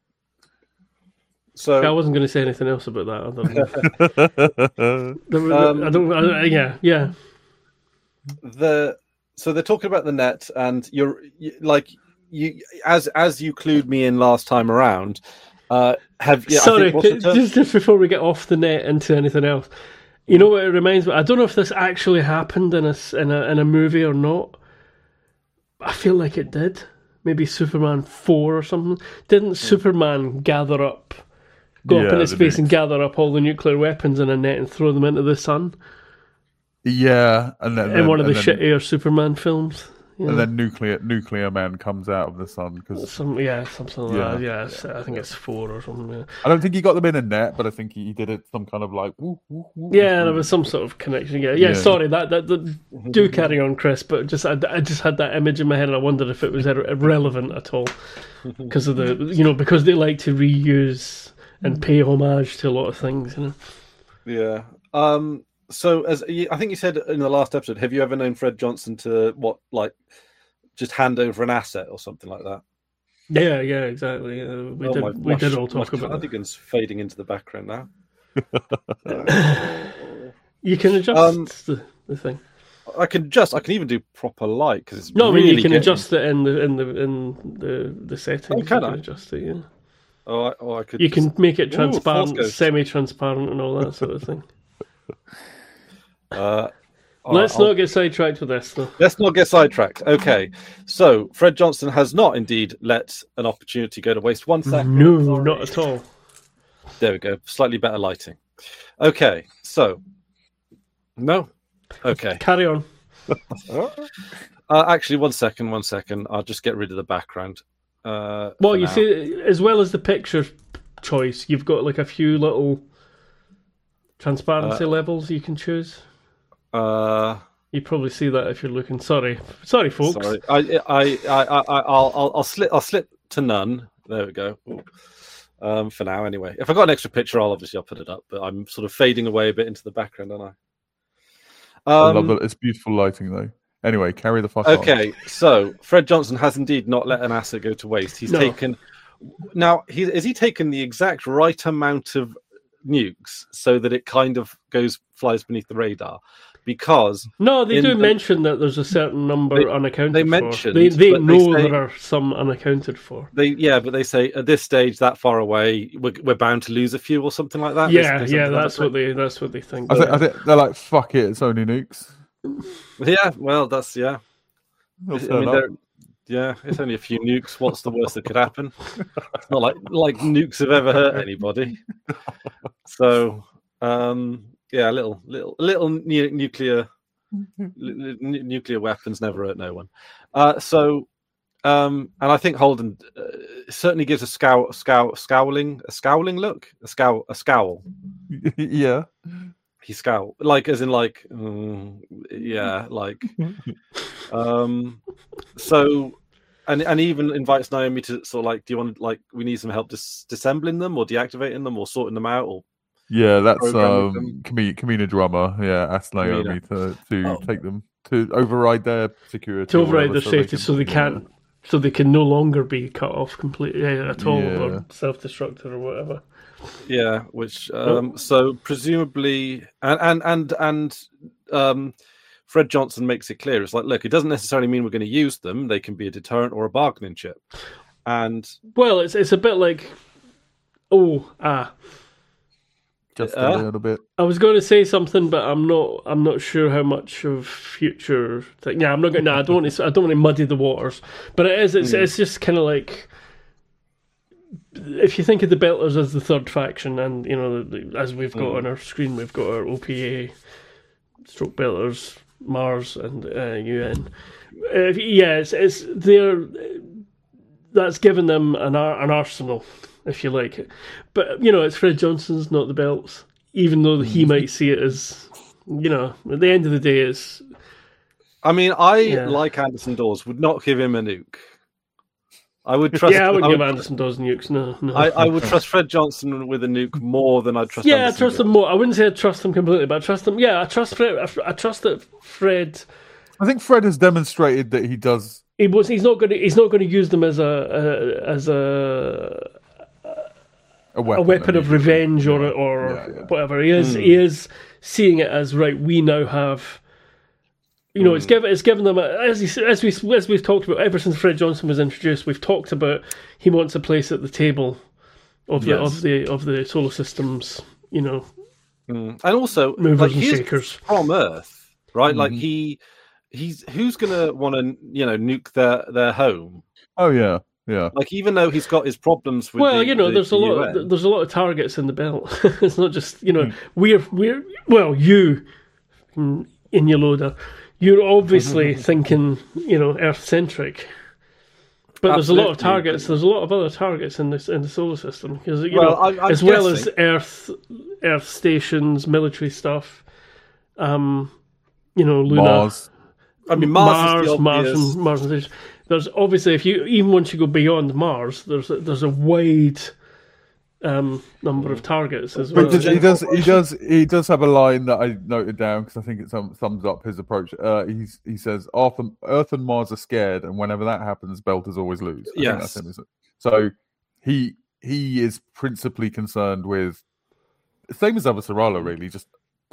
So I wasn't going to say anything else about that. Other than, there was- Um, I don't. I, yeah, yeah. the so they're talking about the net, and you're you, like you as as you clued me in last time around. Uh, have yeah, I Sorry, think, what's the term? just, just before we get off the net into anything else, you know what it reminds me? I don't know if this actually happened in a s- in a in a movie or not. I feel like it did. Maybe Superman four or something. Didn't Superman gather up, go up Yeah, into the space and nukes. gather up all the nuclear weapons in a net and throw them into the sun Yeah, and then, in then- one of the and then, shittier Superman films? Yeah. and then nuclear nuclear man comes out of the sun because Some, yeah, something like Yeah. that. Yeah, it's- I think it's four or something. Yeah. I don't think he got them in a net, but I think he did it some kind of like woo, woo, woo, Yeah, there was some sort of connection. Yeah, yeah. Yeah. Sorry, that, that that do carry on, Chris. But just I, I just had that image in my head, and I wondered if it was ir- irrelevant at all because of the you know because they like to reuse and pay homage to a lot of things. You know, Yeah. Um. So, as you- I think you said in the last episode, have you ever known Fred Johnson to what, like, just hand over an asset or something like that? yeah, yeah, exactly. Uh, we Oh, did my- we my did sh- all talk my about that. cardigan's fading into the background now. You can adjust Um, the, the thing. I can adjust. I can even do proper light because it's No, I really mean you can getting... adjust it in the in the in the the settings. Oh, can you I? can adjust it, yeah. Oh, I, oh, I could. You just... can make it Ooh, transparent, Force Ghost. semi-transparent, and all that sort of thing. Uh, Let's I'll... not get sidetracked with this, though. Let's not get sidetracked. Okay, so Fred Johnson has not indeed let an opportunity go to waste. One second. No, Sorry. not at all. There we go. Slightly better lighting. Okay, so no. Okay. Carry on. Uh, actually, one second. One second. I'll just get rid of the background. Uh, Well, for you now. see, as well as the picture choice, you've got like a few little transparency Uh, levels you can choose. Uh, You probably see that if you're looking. Sorry, sorry, folks. sorry. I, I, I, I, I'll, I'll, I'll slip, I'll slip to none. There we go. Ooh. Um, for now, anyway. If I got an extra picture, I'll obviously I'll put it up. But I'm sort of fading away a bit into the background, aren't I? I Um, love that. It's beautiful lighting, though. Anyway, carry the fuck on. Okay, so Fred Johnson has indeed not let an asset go to waste. He's No. taken now. He has he taken the exact right amount of nukes so that it kind of goes flies beneath the radar, because No, they in do the- mention that there's a certain number They- unaccounted they for. mentioned, They they but they know say- there are some unaccounted for. they yeah, but they say at this stage that far away we're, we're bound to lose a few or something like that. Yeah, There's- there's yeah, something like that's that. what they that's what they think. I think, I think they're like, fuck it, it's only nukes. Yeah, well, that's yeah. They'll I turn mean, up. they're- yeah, it's only a few nukes. What's the worst that could happen? It's not like like nukes have ever hurt anybody. So, um, yeah, a little, little, little nu- nuclear, n- n- nuclear weapons never hurt no one. Uh, so, um, and I think Holden uh, certainly gives a scowl, scowl, scowling, a scowling look, a scowl, a scowl. Yeah. He scowl, like as in like, mm, yeah, like. Um, so, and and even invites Naomi to sort of like, do you want like we need some help dis- disassembling them or deactivating them or sorting them out or Yeah, that's Programming um, them. Kamina, Kamina Drummer. Yeah, asked Naomi to, to Oh. take them, to override their security. to or override whatever, their safety, so they yeah. can't, so they can no longer be cut off completely uh, at all, Yeah. or self-destructed or whatever. yeah, which um, so presumably and and and and um, Fred Johnson makes it clear. It's like, look, it doesn't necessarily mean we're going to use them. They can be a deterrent or a bargaining chip, and Well, it's it's a bit like, oh ah, Just Uh? a little bit. I was going to say something, but I'm not. I'm not sure how much of future thing. Yeah, I'm not going. No, I don't want to. I don't want to muddy the waters. But it is. It's. Mm. It's just kind of like, if you think of the Belters as the third faction, and you know, the, as we've got Mm. on our screen, we've got our O P A, stroke Belters, Mars, and uh, U N. Uh, yeah, it's. It's they're. That's given them an ar- an arsenal, if you like. But, you know, it's Fred Johnson's, not the Belts, even though he might see it as, you know, at the end of the day, it's... I mean, I Yeah. like Anderson Dawes would not give him a nuke. I would trust. yeah, I wouldn't I give would, Anderson Dawes nukes, no. no. I, I would trust Fred Johnson with a nuke more than I trust. yeah, I Anderson trust Dawes. him more. I wouldn't say I trust him completely, but I trust him. Yeah, I trust Fred. I, I trust that Fred... I think Fred has demonstrated that he does. He was. He's not going to. He's not going to use them as a, a as a A weapon, a weapon of immediately. revenge or Yeah, or yeah, yeah. whatever. He is Hmm. he is seeing it as right. We now have, you know, it's Hmm. given it's given them a, as he, as we as we've talked about ever since Fred Johnson was introduced. We've talked about he wants a place at the table of the Yes. of the of the solar systems. You know, Mm. And also, movers like and he's shakers. from Earth, right? Like Mhm. he, he's who's gonna want to, you know, nuke their their home? Oh yeah, yeah. Like even though he's got his problems with, Well, the, you know, the- there's the a lot. U N. Of, there's a lot of targets in the belt. It's not just you know Mm. we're we're well you in in your loader. You're obviously thinking you know Earth centric, but there's a lot of Absolutely. targets. There's a lot of other targets in this in the solar system because you Well, know I'm- I'm as well as guessing- Earth Earth stations, military stuff. Um, you know, Luna. I mean, Mars, is the Mars, obvious. and Mars, and things. There's obviously if you even once you go beyond Mars, there's a, there's a wide um, number of targets as well. But he does, he does, he does have a line that I noted down because I think it sum, sums up his approach. Uh, he's, he says, Earth and, Earth and Mars are scared, and whenever that happens, Belters always lose. I think Yes. that's him, isn't it? So he he is principally concerned with same as Avasarala, really, just peace.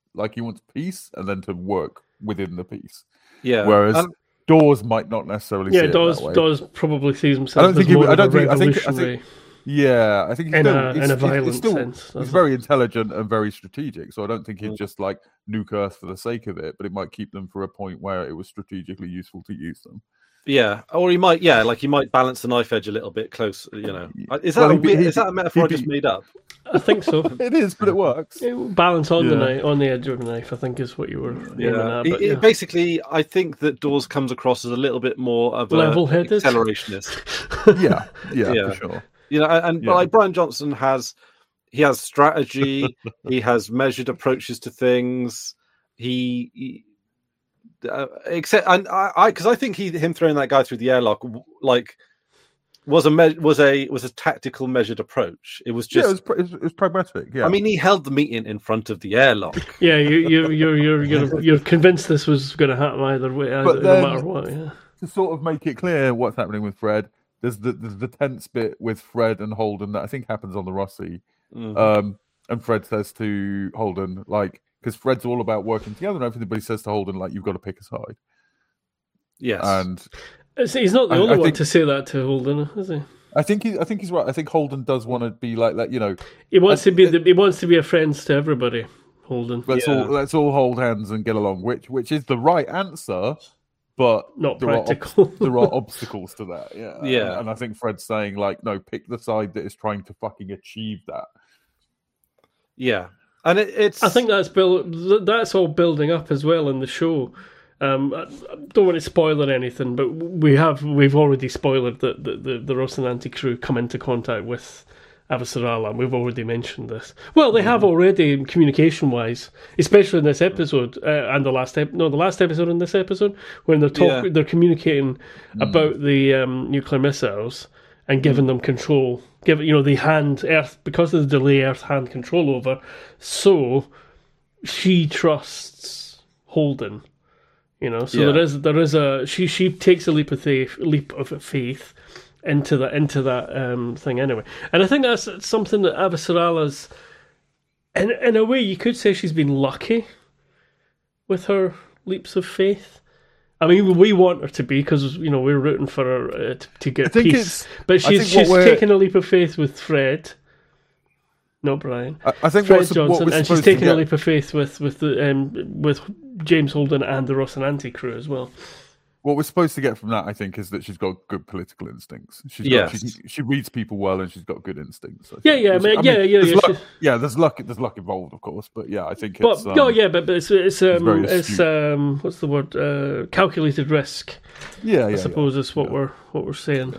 like he wants peace and then to work within the peace. Yeah. Whereas Um, Dawes might not necessarily. Yeah, see it Dawes that way. Dawes probably sees I himself don't think as he. more I of a don't think. I think. I revolutionary. think. Yeah, I think he's In still, a- he's, in a he's- he's violent still, sense, He's doesn't very intelligent and very strategic, so I don't think he'd Mm. just like nuke Earth for the sake of it, but it might keep them for a point where it was strategically useful to use them. yeah, or he might, yeah, like he might balance the knife edge a little bit close. You know, is that Well, a, he'd be- weird- he'd is that a be- metaphor I he'd just be- made up? I think so. It is, but it works. Balance on the Yeah. knife, on the edge of the knife, I think is what you were aiming Yeah. at. It- But it yeah. basically, I think that Dawes comes across as a little bit more of a Level-headed? accelerationist. Yeah, yeah, Yeah. for sure. You know, and Yeah. like Brian Johnson has, he has strategy, he has measured approaches to things. He, he uh, except, and I, because I, I think he, him throwing that guy through the airlock, w- like, was a me- was a was a tactical, measured approach. It was Yeah, just. it was, pr- it was, it was pragmatic. Yeah, I mean, he held the meeting in front of the airlock. Yeah, you, you, you're, you're, you're, you're convinced this was going to happen either way, either, But then- no matter what. Yeah. to sort of make it clear what's happening with Fred. There's the there's the tense bit with Fred and Holden that I think happens on the Rossi. Mhm. Um, and Fred says to Holden, like, because Fred's all about working together and everything, but he says to Holden, like, you've got to pick a side. Yes. And It's- He's not the I- only I one think- to say that to Holden, is he? I think he, I think he's right. I think Holden does want to be like that, you know. He wants I- to be the, he wants to be a friend to everybody. Holden, Let's Yeah. all let's all hold hands and get along, which which is the right answer, but not there are, ob- practical. there are obstacles to that. Yeah, Yeah. And, and I think Fred's saying like, no, pick the side that is trying to fucking achieve that. yeah, and it, it's. I think that's build, that's all building up as well in the show. Um, I I don't want to spoil anything, but we have we've already spoiled that the, the, the Rocinante crew come into contact with Avasarala. We've already mentioned this. Well, they have already, communication wise, especially in this episode uh, and the last ep- no the last episode in this episode when they're talking, Yeah. they're communicating about the um, nuclear missiles and giving them control. Give you know the hand Earth because of the delay. Earth hand control over. So she trusts Holden. You know, so Yeah. there is there is a she she takes a leap of faith, leap of faith into that into that um, thing anyway, and I think that's something that Avasarala's, in in a way, you could say she's been lucky with her leaps of faith. I mean, we want her to be because you know we're rooting for her uh, to, to get I think peace, it's- but I she's think what she's we're- taken a leap of faith with Fred. No, Brian. I, I think Fred what's, what Johnson, we're and she's supposed to taken a get- leap of faith with with the um, with James Holden and the Rocinante crew as well. What we're supposed to get from that, I think, is that she's got good political instincts. She's got, Yes. she, she reads people well, and she's got good instincts. I Yeah, think. yeah, Which- man, I yeah, mean, yeah, there's yeah, luck- she- yeah. There's luck. There's luck involved, of course, but yeah, I think But it's. Um, no, yeah, but, but it's it's um very it's, astute. um what's the word uh, calculated risk. yeah, yeah. I yeah. suppose is what yeah. we're what we're saying.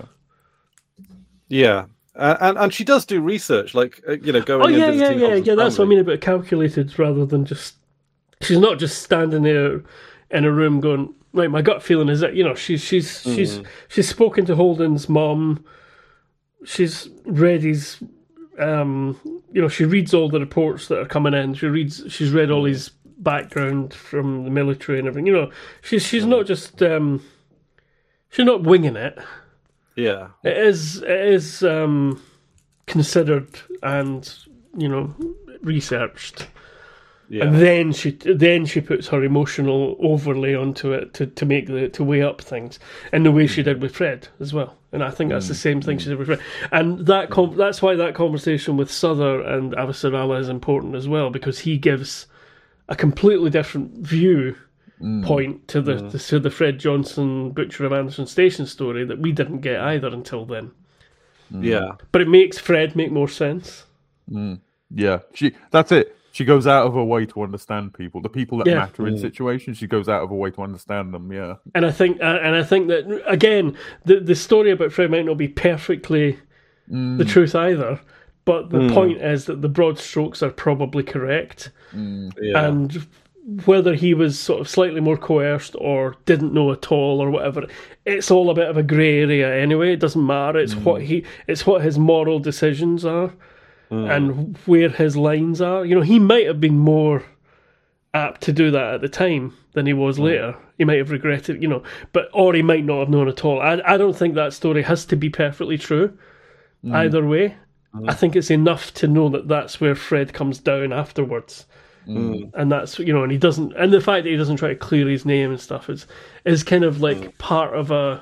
Yeah, and, and and she does do research, like uh, you know, going. Oh and yeah, yeah, visiting yeah, Holden's yeah. That's what I family. mean about calculated rather than just. She's not just standing there in a room going, right. My gut feeling is that you know she's she's she's she's spoken to Holden's mom. She's read his, um, you know, she reads all the reports that are coming in. She reads. She's read all his background from the military and everything. You know, she's she's not just um, she's not winging it. Yeah, It is it is um, considered and you know researched, yeah, and then she then she puts her emotional overlay onto it to, to make the to weigh up things in the way she did with Fred as well. And I think that's the same thing she did with Fred. And that com- that's why that conversation with Souther and Avasarala is important as well, because he gives a completely different view. Point to the Mm. to the Fred Johnson Butcher of Anderson Station story that we didn't get either until then. yeah, But it makes Fred make more sense. Yeah, she. That's it. She goes out of her way to understand people, the people that Yeah. matter in situations. She goes out of her way to understand them. Yeah, And I think uh, and I think that again the the story about Fred might not be perfectly the truth either, but the point is that the broad strokes are probably correct. yeah. And whether he was sort of slightly more coerced or didn't know at all or whatever, it's all a bit of a grey area anyway. It doesn't matter. It's what he, it's what his moral decisions are, and where his lines are. You know, he might have been more apt to do that at the time than he was later. He might have regretted, you know, but or he might not have known at all. I, I don't think that story has to be perfectly true. Either way, I think it's enough to know that that's where Fred comes down afterwards. Mm. and that's you know, and he doesn't, and the fact that he doesn't try to clear his name and stuff is is kind of like Mm. part of a.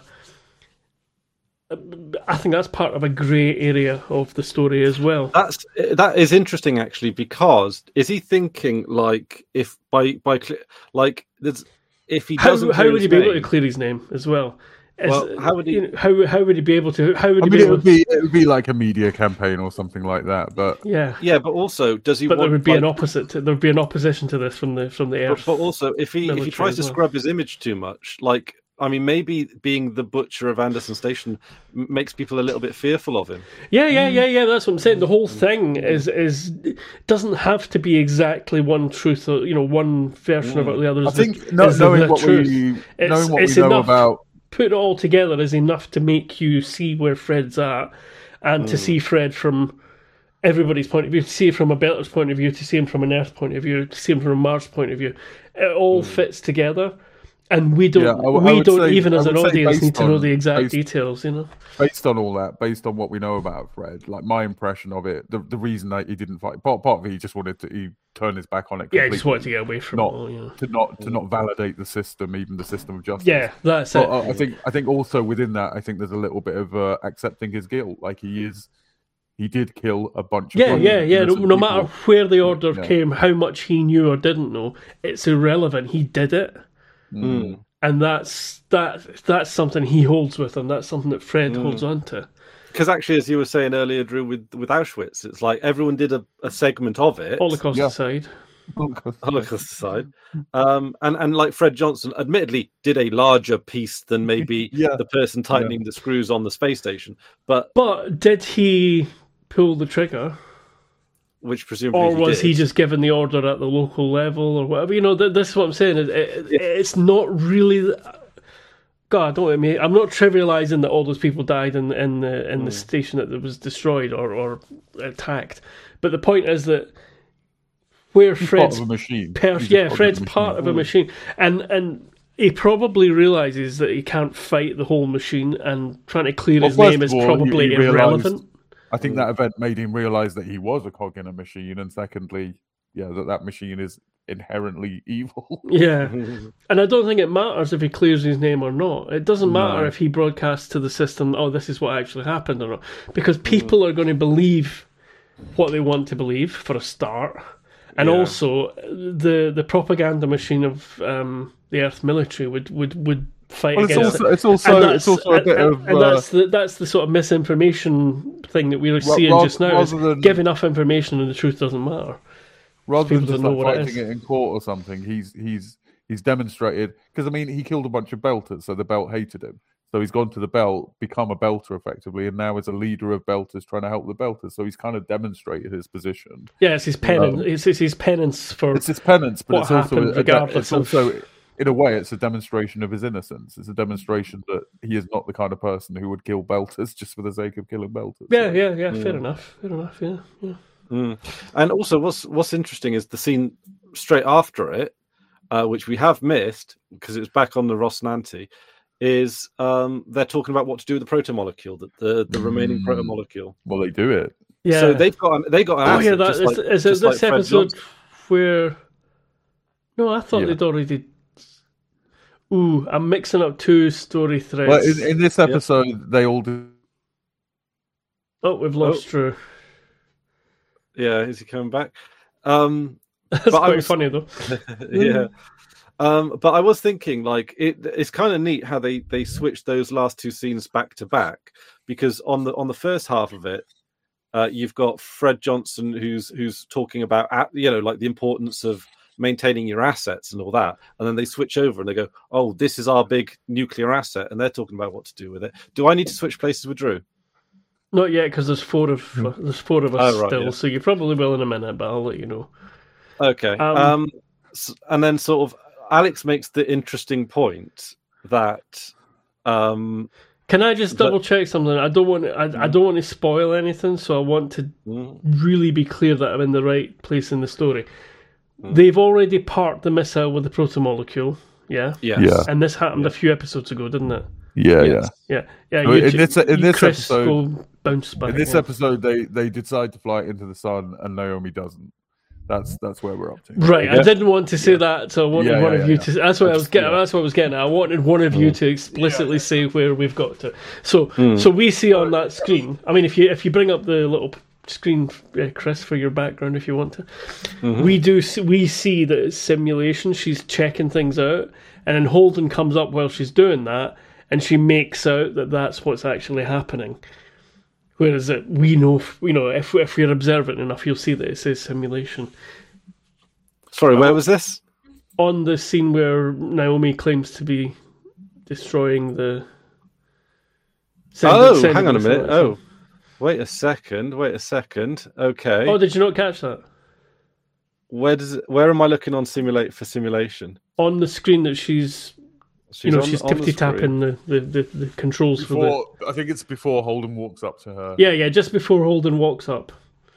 I think that's part of a grey area of the story as well. That's that is interesting actually, because is he thinking like if by by cle- like there's if he How, doesn't how clear would he his be able to name- clear his name as well? Is- Well, how would he- you know, how how would he be able to? How would I he mean, be it able? would be it would be like a media campaign or something like that. But Yeah, Yeah, but also does he but want there would be like, an opposite. To, there would be an opposition to this from the from the but, Earth. but also if he if he military tries as to well. scrub his image too much, like I mean, maybe being the butcher of Anderson Station m- makes people a little bit fearful of him. Yeah, yeah, yeah, yeah. That's what I'm saying. The whole thing is is doesn't have to be exactly one truth, or you know, one version of it. The other. I is the- think no, is the- knowing the what truth. we It's- knowing what it's we know enough. about. Put it all together is enough to make you see where Fred's at, and to see Fred from everybody's point of view, to see it from a Belter's point of view, to see him from an Earth point of view, to see him from a Mars point of view. It all fits together. And we don't, Yeah, I w- I we would don't say- even I as an would say audience based need to know on- the exact based- details, you know. Based on all that, based on what we know about Fred, like my impression of it, the, the reason that he didn't fight, part, part of it, he just wanted to he turn his back on it. Yeah, I Completely, just wanted to get away from not it all, you know. to not to not validate the system, even the system of justice. Yeah, that's But it. uh, I think I think also within that, I think there's a little bit of uh, accepting his guilt. Like he is, he did kill a bunch of Yeah, yeah, yeah. No, innocent no people. matter where the order Yeah. came, how much he knew or didn't know, it's irrelevant. He did it. Mm. And that's that. That's something he holds with him. That's something that Fred holds on to. Because actually, as you were saying earlier, Drew, with, with Auschwitz, it's like everyone did a, a segment of it. Holocaust Yeah. aside. Holocaust aside. Um, and, and like Fred Johnson, admittedly, did a larger piece than maybe Yeah. the person tightening the screws on the space station. But But did he pull the trigger, which presumably or was did. he just given the order at the local level, or whatever? You know, th- this is what I'm saying. It, it, It's not really. God, don't let me. I'm not trivializing that all those people died in in the in the station that was destroyed or, or attacked. But the point is that where He's Fred's part of a machine. pers- He's a yeah, part of Fred's a machine. part of a machine, and and he probably realizes that he can't fight the whole machine, and trying to clear Well, his first name of is all, he- probably he realised- irrelevant. I think that event made him realize that he was a cog in a machine, and secondly, yeah, that that machine is inherently evil. Yeah, and I don't think it matters if he clears his name or not. It doesn't matter No. if he broadcasts to the system, oh, this is what actually happened or not, because people are going to believe what they want to believe for a start, and Yeah. also the the propaganda machine of um, the Earth military would would would fight Well, it's against also it. it's also And it's that's- also a and- bit and- of and uh, that's the that's the sort of misinformation thing that we're seeing ra- just now. Is rather than- give enough information and the truth doesn't matter. rather than people just don't know like what it fighting is. it in court or something. He's he's he's demonstrated because I mean he killed a bunch of belters, so the belt hated him. So he's gone to the belt, become a belter effectively, and now is a leader of belters trying to help the belters. So he's kind of demonstrated his position. Yeah, it's his penance. Um, it's, it's his penance for It's his penance, but What it's also happened a, a, regardless it's of- also in a way it's a demonstration of his innocence. It's a demonstration that he is not the kind of person who would kill belters just for the sake of killing belters. Yeah, So- yeah, yeah. Fair enough. Fair enough. Yeah, yeah. Mm. And also, what's what's interesting is the scene straight after it, uh, which we have missed because it was back on the Ross Nanti, is um, they're talking about what to do with the protomolecule, the the, the remaining Mm. protomolecule. Well, they do it. Yeah. So they've got an, they got an oh asset, yeah, that just is, like, is it just this like Fred episode Johnson. where? No, I thought Yeah. they'd already. Ooh, I'm mixing up two story threads. Well, in, in this episode, they all do. Oh, we've lost Drew. Yeah, is he coming back? Um, That's But I quite was- funny though. yeah. Um, but I was thinking, like, it, it's kind of neat how they they switched those last two scenes back to back, because on the on the first half of it, uh, you've got Fred Johnson who's who's talking about at- you know like the importance of maintaining your assets and all that, and then they switch over and they go, oh, this is our big nuclear asset, and they're talking about what to do with it. Do I need to switch places with Drew? Not yet, because there's four of there's four of us Oh, right, still, yeah. so you probably will in a minute, but I'll let you know. Okay. Um, Um, s- and then sort of Alex makes the interesting point that um, Can I just But- double check something? I don't want to, I, I don't want to spoil anything, so I want to mm, really be clear that I'm in the right place in the story. Mm. They've already parked the missile with the protomolecule, yeah, yes. Yeah. and this happened Yeah. a few episodes ago, didn't it? Yeah, Yes. Yeah, yeah. So you, in this- in you, this Chris, episode- go bounce back. yeah. In this yeah. episode, they they decide to fly into the sun, and Naomi doesn't. That's that's where we're up to. Right, Yeah. I didn't want to say yeah. that, so I wanted yeah, one yeah, of you yeah. to. That's what I, I was getting. Yeah. That's what I was getting at. I wanted one of you to explicitly yeah. say where we've got to. So, Mm. so we see on that screen. I mean, if you if you bring up the little screen, uh, Chris, for your background, if you want to, Mm-hmm. we do. See, we see that it's simulation. She's checking things out, and then Holden comes up while she's doing that, and she makes out that that's what's actually happening. Whereas it, we know, you know, if if we're observant enough, you'll see that it says simulation. Sorry, where was this? On the scene where Naomi claims to be destroying the. Oh, sending hang on a the minute. selection. Oh, wait a second. Wait a second. Okay. Oh, did you not catch that? Where does it, where am I looking on simulate for simulation? On the screen that she's, She's you know, on- she's on the tippy screen. tapping the, the, the, the controls for the. Before, I think it's before Holden walks up to her. Yeah, yeah, just before Holden walks up,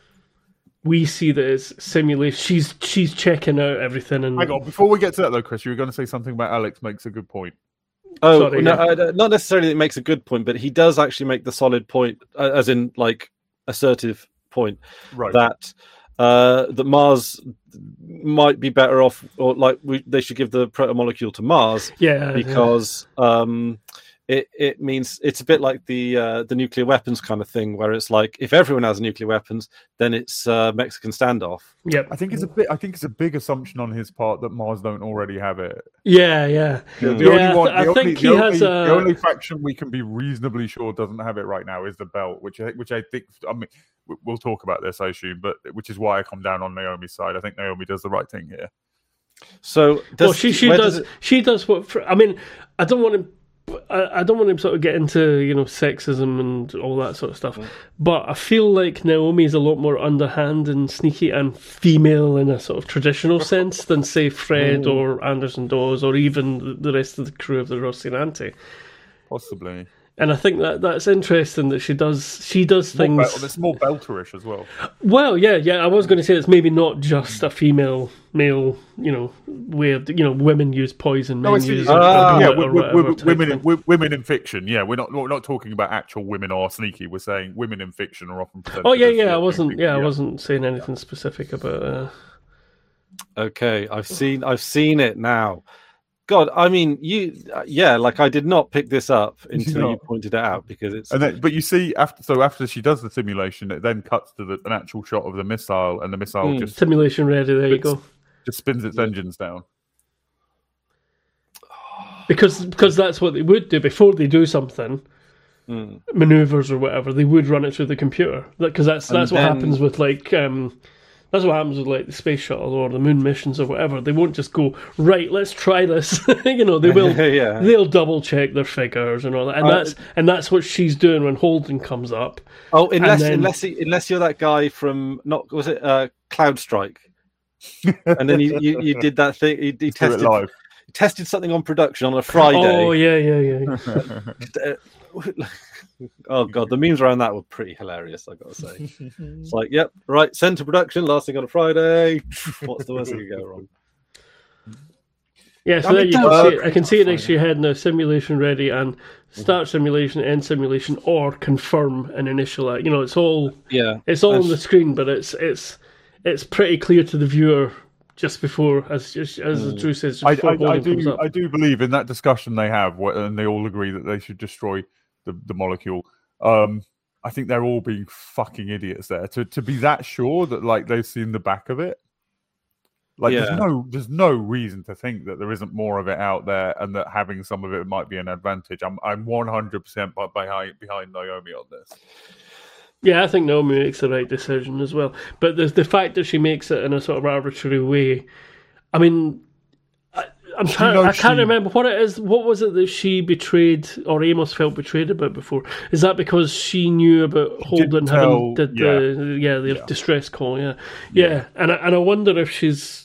we see that it's simulation. She's she's checking out everything and. Hang on, before we get to that though, Chris, you were going to say something about Alex makes a good point. Oh, Sorry, no, yeah. uh, not necessarily that it makes a good point, but he does actually make the solid point, uh, as in like assertive point, Right. that uh, that Mars might be better off, or like we, they should give the protomolecule to Mars Yeah, because um, it it means it's a bit like the uh, the nuclear weapons kind of thing, where it's like if everyone has nuclear weapons, then it's uh, Mexican standoff. yeah, I think it's a bit. I think it's a big assumption on his part that Mars don't already have it. yeah, yeah. The, the Yeah, only I one, th- I the think only, he the has only, a- the only faction we can be reasonably sure doesn't have it right now is the Belt, which I, which I think. I mean, we- we'll talk about this, I assume, but which is why I come down on Naomi's side. I think Naomi does the right thing here. So does, well, she she where does, it- she does what. For, I mean, I don't want to. I, I don't want to sort of get into, you know, sexism and all that sort of stuff, but I feel like Naomi's a lot more underhand and sneaky and female in a sort of traditional sense than, say, Fred or Anderson Dawes or even the rest of the crew of the Rocinante. Possibly. And I think that that's interesting that she does she does More things. Bel- it's more Belterish as well. Well, yeah, yeah. I was going to say it's maybe not just a female, male, you know, way of, you know, women use poison, men No, I see. use Uh, it, Ah, or yeah, whatever w- w- type women, thing. w- women in fiction. Yeah, we're not we're not talking about actual women are sneaky. We're saying women in fiction are often presented. Oh yeah, as, yeah. I being wasn't. sneaky, Yeah, I wasn't saying anything specific about. Uh... Okay, I've seen I've seen it now. God, I mean, you, uh, yeah, like I did not pick this up until you not? pointed it out because it's And then, but you see, after so after she does the simulation, it then cuts to the, an actual shot of the missile, and the missile Mm. just Simulation ready. There you It's- go. just spins its engines down. Because because that's what they would do before they do something, Mm. maneuvers or whatever. They would run it through the computer. Because that's And that's what then- happens with like. Um, That's what happens with like the space shuttle or the moon missions or whatever. They won't just go, right, let's try this. you know, they will. Yeah. They'll double check their figures and all that, and Uh, that's and that's what she's doing when Holden comes up. Oh, unless then- unless he, unless you're that guy from not was it uh, Cloud Strike, and then you, you, you did that thing. You, you Do it tested live. tested something on production on a Friday. Oh yeah, yeah, yeah. Oh god, the memes around that were pretty hilarious. I gotta say, it's like, yep, right, send to production, last thing on a Friday. What's the worst that could go wrong? Yeah, so I there mean, you uh, can see it. I can see it next to your head now. Simulation ready and start simulation, end simulation, or confirm and initialize. You know, it's all Yeah, it's all on That's- the screen, but it's it's it's pretty clear to the viewer just before, as as, as Drew says, just I, before I, I Holden comes do up. I do believe in that discussion they have, wh- and they all agree that they should destroy the, the molecule. Um, I think they're all being fucking idiots there to to be that sure that like they've seen the back of it. Like Yeah. there's no there's no reason to think that there isn't more of it out there, and that having some of it might be an advantage. I'm I'm one hundred percent behind behind Naomi on this. Yeah, I think Naomi makes the right decision as well. But the the fact that she makes it in a sort of arbitrary way, I mean, I, I'm trying. knows I can't she- remember what it is. What was it that she betrayed or Amos felt betrayed about before? Is that because she knew about Holden having tell- did yeah. the yeah the Yeah. distress call? Yeah, yeah, Yeah. and I, and I wonder if she's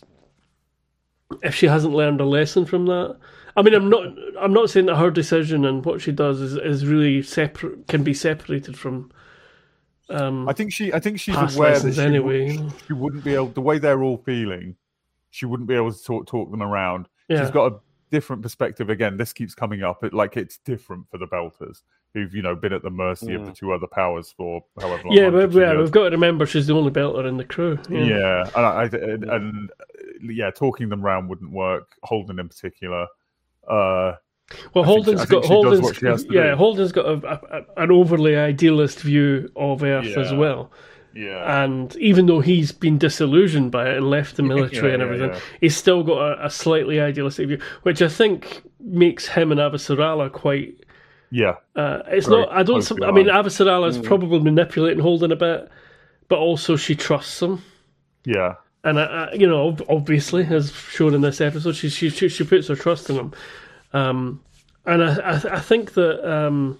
if she hasn't learned a lesson from that. I mean, I'm not. I'm not saying that her decision and what she does is, is really separate. Can be separated from. Um, I think she I think she's Past aware that lessons she, anyway, would, you know. she wouldn't be able the way they're all feeling. She wouldn't be able to talk talk them around. Yeah. She's got a different perspective. Again, this keeps coming up. It like it's different for the Belters who've you know been at the mercy Mm. of the two other powers for however long. Yeah, like but, fifty yeah, years. we've got to remember she's the only belter in the crew. Yeah, Yeah, and, I, and, and yeah, talking them round wouldn't work. Holden in particular. Uh, well, I think Holden's she- I think got she does Holden's what she has to yeah, do. Holden's got a, a, a- an overly idealist view of Earth as Yeah. well. yeah, And even though he's been disillusioned by it and left the military Yeah, and yeah, everything, yeah. he's still got a, a slightly idealistic view, which I think makes him and Avasarala quite. yeah, Uh, it's Very not. I don't. closely I mean, aligned. Avasarala Mm. is probably manipulating Holden a bit, but also she trusts him. yeah. And I, I, you know, ob- obviously, as shown in this episode, she she she, she puts her trust in him. Um, and I, I I think that um,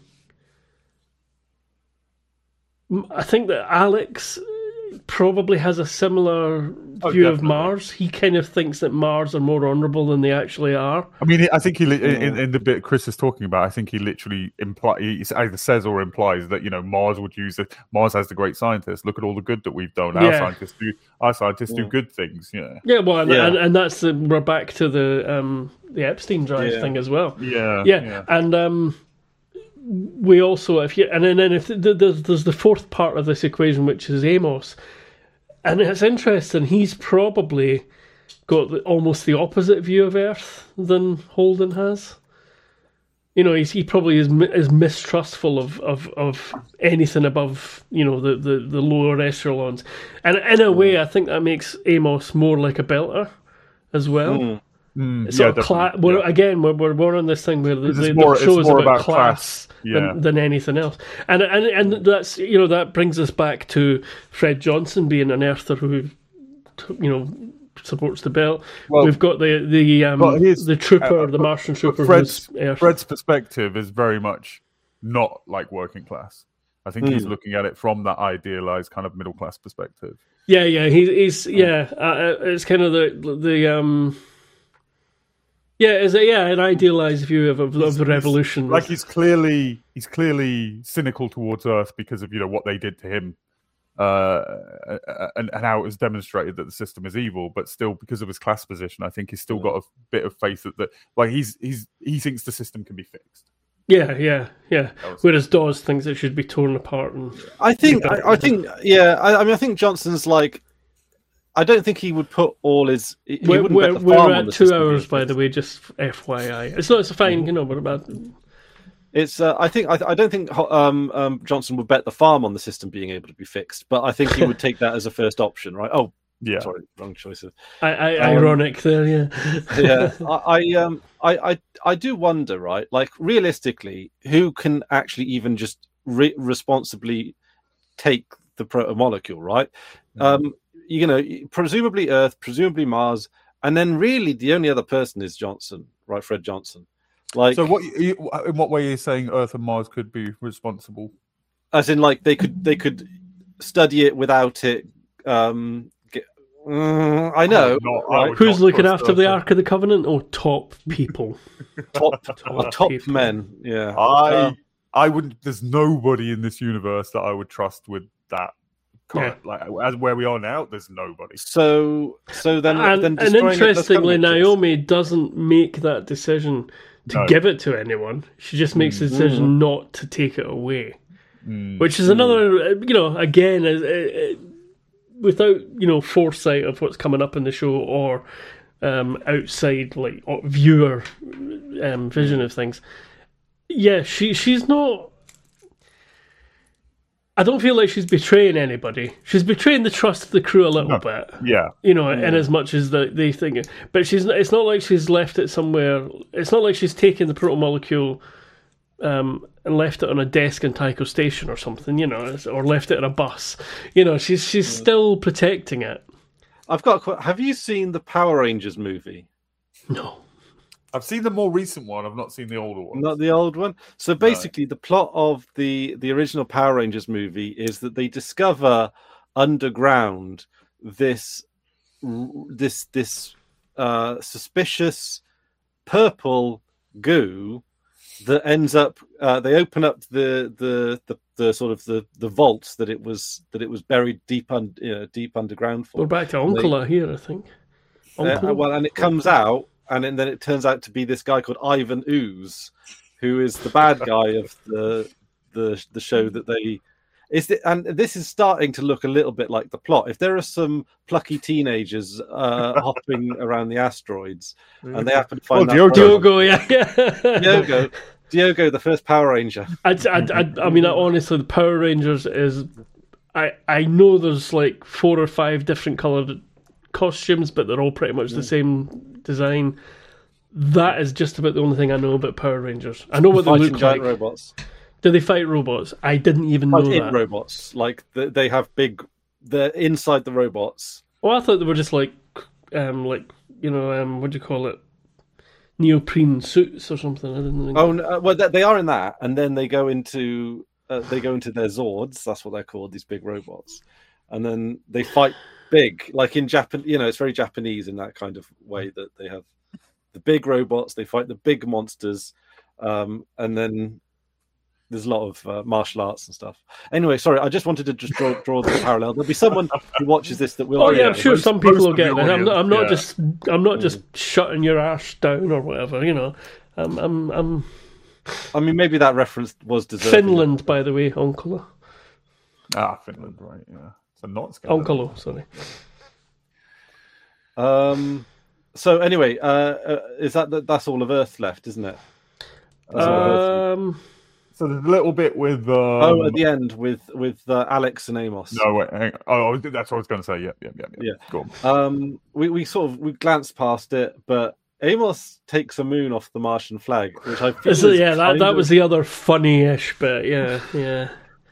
I think that Alex probably has a similar Oh, view of definitely. Mars. He kind of thinks that Mars are more honourable than they actually are. I mean, I think he li- in, in the bit Chris is talking about. I think he literally imply he either says or implies that you know Mars would use it. Mars has the great scientists. Look at all the good that we've done. Our Yeah. scientists do. Our scientists do Yeah. good things. Yeah, Yeah, well, and Yeah. and, and that's the, we're back to the um, the Epstein drive Yeah. thing as well. yeah, Yeah, and um, we also if you and then, then if the, there's there's the fourth part of this equation, which is Amos, and it's interesting. He's probably got the, almost the opposite view of Earth than Holden has. You know, he's, he probably is mi- is mistrustful of, of, of anything above you know the, the, the lower echelons, and in a way, I think that makes Amos more like a belter as well. Mm. Mm, It's yeah, sort of cla- definitely, we're, yeah. Again, we're, we're we're on this thing where the, It's the, more- the show it's is more about, about class, class, yeah. than, than anything else, and and and that's you know that brings us back to Fred Johnson being an Earther who, you know, supports the belt. Well- We've got the the um, Well, here's- the trooper, uh, the Martian trooper, Fred's, who's Earth. Fred's perspective is very much not like working class. I think he's Mm. looking at it from that idealized kind of middle class perspective. Yeah, yeah, he, he's yeah. Uh, it's kind of the the um. Yeah, is it yeah an idealized view of of, of the revolution? Like he's clearly he's clearly cynical towards Earth because of you know what they did to him, uh, and, and how it was demonstrated that the system is evil. But still, because of his class position, I think he's still got a bit of faith that, that like he's he's he thinks the system can be fixed. Yeah, yeah, yeah. That was- Whereas Dawes thinks it should be torn apart and I think, I, I think, yeah. I, I mean, I think Johnson's like. I don't think he would put all his. He we're, wouldn't bet we're, the we're farm on at the two system being hours, by the fixed. way, just F Y I. It's not. It's fine, you know. But about It's. Uh, I think. I, I don't think um, um, Johnson would bet the farm on the system being able to be fixed, but I think he would take that as a first option, right? Oh, Yeah, sorry, wrong choices. I, I, Um, ironic there, yeah. Yeah, I, I um, I, I, I do wonder, right? Like realistically, who can actually even just re- responsibly take the protomolecule, right? Um, you know, presumably Earth, presumably Mars, and then really the only other person is Johnson, right? Fred Johnson. Like, So what? You, in what way are you saying Earth and Mars could be responsible? as in, like they could they could study it without it. Um, get, Mm, I know, Not- I right? would Who's not looking trust after the Earth. Ark of the Covenant? Oh, top people. top Top top people. men. Yeah, I Uh, I wouldn't. There's nobody in this universe that I would trust with that. Kind like as where we are now, there's nobody. So, so then, And, then and destroying it does interestingly, come with this. Naomi doesn't make that decision to No. give it to anyone. She just makes the decision not to take it away, Mm. which is another, uh, you know, again, uh, uh, without you know foresight of what's coming up in the show or um, outside like uh, viewer um, vision of things. Yeah, she she's not. I don't feel like she's betraying anybody. She's betraying the trust of the crew a little No. bit. Yeah, You know, in as much as the, they think it. But she's not, it's not like she's left it somewhere. It's not like she's taken the protomolecule um, and left it on a desk in Tycho Station or something, you know, or left it in a bus. You know, she's she's still protecting it. I've got. a que- Have you seen the Power Rangers movie? No. I've seen the more recent one. I've not seen the older one. Not the old one. So basically, the plot of the the original Power Rangers movie is that they discover underground this this this uh, suspicious purple goo that ends up. Uh, they open up the, the the the sort of the the vaults that it was that it was buried deep un, you know, deep underground for. We're back to Uncle here, I think. Uh, Uncle? well, and it comes out, and then it turns out to be this guy called Ivan Ooze, who is the bad guy of the the the show that they is the, and this is starting to look a little bit like the plot. If there are some plucky teenagers uh, hopping around the asteroids, and they happen to find Oh, that Diogo. Diogo, yeah, yeah. Diogo, Diogo, the first Power Ranger. I'd, I'd, I'd, I mean, honestly, the Power Rangers is. I, I know there's like four or five different coloured costumes, but they're all pretty much the same design. That is just about the only thing I know about Power Rangers. I know what they Fighting look giant like. robots. Do they fight robots? I didn't even Fight know in that. robots. Like the, they have big. They're inside the robots. Oh, I thought they were just like, um, like you know, um, what do you call it? Neoprene suits or something. I didn't think. Oh, no, well, they are in that, and then they go into uh, they go into their Zords. That's what they're called. These big robots, and then they fight big, like in Japan. You know, it's very Japanese in that kind of way that they have the big robots. They fight the big monsters, um, and then there's a lot of uh, martial arts and stuff. Anyway, sorry, I just wanted to just draw draw the parallel. There'll be someone who watches this that will. Oh yeah, get I'm it. sure some people will get it. the I'm not. I'm not audience, just. I'm not just shutting your ass down or whatever. You know, I'm. I'm. I'm I mean, maybe that reference was deserved. Finland, by the way, Onkalo. Ah, Finland, right? Yeah, so not Scandinavia. Onkalo, sorry. Um. So anyway, uh, uh, is that the, that's all of Earth left, isn't it? That's all of Earth. Um. So there's a little bit with. Um, Oh, at the end with with uh, Alex and Amos. No, wait. Hang on. Oh, that's what I was going to say. Yeah, yeah, yeah, yeah. Yeah. Go on. Um, we we sort of we glanced past it, but Amos takes a moon off the Martian flag, which I feel So, is yeah, that kind that of- was the other funny-ish bit. Yeah, yeah.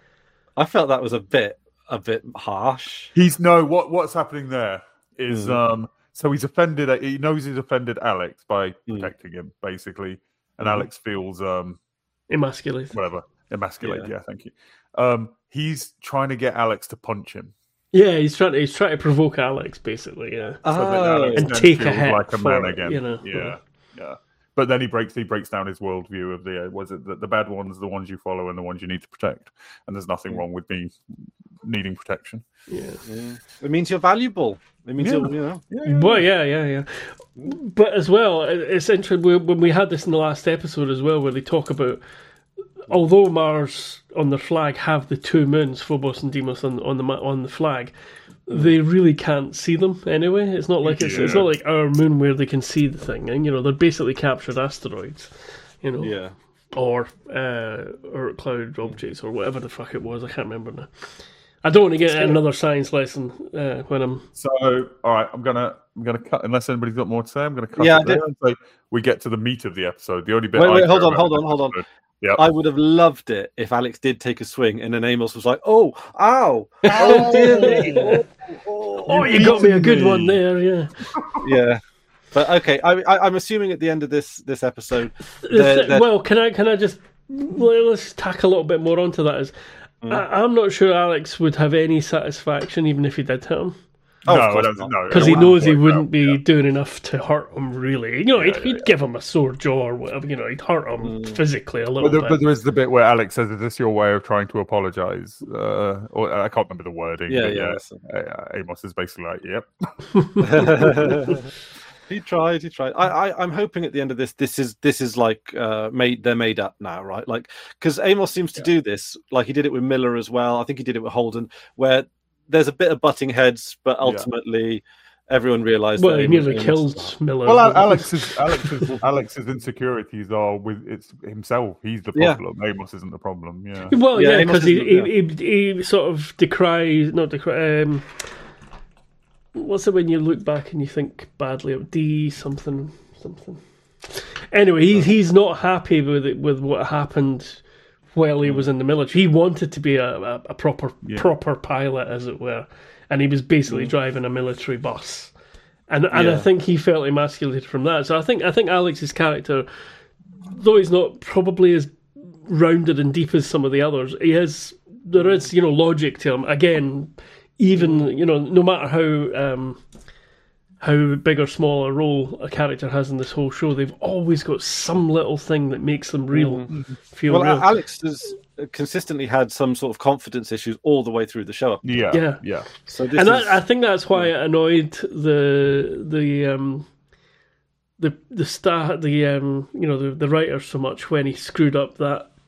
I felt that was a bit a bit harsh. He's no. What what's happening there is Mm. um. So he's offended. He knows he's offended Alex by Mm. protecting him, basically, and Mhm. Alex feels um Emasculated. whatever emasculated. Yeah. Yeah, thank you. Um, he's trying to get Alex to punch him. Yeah, he's trying to he's trying to provoke Alex, basically. Yeah, So that Oh. Alex and then take a feels hit like a for man it, again. you know. Yeah, yeah. But then he breaks he breaks down his worldview of the uh, was it the, the bad ones, the ones you follow, and the ones you need to protect. And there's nothing wrong with me needing protection. Yeah. Yeah. It means you're valuable. It means Yeah. you're, you know. Yeah, Well, yeah, yeah, yeah. But as well, it- it's interesting we- when we had this in the last episode as well, where they talk about although Mars on their flag have the two moons, Phobos and Deimos, on on the ma- on the flag, they really can't see them anyway. It's not like it's it's Yeah. not like our moon where they can see the thing, and you know they're basically captured asteroids, you know, Yeah. or uh, or cloud objects or whatever the fuck it was. I can't remember now. I don't want to get another science lesson uh, when I'm. So, all right, I'm gonna I'm gonna cut. Unless anybody's got more to say, I'm gonna cut Yeah, it I did- there and say we get to the meat of the episode. The only bit. Wait, I wait, care hold on, about hold in on, this hold on. episode- Yep. I would have loved it if Alex did take a swing and then Amos was like, "Oh, ow, oh dear me." Oh, oh, Oh, you got me a good me. one there, yeah. yeah. But okay, I, I, I'm assuming at the end of this this episode, The they're- thi- they're- well, can I can I just well, let's tack a little bit more onto that? Is Mm. I, I'm not sure Alex would have any satisfaction even if he did hit him, Oh, no, of I course don't not. know because he knows he Worked wouldn't out, be yeah. doing enough to hurt him. Really, you know, he'd, yeah, he'd give him a sore jaw or whatever. You know, he'd hurt him physically a little But, there, bit. but there is the bit where Alex says, "Is this your way of trying to apologize?" Uh, or I can't remember the wording. Yeah, but yeah, yeah. that's it. Uh, Amos is basically like, "Yep." he tried, he tried. I, I, I'm hoping at the end of this, this is this is like uh, made. They're made up now, right? Like because Amos seems to do this, like he did it with Miller as well. I think he did it with Holden, where there's a bit of butting heads, but ultimately everyone realized. well, that he Amos- nearly Amos- killed Miller. Well, but- Alex's Alex's Alex's insecurities are with it's himself. He's the Yeah. problem. Amos isn't the problem. Yeah. Well, Yeah, yeah, Amos because he, isn't- he, he he sort of decries, not decry. Um, what's it when you look back and you think badly of D something something? Anyway, he's he's not happy with it, with what happened while he was in the military. He wanted to be a, a, a proper Yeah. proper pilot, as it were, and he was basically driving a military bus. And and I Yeah. think he felt emasculated from that. So I think I think Alex's character, though he's not probably as rounded and deep as some of the others, he is there is you know logic to him. Again, even you know no matter how um, how big or small a role a character has in this whole show, they've always got some little thing that makes them real, feel Well, real. Alex has consistently had some sort of confidence issues all the way through the show. Yeah. Yeah. Yeah. So this and is, that, I think that's why it annoyed the the um, the the star the um, you know the the writer so much when he screwed up that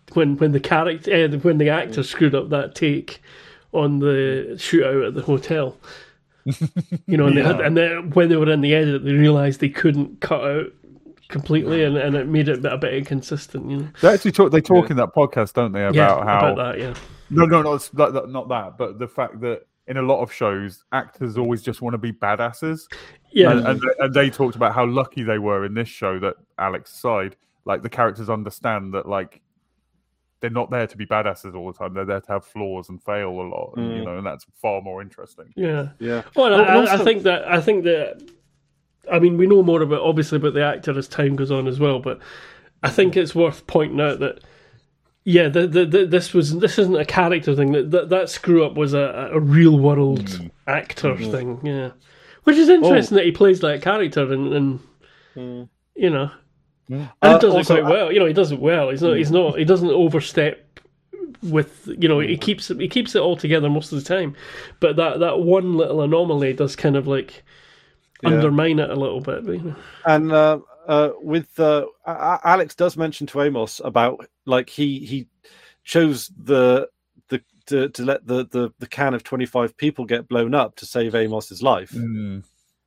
when when the character uh, when the actor screwed up that take on the shootout at the hotel. You know, and, yeah. they had, and then when they were in the edit, they realised they couldn't cut out completely, and, and it made it a bit, a bit inconsistent. You know, they actually talk. They talk yeah. in that podcast, don't they, about yeah, how about that? Yeah. No, no, no, not, not that, but the fact that in a lot of shows, actors always just want to be badasses. Yeah, and, and, and they talked about how lucky they were in this show that Alex aside, like the characters understand that like they're not there to be badasses all the time. They're there to have flaws and fail a lot, and, Mm. you know, and that's far more interesting. Yeah, Yeah. Well, Well, I, also- I think that I think that I mean we know more about obviously about the actor as time goes on as well, but I think it's worth pointing out that yeah, the, the, the, this was this isn't a character thing. That that, that screw up was a, a real world Mm. actor Mhm. thing. Yeah, which is interesting that he plays that character and, and Mm. you know. Mm. And Uh, he does also, it quite well. You know, he does it well. He's not. He's not. He doesn't overstep with. You know, Mm. he keeps it. He keeps it all together most of the time. But that, that one little anomaly does kind of like Yeah. undermine it a little bit. But, you know. And uh, uh, with uh, A- Alex does mention to Amos about like he he chose the the to, to let the, the the can of twenty-five people get blown up to save Amos's life. Mm.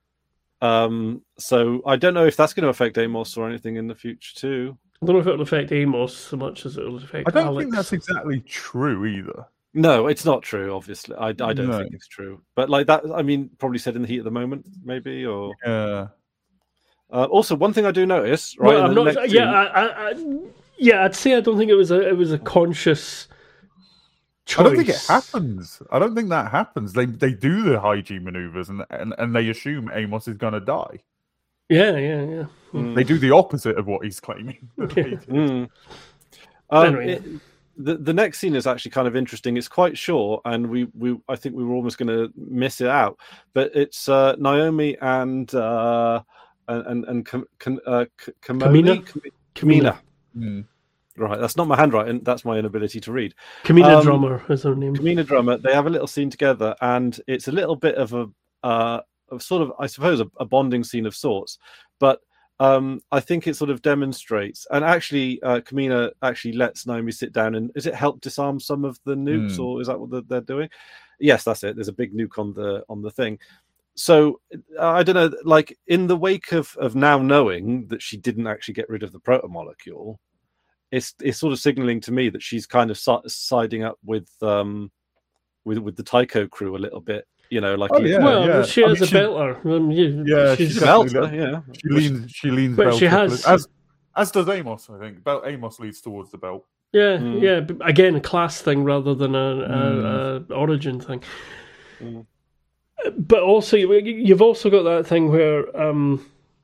Um, so I don't know if that's going to affect Amos or anything in the future too. I don't know if it'll affect Amos so much as it'll affect I don't Alex. think that's exactly true either. No, it's not true. Obviously, I, I don't No. think it's true. But like that, I mean, probably said in the heat of the moment, maybe. Or Yeah. uh, also, one thing I do notice, right? Well, in I'm the not. next Yeah, scene- I, I, I, yeah. I'd say I don't think it was a. It was a conscious choice. I don't think it happens. I don't think that happens. They they do the hygiene maneuvers and and, and they assume Amos is going to die. Yeah, yeah, yeah. Mm. They do the opposite of what he's claiming. Mm. Um, Anyway. it- the the next scene is actually kind of interesting. It's quite short, and we, we I think we were almost going to miss it out. But it's uh, Naomi and uh, and and, and Kam, Kam, uh, K- Kamoni? Kamina? Kamina. Mm. Right, that's not my handwriting. That's my inability to read. Kamina Um, Drummer is her name. Kamina Drummer. They have a little scene together, and it's a little bit of a uh, of sort of, I suppose, a, a bonding scene of sorts. But um, I think it sort of demonstrates, and actually, uh, Kamina actually lets Naomi sit down and is it help disarm some of the nukes, Hmm. or is that what they're, they're doing? Yes, that's it. There's a big nuke on the on the thing. So uh, I don't know. Like in the wake of of now knowing that she didn't actually get rid of the protomolecule, it's it's sort of signaling to me that she's kind of si- siding up with um with with the Tycho crew a little bit. You know, like Oh, he- yeah. well, she I has mean, a she- belter. Um, you- Yeah, she's, she's a definitely belter, yeah. She leans. She leans. But belt she to has- close- as as does Amos. I think belt Amos leads towards the belt. yeah, Mm. yeah. but Again, a class thing rather than a, Mm. a, a origin thing. Mm. But also, you- you've also got that thing where, um,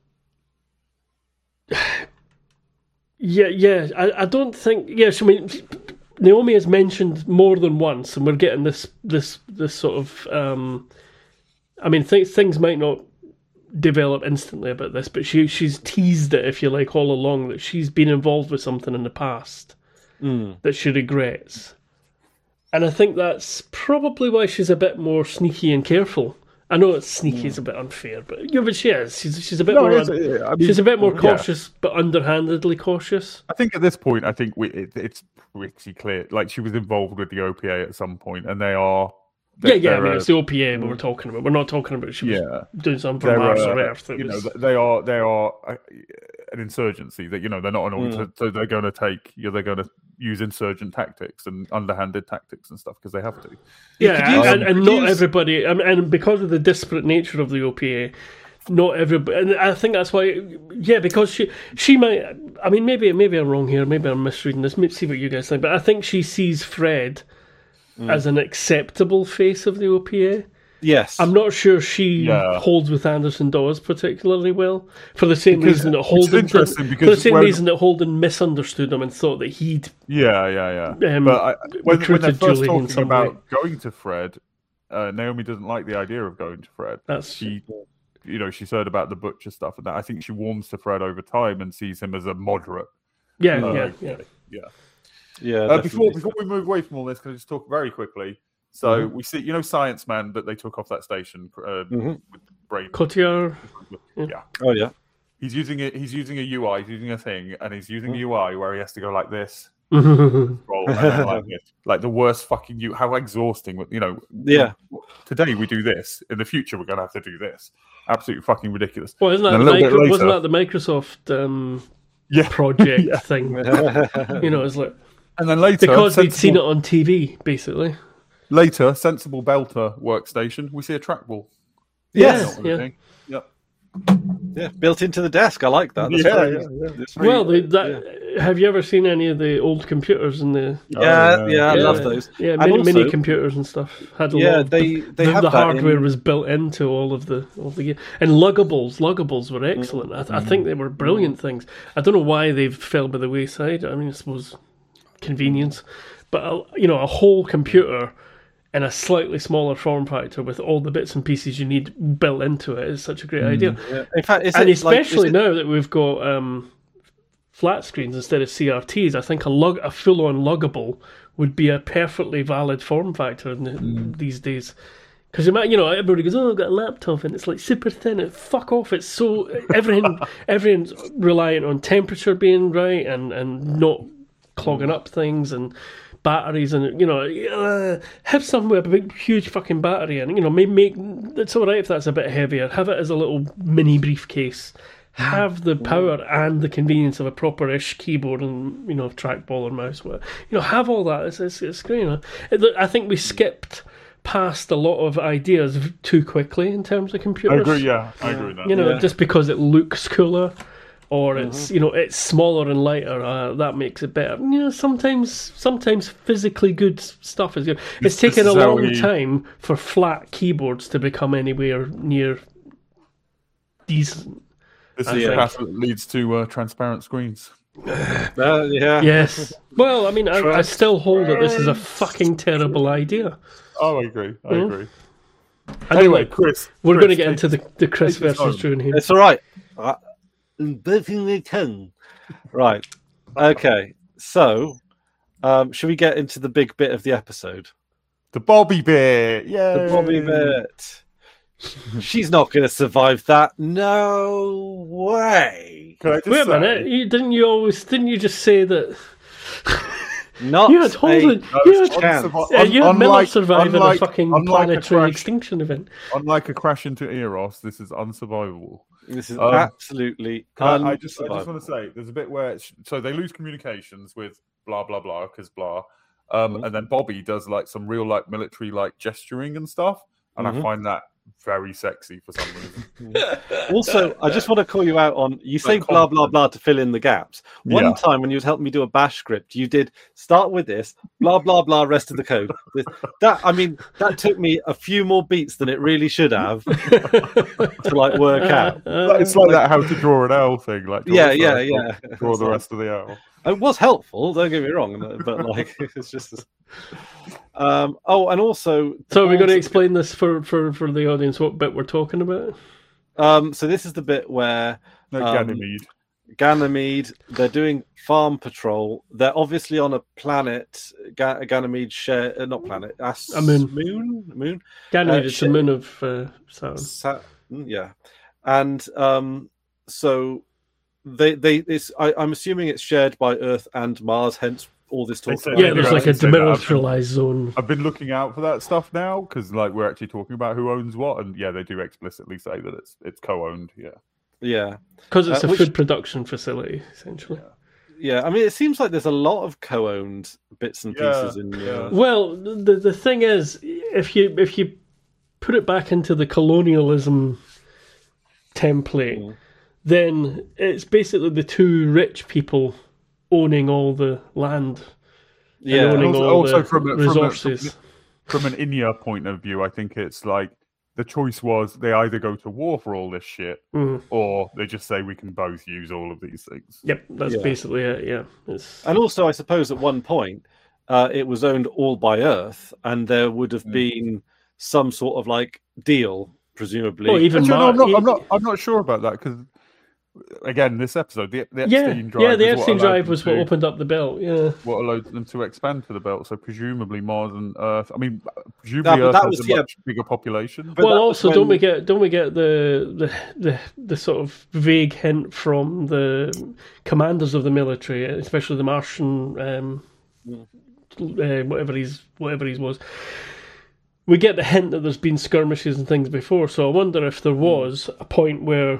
yeah, yeah. I, I don't think. Yes, I mean, Naomi is mentioned more than once, and we're getting this, this, this sort of. Um, I mean, th- things might not develop instantly about this, but she she's teased it, if you like, all along that she's been involved with something in the past Mm. that she regrets. And I think that's probably why she's a bit more sneaky and careful. I know it's sneaky is a bit unfair, but yeah, but she is. She's she's a bit more. it's- un- I mean, she's a bit more yeah. cautious, but underhandedly cautious. I think at this point, I think we, it, it's pretty clear. Like she was involved with the O P A at some point, and they are. Yeah, they're- yeah. I they're mean, a- it's the O P A we we're talking about. We're not talking about she was yeah. doing something for They're, Mars uh, or Earth. It you know, was- they are they are uh, an insurgency that you know they're not an order, Mm. so they're going to take you know, they're going to use insurgent tactics and underhanded tactics and stuff because they have to. Yeah, could use- and, and could not use- everybody, and, and because of the disparate nature of the O P A, not everybody, and I think that's why, yeah, because she she might, I mean, maybe maybe I'm wrong here, maybe I'm misreading this, maybe see what you guys think, but I think she sees Fred as an acceptable face of the O P A. Yes, I'm not sure she Yeah. holds with Anderson Dawes particularly well, for the same Because- reason that which is Holden interesting didn't- because for the same when- reason that Holden misunderstood him and thought that he'd Yeah, yeah, yeah. Um, but I, when, when they're recruited first Julie in talking some about way. going to Fred, uh, Naomi doesn't like the idea of going to Fred. That's She, you know, she's heard about the butcher stuff and that. I think she warms to Fred over time and sees him as a moderate. yeah, uh, yeah, yeah. Yeah. yeah. Uh, before definitely. before we move away from all this, can I just talk very quickly? So Mm-hmm. we see, you know, Science Man that they took off that station uh, Mhm. with brain. Cotillard. Yeah, Oh yeah, he's using it. He's using a U I. He's using a thing, and he's using Mm. a U I where he has to go like this Roll, and then like, this. Like the worst fucking you. How exhausting! You know. Yeah. Today we do this. In the future, we're gonna have to do this. Absolutely fucking ridiculous. Well, isn't that And the a little bit micro- wasn't later- that the Microsoft um, Yeah. project Yeah. thing? You know, it's like And then later, because they'd sensible- seen it on T V, basically. Later, sensible belter workstation. We see a trackball. Yes. Yeah. Thing. Yep. Yeah, built into the desk. I like that. That's Yeah, very- yeah, yeah. that's very- Well, they, that, have you ever seen any of the old computers in the? yeah, Oh, yeah, I yeah, love those. Yeah, And mini, mini also- computers and stuff had a Yeah, lot. Of, they they the, have the that hardware in- was built into all of the all the ga- and luggables. Luggables were excellent. I, I think they were brilliant things. I don't know why they've fell by the wayside. I mean, I suppose convenience, but a, you know, a whole computer in a slightly smaller form factor with all the bits and pieces you need built into it is such a great idea. Yeah. In fact, is And it like, is especially it- now that we've got um, flat screens instead of C R Ts, I think a lug a full-on luggable would be a perfectly valid form factor in the, Mm. these days. Because you might, you know, everybody goes, "Oh, I've got a laptop," and it's like super thin. It, fuck off! It's so everything, everything's reliant on temperature being right and and not clogging up things and batteries and you know uh, have something with a big huge fucking battery and you know maybe make it's all right if that's a bit heavier. Have it as a little mini briefcase. Have the power and the convenience of a proper-ish keyboard and you know trackball or mouse. You know, have all that. It's it's, it's great. You know? I think we skipped past a lot of ideas too quickly in terms of I computers. agree. Yeah, I agree with that. You know, Yeah. just because it looks cooler or it's you know it's smaller and lighter, uh, that makes it better. You know, sometimes sometimes physically good s- stuff is good. It's This- taken this a is how long we- time for flat keyboards to become anywhere near decent. This I is think. the path that leads to uh, transparent screens. Uh, yeah. Yes. Well, I mean, I, I still hold that this is a fucking terrible idea. Oh, I agree. I Yeah. agree. Anyway, Anyway, Chris, we're Chris, going to get take- into the, the Chris take us versus home. Drew here. It's all right. Uh, Biting the tongue. Right. Okay. So, um, should we get into the big bit of the episode? the Bobby bit. Yeah, The Bobby bit. She's not going to survive that. No way. Can I just Wait a say, minute, you, didn't you always? Didn't you just say that? Not You had Holden. a- No, You had, it's chance. unsurvi- uh, you had un- Miller unlike- surviving unlike- a fucking unlike a planetary crash- extinction event. Unlike a crash into Eros, this is unsurvivable. This is Um, absolutely. Can I, I just, I just unsurvivable. want to say, there's a bit where it's, so they lose communications with blah blah blah because blah, um, Mhm. and then Bobby does like some real like military like gesturing and stuff, and Mhm. I find that very sexy for some reason. Also, I just want to call you out on you say Like blah blah confident. blah to fill in the gaps. One Yeah. time when you was helping me do a bash script, you did start with this blah blah blah rest of the code. This- That I mean, that took me a few more beats than it really should have to like work out. It's like that how to draw an L thing, like draw Yeah, a yeah, circle, yeah. draw It's the like- rest of the L. It was helpful, don't get me wrong, but like it's just. Um, oh, and also, So we're going to also- explain this for, for, for the audience what bit we're talking about. Um, so this is the bit where No, Um, Ganymede. Ganymede, they're doing farm patrol. They're obviously on a planet. Ga- Ganymede share, uh, not planet, As- A moon. moon, moon. Ganymede Uh, is shit. the moon of uh, Saturn. Sa- yeah, and um, so they they it's. I, I'm assuming it's shared by Earth and Mars. Hence all this They talk. say- about Yeah, there's I like a can say that. demilitarized zone. I've been looking out for that stuff now because, like, we're actually talking about who owns what, and yeah, they do explicitly say that it's it's co-owned. Yeah, Yeah, Because it's Uh, a which- food production facility, essentially. yeah. I mean, it seems like there's a lot of co-owned bits and Yeah, pieces in. yeah. Uh, Well, the the thing is, if you if you put it back into the colonialism template, Mm. then it's basically the two rich people owning all the land, yeah, and owning also- all also the from a- from a- resources. from an Inya point of view, I think it's like the choice was they either go to war for all this shit, Mhm. or they just say we can both use all of these things. Yep, that's Yeah. basically it. Yeah, it's And also, I suppose at one point, uh, it was owned all by Earth, and there would have Mm. been some sort of like deal, presumably. well, even Actually, no, I'm Mar- not. I'm not. I'm not sure about that because, again, this episode, the, the yeah, Epstein drive, yeah, the is what Epstein allowed drive them was what to- opened up the belt. Yeah, what allowed them to expand to the belt. So presumably Mars and Earth. I mean, Presumably, but Earth that has was- a yeah. much bigger population. But well, that was also don't when- we get don't we get the, the the the sort of vague hint from the commanders of the military, especially the Martian, um, uh, whatever he's whatever he was. We get the hint that there's been skirmishes and things before, so I wonder if there was a point where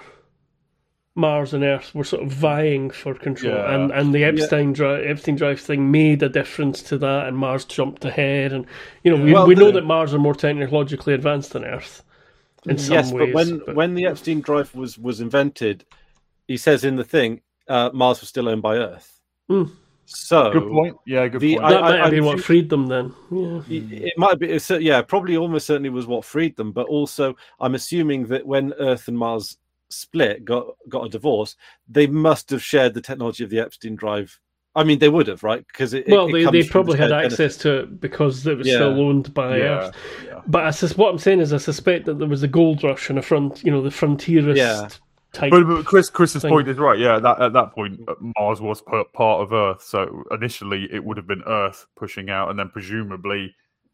Mars and Earth were sort of vying for control, Yeah. and, and the Epstein drive Epstein drive thing made a difference to that, and Mars jumped ahead, and you know we Well, we know the- that Mars are more technologically advanced than Earth in some yes, ways. but when but- when the Epstein drive was was invented, he says in the thing, uh, Mars was still owned by Earth. Mm. So Good point. Yeah, good the- point. I- that might have been what I'm- freed them then. Yeah. It it might be, it's, yeah, probably almost certainly was what freed them. But also, I'm assuming that when Earth and Mars split, got got a divorce, they must have shared the technology of the Epstein drive. I mean, they would have, right? Because it, Well, it they, comes they from probably the had shared access to it because it was Yeah. still owned by yeah, Earth. yeah. But I sus- what I'm saying is, I suspect that there was a gold rush and a front, you know, the frontierist Yeah. type. But, but Chris, Chris's thing. point is right. Yeah, that, at that point, uh, Mars was per- part of Earth. So initially, it would have been Earth pushing out, and then presumably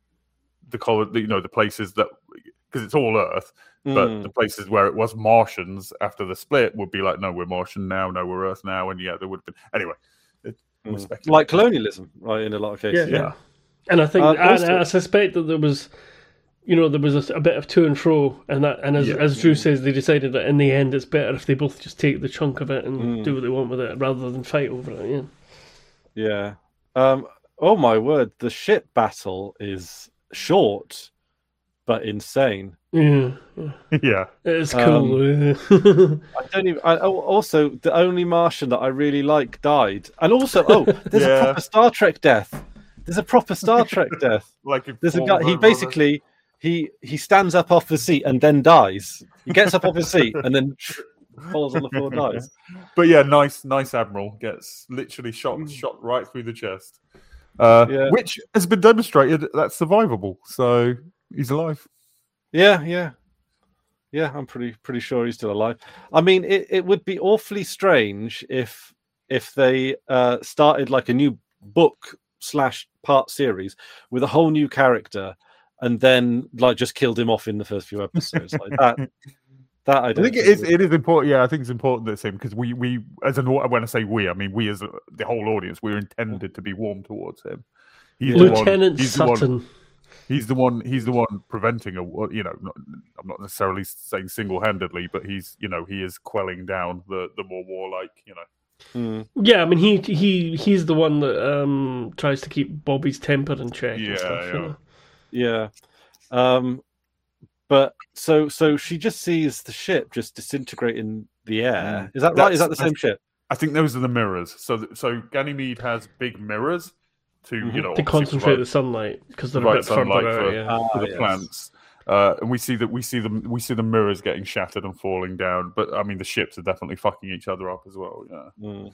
the col- you know, the places that because it's all Earth, but Mm. the places where it was Martians after the split would be like, no, we're Martian now, no, we're Earth now, and yeah, there would have been anyway. It, we're Mm. speculating. Like colonialism, right? In a lot of yeah, cases. yeah. And I think, Uh, and also- I suspect that there was, you know, there was a, a bit of to and fro, and that, and as Yeah. as Drew says, they decided that in the end, it's better if they both just take the chunk of it and Mm. do what they want with it, rather than fight over it. Yeah. Yeah. Um, oh my word, the ship battle is short but insane. Yeah, yeah. yeah, It's Um, cool. I don't even. I, oh, also, the only Martian that I really like died, and also, oh, there's Yeah. a proper Star Trek death. There's a proper Star Trek death. like in There's a Form guy. of He Over- basically he he stands up off the seat and then dies. He gets up off his seat and then falls on the floor and dies. But yeah, nice, nice admiral gets literally shot, shot right through the chest, uh, Yeah. which has been demonstrated that's survivable. So he's alive. Yeah, yeah, yeah. I'm pretty pretty sure he's still alive. I mean, it, it would be awfully strange if if they uh, started like a new book slash part series with a whole new character, and then like just killed him off in the first few episodes like that. That I I don't think it is. It is important. Yeah, I think it's important that it's him because we, we, as an au- when I say we, I mean we as a, the whole audience, we're intended to be warm towards him. He's the one- Lieutenant he's the one- Sutton. He's the one. He's the one preventing a. You know, not, I'm not necessarily saying single-handedly, but he's. You know, he is quelling down the the more warlike. You know. Mm. Yeah, I mean he he he's the one that um tries to keep Bobby's temper in check. Yeah, and stuff, yeah. You know? Yeah. Um, but so so she just sees the ship just disintegrate in the air. Mm. Is that right? That's- Is that the same that's- ship? I think those are the mirrors. So, th- so Ganymede has big mirrors to Mhm. you know To obviously concentrate provide- the sunlight because they're a provide bit further sunlight out. for- Yeah. Ah, for the yes. plants. Uh, and we see that we see them we see the mirrors getting shattered and falling down. But I mean, the ships are definitely fucking each other up as well. Yeah. Mm.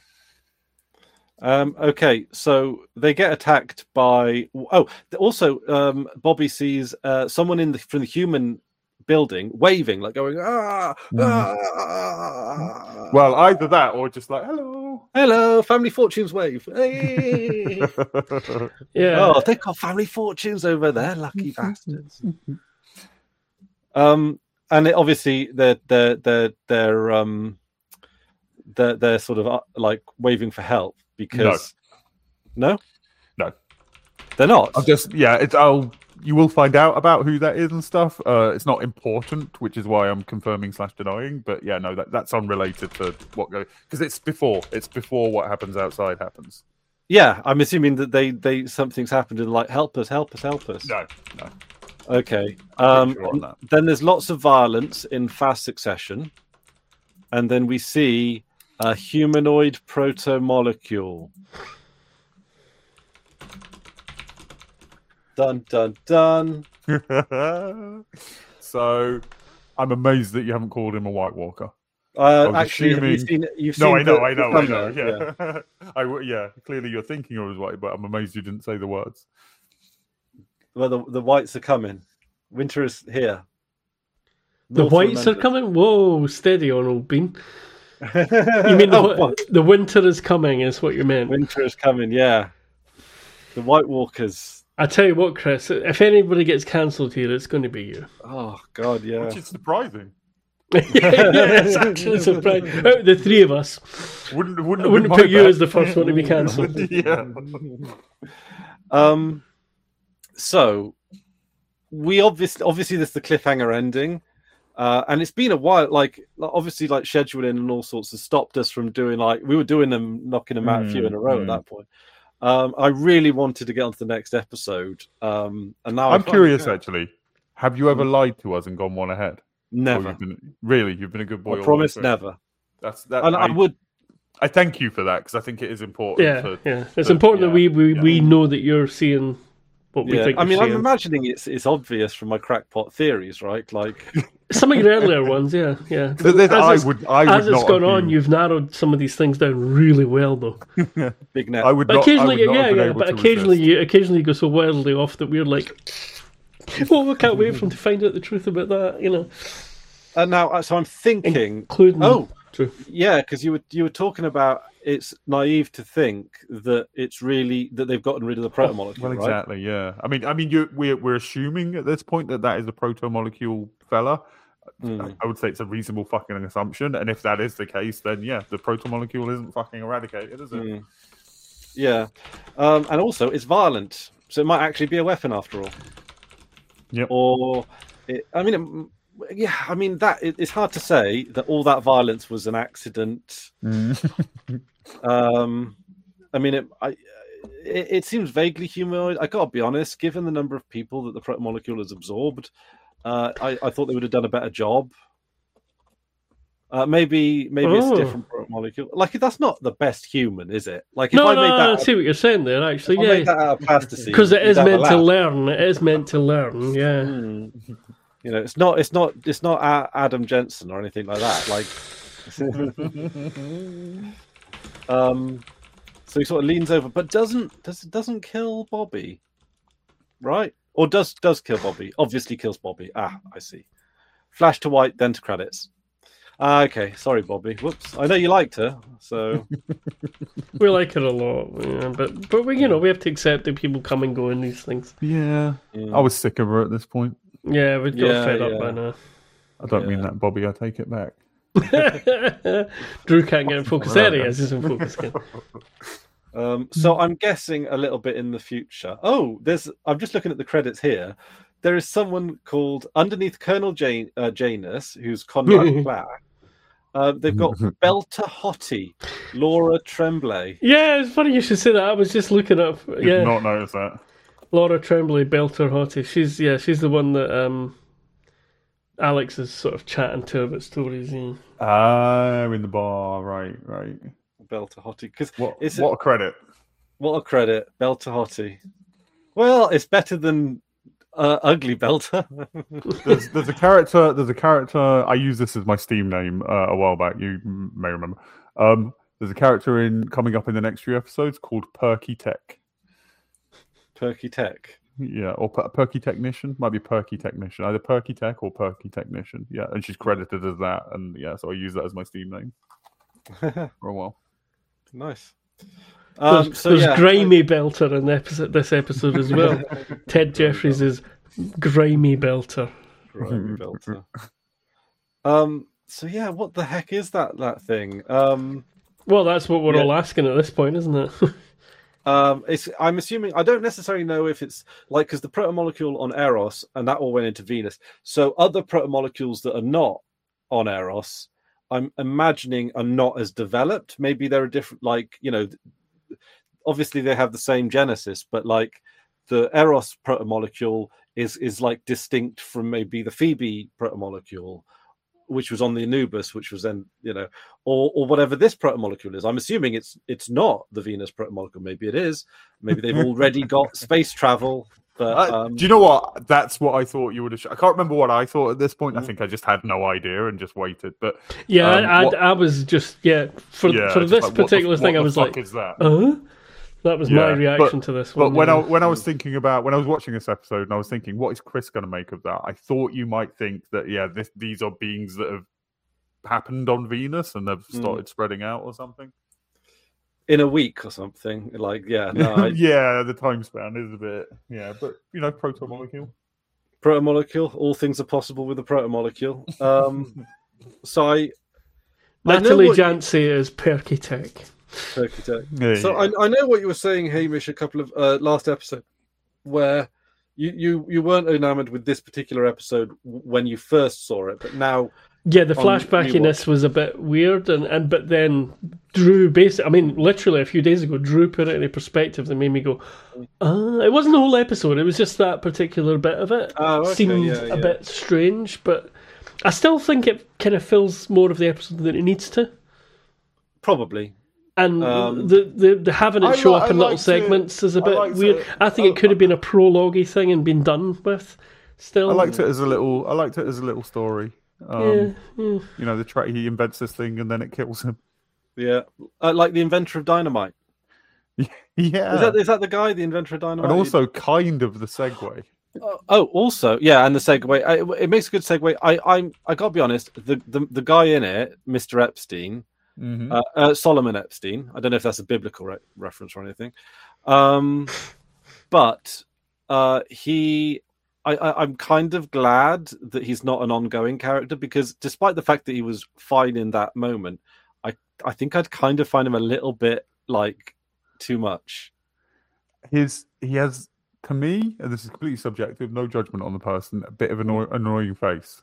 Um, okay, so they get attacked by. Oh, also, um, Bobby sees uh, someone in the from the human building waving, like going ah, ah Well, either that or just like hello. hello, family fortunes wave. Hey. Yeah. Oh, they've got family fortunes over there, lucky bastards. Um, and it, obviously they're they're they're they're um they're they're sort of uh, like waving for help because no, No. they're not. I'm just yeah. It's I'll you will find out about who that is and stuff. Uh, it's not important, which is why I'm confirming slash denying. But yeah, no, that, that's unrelated to what goes because it's before it's before what happens outside happens. Yeah, I'm assuming that they they something's happened and like help us, help us, help us. No, no. Okay. I'm Um, pretty sure on that. then there's lots of violence in fast succession, and then we see a humanoid proto-molecule. Dun dun dun. So I'm amazed that you haven't called him a White Walker. Uh, was actually, have you assuming- seen? You've No, seen I know, the- I know, the I know. thumbnail, Yeah, I w- yeah. Clearly, you're thinking of as white, but I'm amazed you didn't say the words. Well, the, the whites are coming. Winter is here. The North whites are London. coming. Whoa, steady on, old bean. you You mean the, oh, wi- what? the winter is coming? Is what you meant? Winter is coming? Yeah. The White Walkers. I tell you what, Chris, if anybody gets cancelled here, it's going to be you. Oh God, yeah. Which is surprising. yeah, yeah, it's actually surprising. Out of the three of us, Wouldn't wouldn't, I wouldn't have put been you my as the first one to be cancelled. bet. Yeah. Um. So we obviously obviously this is the cliffhanger ending. Uh, and it's been a while, like obviously, like scheduling and all sorts has stopped us from doing like we were doing them, knocking them out a few in a row Mm, at that point. Um, I really wanted to get onto the next episode, um, and now I I'm finally curious, can. actually. Have you ever lied to us and gone one ahead? Or Never, you've been, really, you've been a good boy. I all promise, the way through? never. That's that. And I, I, would, I thank you for that because I think it is important. Yeah, for, yeah. It's for- important yeah, that we we, yeah. we know that you're seeing what we yeah. think. I mean, you're I'm seeing. imagining it's it's obvious from my crackpot theories, right? Like, Some of your earlier ones, yeah, yeah. Th- th- As I it's- would, I would As it's not gone have on, been- you've narrowed some of these things down really well, though. big net. I would But not. occasionally, I would not yeah, have been yeah. able But to occasionally, resist. you occasionally you go so wildly off that we're like, "Oh, we can't wait for them to find out the truth about that," you know. And now, uh, so I'm thinking. Including, Oh, true. yeah, because you were you were talking about it's naive to think that it's really that they've gotten rid of the protomolecule, Well, right? exactly. Yeah. I mean, I mean, you we're we're assuming at this point that that is the proto-molecule fella. Mm. I would say it's a reasonable fucking assumption, and if that is the case, then yeah, the proto-molecule isn't fucking eradicated, is it? Mm. Yeah, um, and also it's violent, so it might actually be a weapon after all. Yep. Or, it, I mean, it, yeah, I mean that it, it's hard to say that all that violence was an accident. um, I mean, it, I, it, it seems vaguely humanoid. I gotta be honest, given the number of people that the protomolecule has absorbed, uh, I, I thought they would have done a better job. Uh, maybe maybe it's Oh. a different molecule. Like that's not the best human, is it? Like if No, I no, made no, that, I see what you're saying there. Actually, if I made yeah, that out of plasticine, because it you'd is have a meant to laugh. learn. It is meant to learn. Yeah. Mm. You know, it's not, it's not, it's not A- Adam Jensen or anything like that. Like, um, so he sort of leans over, but doesn't does doesn't kill Bobby, right? Or does does kill Bobby? Obviously kills Bobby. Ah, I see. Flash to white, then to credits. Ah, okay. Sorry, Bobby. Whoops. I know you liked her, so We like it a lot, yeah, but but we, you know, we have to accept that people come and go in these things. Yeah. mm. I was sick of her at this point. Yeah, we've got Yeah, fed up yeah. by now. I don't mean Yeah. that, Bobby. I take it back. Drew can't get in focus. There he is. He's in focus again. Um, so I'm guessing a little bit in the future. Oh, there's. I'm just looking at the credits here. There is someone called underneath Colonel Jane, uh, Janus, who's Conrad Black. Uh, they've got Belter Hottie, Laura Tremblay. Yeah, it's funny you should say that. I was just looking up. Did Yeah, not notice that. Laura Tremblay, Belter Hottie. She's yeah, she's the one that um, Alex is sort of chatting to about stories. Yeah. Ah, in the bar. Right, right. Belter Hottie, because What? Is it- what a credit. what a credit, Belter Hottie. Well, it's better than uh, Ugly Belter. There's, there's a character. There's a character. I used this as my Steam name uh, a while back. You m- may remember. Um, there's a character in coming up in the next few episodes called Perky Tech. Perky Tech. Yeah, or per- Perky Technician. Might be Perky Technician. Either Perky Tech or Perky Technician. Yeah, and she's credited as that. And yeah, so I use that as my Steam name for a while. Nice. There's, Um, so there's yeah, Grimy Belter in the episode, this episode as well. Ted Jeffries is Grimy Belter. Grimy Belter. Um. So yeah, what the heck is that that thing? Um. Well, that's what we're Yeah. all asking at this point, isn't it? Um, it's. I'm assuming. I don't necessarily know if it's like because the protomolecule on Eros and that all went into Venus. So other protomolecules that are not on Eros, I'm imagining are not as developed. Maybe they're a different. Like you know, obviously they have the same genesis, but like the Eros protomolecule is is like distinct from maybe the Phoebe protomolecule, which was on the Anubis, which was then, you know, or or whatever this protomolecule is. I'm assuming it's it's not the Venus protomolecule. Maybe it is. Maybe they've already got space travel. But Uh, um, do you know what? That's what I thought you would have. Sh- I can't remember what I thought at this point. I Mm. think I just had no idea and just waited. But Yeah, Um, I, what- I, I was just yeah for yeah, for just this like, what the- particular what thing. I the was fuck like, is that? uh that was my Yeah, reaction to this But one. when yeah. I when I was thinking about when I was watching this episode and I was thinking, what is Chris going to make of that? I thought you might think that yeah, this, these are beings that have happened on Venus and have Mm. started spreading out or something. in a week or something. Like, yeah, no, I, yeah, the time span is a bit, yeah, but you know, protomolecule. Protomolecule. All things are possible with a protomolecule. Um, so I, Natalie I Jancy is Perky Tech. Perky Tech. Yeah, so yeah. I, I know what you were saying, Hamish, a couple of uh, last episode, where you, you you weren't enamored with this particular episode when you first saw it, but now. Yeah, the flashbackiness was a bit weird, and, and but then Drew basically, I mean, literally a few days ago, Drew put it in a perspective that made me go, uh, it wasn't the whole episode, it was just that particular bit of it. Oh, okay, seemed yeah, yeah. a bit strange, but I still think it kind of fills more of the episode than it needs to. Probably. And Um, the, the the having it I show li- up I in little liked segments it. is a I bit liked weird. it. I think I- it could have been a prologue-y thing and been done with. Still, I liked it as a little. I liked it as a little story. Um, Yeah, yeah. You know, the tra- he invents this thing and then it kills him. Yeah. Uh, like the inventor of dynamite. Yeah, Is that is that the guy, the inventor of dynamite? and also kind of the segue. Oh, oh, also, yeah, and the segue. I, it makes a good segue. I, I'm, I gotta be honest. The, the, the guy in it, Mister Epstein, Mm-hmm. uh, uh, Solomon Epstein. I don't know if that's a biblical re- reference or anything, um, but uh, he. I, I, I'm kind of glad that he's not an ongoing character because, despite the fact that he was fine in that moment, I, I think I'd kind of find him a little bit like too much. His he has, to me, and this is completely subjective, no judgment on the person, a bit of an anno- annoying face.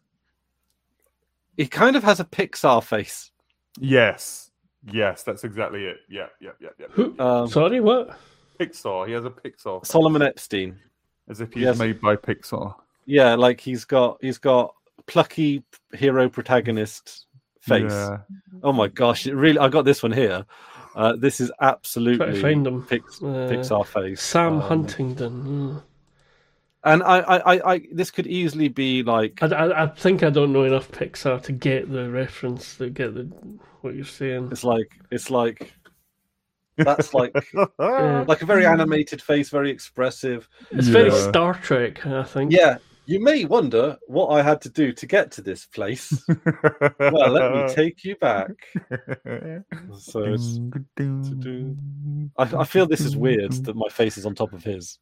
He kind of has a Pixar face. Yes, yes, that's exactly it. Yeah, yeah, yeah, yeah. Who? Um, Sorry, what? Pixar. He has a Pixar face, Solomon Epstein. as if he's Yes. made by Pixar. Yeah, like he's got he's got plucky hero protagonist face. Yeah. Oh my gosh, it really I got this one here. Uh, this is Try absolutely to find him. Pix, Uh, Pixar face. Sam Um, Huntington. mm. And I, I, I, I, this could easily be like I, I, I think I don't know enough Pixar to get the reference, to get the what you're saying. it's like it's like that's like Yeah. like a very animated face, very expressive. It's very Yeah. Star Trek, I think. Yeah, you may wonder what I had to do to get to this place. Well, let me take you back. So it's, I, I feel this is weird that my face is on top of his.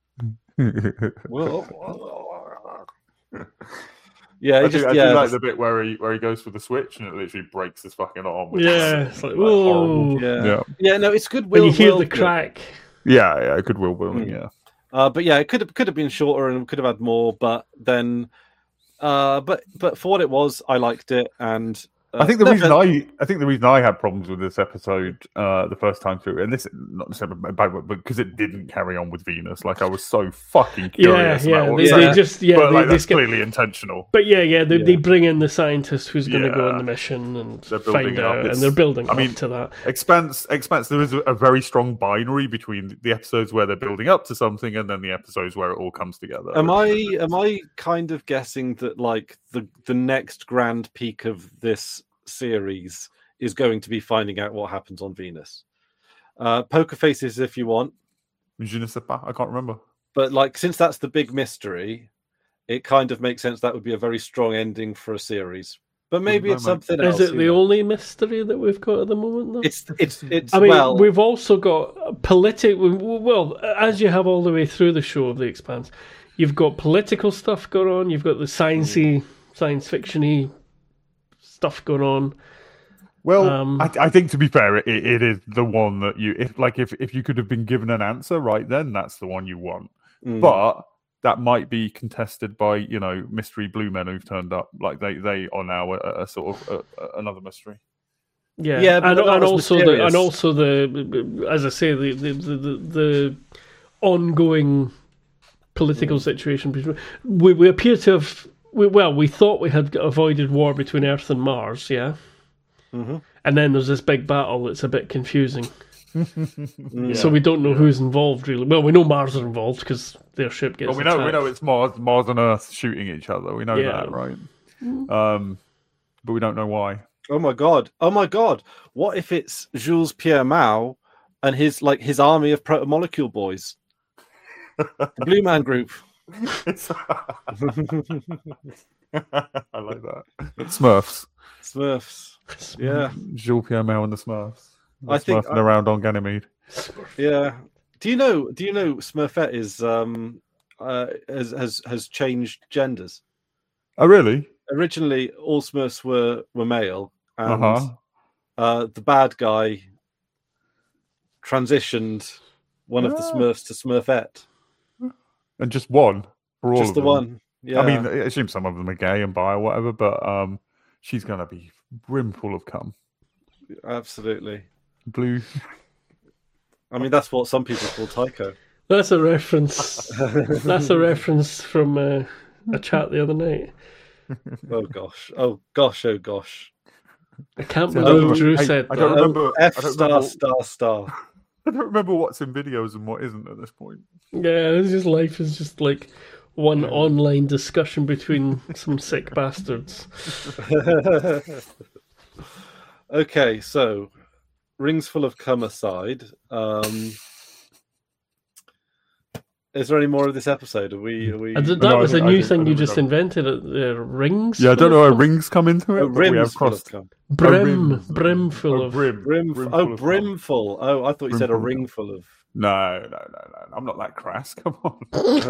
Yeah, I it do, just, I do yeah, like the bit where he where he goes for the switch and it literally breaks his fucking arm. which is Yeah, it's like, horrible. whoa. yeah, Yeah, yeah. No, it's good. When Will you hear the world crack. yeah, yeah. Goodwill building. Hmm. Yeah, Uh, but yeah, it could have could have been shorter and could have had more. But then, uh, but but for what it was, I liked it. And uh, I think the no, reason but- I I think the reason I had problems with this episode uh, the first time through, and this not necessarily bad, but because it didn't carry on with Venus. Like I was so fucking Yeah, curious. yeah. about what They, was they Yeah. happening. just, yeah, but they, like they that's skip- clearly intentional. But yeah, yeah, they, Yeah. they bring in the scientist who's going to go on Yeah. the mission and They're building find it up. out, It's- and they're building I up mean, to that. Expanse, Expanse. There is a, a very strong binary between the episodes where they're building up to something and then the episodes where it all comes together. Am I am I kind of guessing that like the the next grand peak of this series is going to be finding out what happens on Venus? Uh, poker faces if you want, Je ne sais pas. I can't remember. but like since that's the big mystery, it kind of makes sense that would be a very strong ending for a series. But maybe know, it's mate. something Is else. it you the know. only mystery that we've got at the moment, though? It's it's it's I mean, well. we've also got political. Well, as you have all the way through the show of The Expanse, you've got political stuff going on. You've got the sciencey, science fictiony stuff going on. Well, Um, I, I think to be fair, it, it is the one that you, if like, if, if you could have been given an answer right then, that's the one you want. Mm. But that might be contested by, you know, mystery blue men who've turned up. Like they, they are now a, a sort of a, a, another mystery. Yeah, Yeah, but and, they're not and as also the mysterious. and also the as I say the the the, the, the ongoing political situation between we we appear to have we, well we thought we had avoided war between Earth and Mars, yeah, Mhm. and then there's this big battle that's a bit confusing. Mm. So we don't know who's involved really. Well, we know Mars are involved because their ship gets. Well, we know, we attacked. know it's Mars, Mars and Earth shooting each other. We know Yeah. that, right? Um, but we don't know why. Oh my god! Oh my god! What if it's Jules Pierre Mao and his like his army of protomolecule boys, the Blue Man Group? It's- I like that. Smurfs. Smurfs. Yeah. Jules Pierre Mel and the Smurfs. I think Smurfing around on Ganymede. Yeah. Do you know? Do you know Smurfette is um uh, has has has changed genders? Oh, really? Originally, all Smurfs were were male, and Uh-huh. uh, the bad guy transitioned one of the Ah. Smurfs to Smurfette. And just one for all Just of the them. one. Yeah. I mean, I assume some of them are gay and bi or whatever, but um, she's gonna be brimful of cum. Absolutely. Blue. I mean, that's what some people call Tycho. That's a reference. That's a reference from uh, a chat the other night. Oh gosh. Oh gosh. Oh gosh. I can't So I believe don't- Drew I- said I that. don't remember- Oh, F I don't star remember- star star. I don't remember what's in videos and what isn't at this point. Yeah, it's just life is just like one online discussion between some sick bastards. Okay, so rings full of cum aside. Um, is there any more of this episode? Are we? Are we... And th- No, that I was a think- I new think- I thing you think we just don't. invented. Uh, rings. Yeah, I don't full know of how rings come into it. Oh, but we have rims full crossed of cum. Brim, rims. brim full Oh, of. brim. Brim, Brim oh, full of cum. brimful. Oh, I thought you said a Brimful of ring cum. full of. No, no, no, no. I'm not that crass. Come on.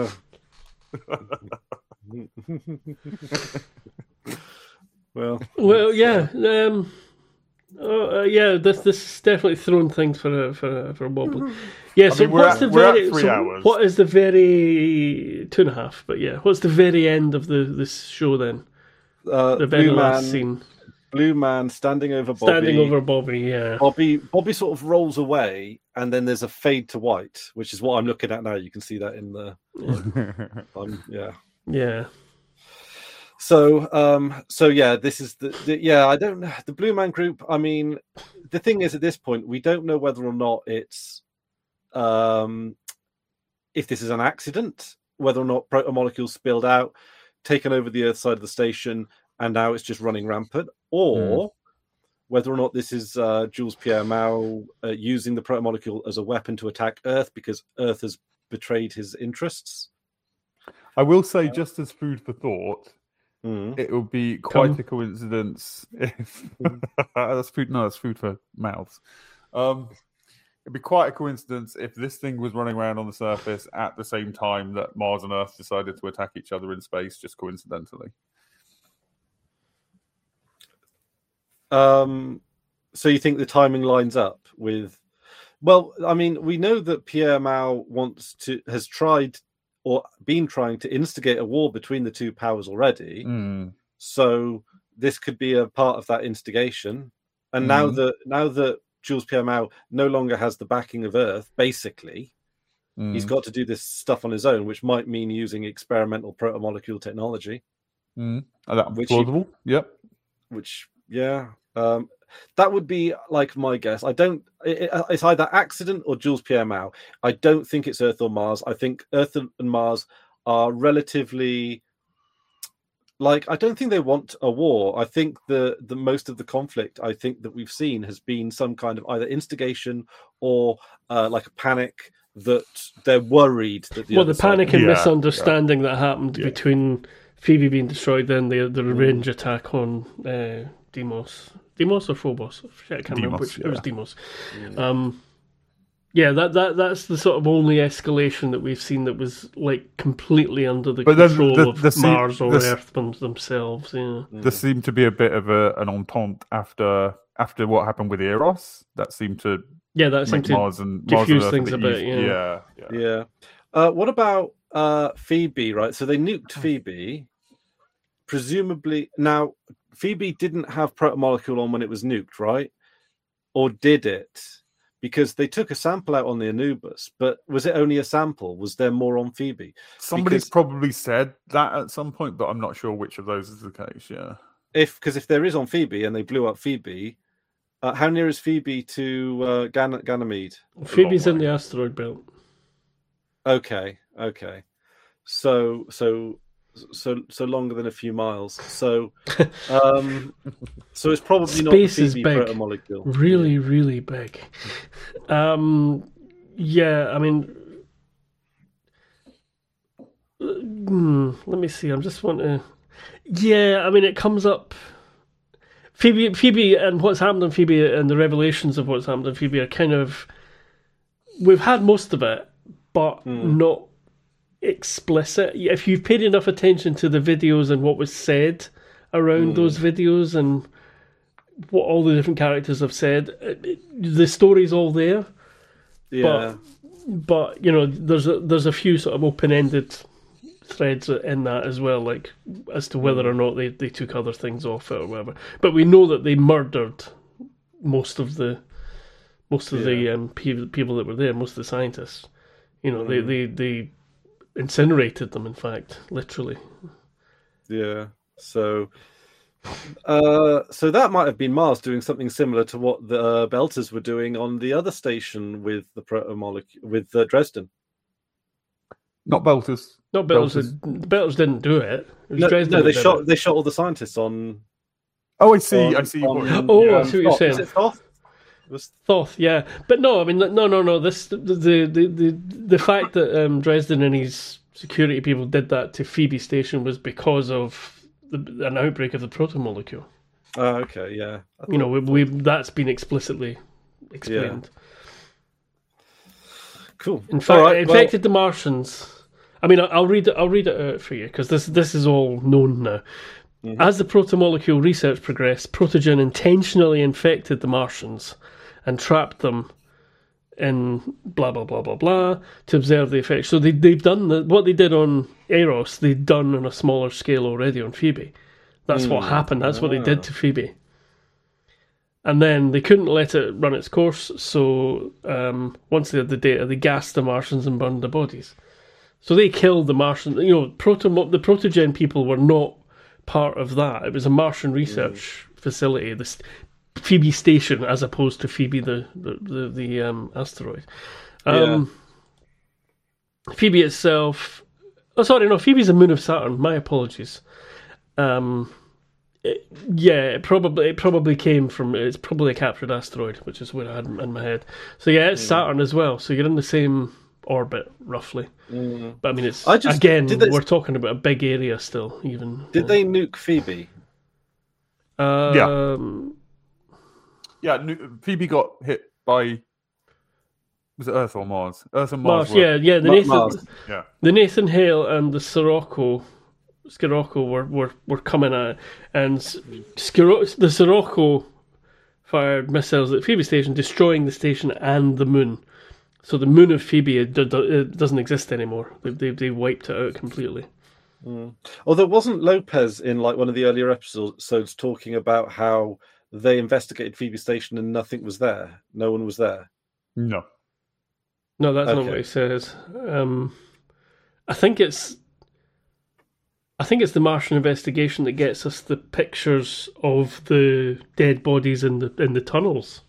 Well, Well, yeah, um, oh, uh, yeah. This this is definitely throwing things for a for a, for a wobble. Yeah. I So mean, we're what's at- the we're at very? three so hours. what is the very two and a half? But yeah, what's the very end of the this show then? uh, The very blue last man, scene, blue man standing over Bobby. standing over Bobby. Yeah. Bobby, Bobby sort of rolls away, and then there's a fade to white, which is what I'm looking at now. You can see that in the, um, yeah. Yeah. So, um, so yeah, this is the, the yeah. I don't know the Blue Man Group. I mean, the thing is, at this point, we don't know whether or not it's, um, if this is an accident, whether or not protomolecules spilled out, taken over the Earth side of the station, and now it's just running rampant, or whether or not this is uh, Jules Pierre Mao uh, using the protomolecule as a weapon to attack Earth because Earth has betrayed his interests. I will say, just as food for thought, Mm. it would be quite Come. a coincidence if that's food. No, that's food for mouths. Um, it'd be quite a coincidence if this thing was running around on the surface at the same time that Mars and Earth decided to attack each other in space, just coincidentally. Um, so you think the timing lines up with? Well, I mean, we know that Pierre Mao wants to has tried or been trying to instigate a war between the two powers already. Mm. So this could be a part of that instigation. And now Mhm. that now that Jules Pierre Mao no longer has the backing of Earth, basically, Mm. he's got to do this stuff on his own, which might mean using experimental protomolecule technology. Mm. Oh, that's Which he- plausible. Yep. Which, yeah, um, that would be like my guess. I don't. It, it's either accident or Jules Pierre Mao. I don't think it's Earth or Mars. I think Earth and Mars are relatively. Like, I don't think they want a war. I think the the most of the conflict I think that we've seen has been some kind of either instigation or uh, like a panic that they're worried that the Well, other the panic side... and Yeah, misunderstanding that happened Yeah. between Phoebe being destroyed, then the the Mm. revenge attack on uh, Deimos, Deimos or Phobos? Shit, I can't remember Deimos, which. It was yeah. Deimos. Mm. Um, yeah, that that that's the sort of only escalation that we've seen that was like completely under the But then control the- of the se- Mars or the s- Earth them, themselves. Yeah. There seemed to be a bit of a, an entente after after what happened with Eros. That seemed to Yeah, that seemed make to Mars and Mars and diffuse Earth things a bit, easy- yeah. yeah, yeah. Yeah. Uh, what about uh, Phoebe, right? So they nuked Phoebe. Presumably, now, Phoebe didn't have protomolecule on when it was nuked, right? Or did it? Because they took a sample out on the Anubis, but was it only a sample? Was there more on Phoebe? Somebody's Because- probably said that at some point, but I'm not sure which of those is the case. Yeah. If because if there is on Phoebe and they blew up Phoebe, uh, how near is Phoebe to uh, Gan- Ganymede? Phoebe's in way. the asteroid belt. Okay, okay. So so so so longer than a few miles. So um so it's probably not the Space is Phoebe big. protomolecule. Really, really big. Um, yeah, I mean, hmm, let me see. I'm just want to. Yeah, I mean, it comes up. Phoebe, Phoebe, and what's happened on Phoebe, and the revelations of what's happened on Phoebe are kind of. We've had most of it, but Mm. not explicit. If you've paid enough attention to the videos and what was said around Mm. those videos and what all the different characters have said, it- it- the story's all there. Yeah. But you know, there's a, there's a few sort of open-ended threads in that as well, like as to whether or not they, they took other things off it or whatever. But we know that they murdered most of the most of the Yeah. um, pe- people that were there, most of the scientists. You know, they, Mm. they they incinerated them. In fact, literally. Yeah. So, uh, so that might have been Mars doing something similar to what the uh, Belters were doing on the other station with the protomolecule with uh, Dresden. Not Belters. Not Belters. Belters. The Belters didn't do it. It was No, Dresden no, they that did shot it. they shot all the scientists on. Oh, I see. on- I see. on- what- Oh, yeah. I see what you're Thoth. saying. Is it Thoth? It was Thoth, yeah, but no, I mean, no, no, no. This the the the the, the fact that um, Dresden and his security people did that to Phoebe Station was because of the, an outbreak of the protomolecule. Oh, okay, yeah. I You know, we, thought- we that's been explicitly explained. cool. In fact, All right, it well, infected the Martians. I mean, I'll, I'll read it. I'll read it out for you because this this is all known now. Mhm. As the protomolecule research progressed, Protogen intentionally infected the Martians and trapped them in blah blah blah blah blah to observe the effects. So they they've done the, what they did on Eros. They'd done on a smaller scale already on Phoebe. That's what Mm. happened. That's what they did Ah. to Phoebe. And then they couldn't let it run its course. So um, once they had the data, they gassed the Martians and burned the bodies. So they killed the Martians. You know, proto the Protogen people were not part of that. It was a Martian research facility, this Phoebe Station, as opposed to Phoebe the the the, the um, asteroid. Um, Phoebe itself. Oh, sorry, no. Phoebe's a moon of Saturn. My apologies. Um, it- yeah, it probably it probably came from. It's probably a captured asteroid, which is what I had in my head. So yeah, it's Saturn as well. So you're in the same orbit roughly. Mm. But I mean, it's I just- again did they- we're talking about a big area still. Even Did they nuke Phoebe? Um, Yeah, Nu- Phoebe got hit by. Was it Earth or Mars? Earth and Mars. Mars, were- yeah, yeah. The Ma- Nathan, Mars. Yeah. the Nathan Hale and the Sirocco, Scirocco were, were, were coming at it, and Sciro- the Sirocco fired missiles at Phoebe Station, destroying the station and the moon. So the moon of Phoebe it, do- do- it doesn't exist anymore. They, they they wiped it out completely. Although wasn't Lopez in like one of the earlier episodes talking about how they investigated Phoebe Station and nothing was there? No one was there. No. No, that's not Okay. what he says. Um, I think it's, I think it's the Martian investigation that gets us the pictures of the dead bodies in the in the tunnels.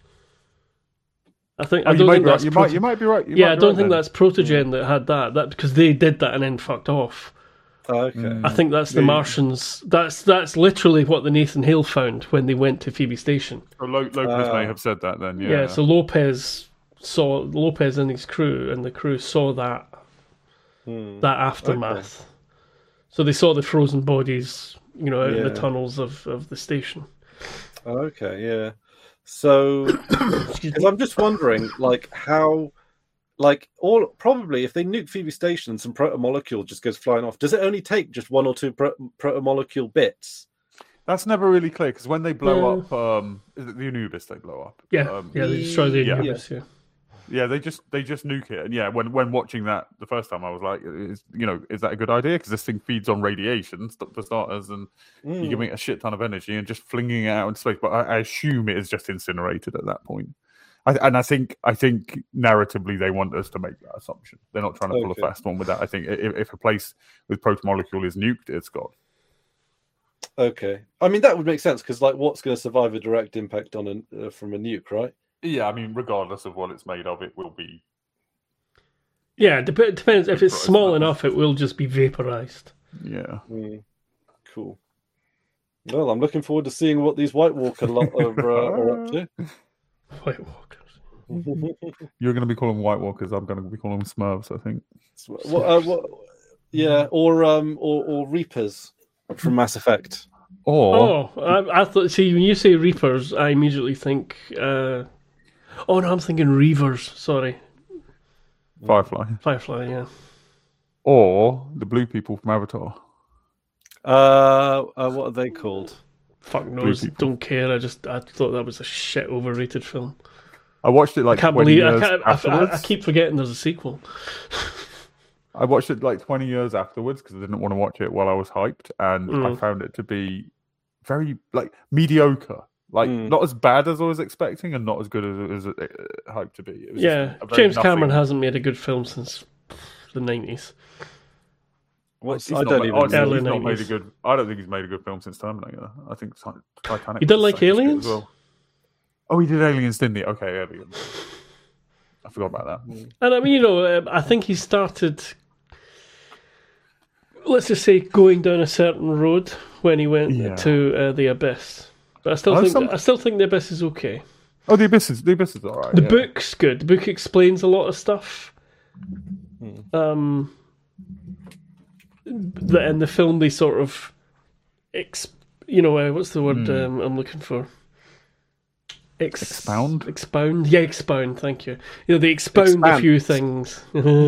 I think Oh, I you don't might think be right. that's You Proto- might. You might be right. You yeah, might I be don't right think then. that's Protogen that had that. That because they did that and then fucked off. Oh, okay. Mm. I think that's the They- Martians. That's that's literally what the Nathan Hale found when they went to Phoebe Station. So Lo- Lopez Ah. may have said that then. Yeah. Yeah, so Lopez saw Lopez and his crew, and the crew saw that Hmm. that aftermath. So they saw the frozen bodies, you know, out in the Yeah. tunnels of, of the station. Oh, okay, yeah. So, because I'm just wondering, like, how, like, all probably if they nuke Phoebe Station and some protomolecule just goes flying off, does it only take just one or two pro- protomolecule bits? That's never really clear because when they blow Yeah. up, um, is it the Anubis they blow up? Yeah, Um, yeah, they destroy the yeah. Anubis, yeah. Yeah, they just they just nuke it, and yeah, when when watching that the first time, I was like, is, you know, is that a good idea? Because this thing feeds on radiation st- for starters, and Mm. you're giving it a shit ton of energy and just flinging it out into space. But I, I assume it is just incinerated at that point. I, and I think I think narratively they want us to make that assumption. They're not trying to pull Okay. a fast one with that. I think if, if a place with protomolecule is nuked, it's gone. Okay, I mean that would make sense because, like, what's going to survive a direct impact on a uh, from a nuke, right? Yeah, I mean, regardless of what it's made of, it will be. Yeah, it dep- it depends. If it's Vaporized small enough. enough, it will just be vaporized. Yeah. Mm. Cool. Well, I'm looking forward to seeing what these White Walker lot are, uh, are up to. White Walkers. You're going to be calling White Walkers. I'm going to be calling them Smurfs, I think. what, uh, what, yeah, or um, or, or Reapers from Mass Effect. Or Oh, I, I thought. See, when you say Reapers, I immediately think. Uh, oh no, I'm thinking Reavers. Sorry, Firefly. Firefly. Yeah. Or the blue people from Avatar. Uh, uh, what are they called? Fuck knows. people. Don't care. I just I thought that was a shit overrated film. I watched it like I can't twenty believe. I, years can't, I, afterwards. I, I keep forgetting there's a sequel. I watched it like twenty years afterwards because I didn't want to watch it while I was hyped, and I Mm. found it to be very like mediocre. Like Mm. not as bad as I was expecting, and not as good as it was uh, hyped to be. It was Yeah, just a very James nothing- Cameron hasn't made a good film since the nineties. What's, He's I not don't ma- even. honestly, Early he's not made a nineties. good. I don't think he's made a good film since Terminator. I think Ti- Titanic. You was didn't the like second skit Aliens? as well. Oh, he did Aliens, didn't he? Okay, there we go. I forgot about that. And I mean, you know, um, I think he started. Let's just say going down a certain road when he went Yeah. to uh, the Abyss. But I still Oh, think some- I still think the Abyss is okay. Oh, the Abyss is the Abyss is all right. The yeah. book's good. The book explains a lot of stuff. Um, the, in the film, they sort of, ex, you know, uh, what's the word um, I'm looking for? Ex- Expound? Expound. Yeah, expound. Thank you. You know, they expound a Expand. few things.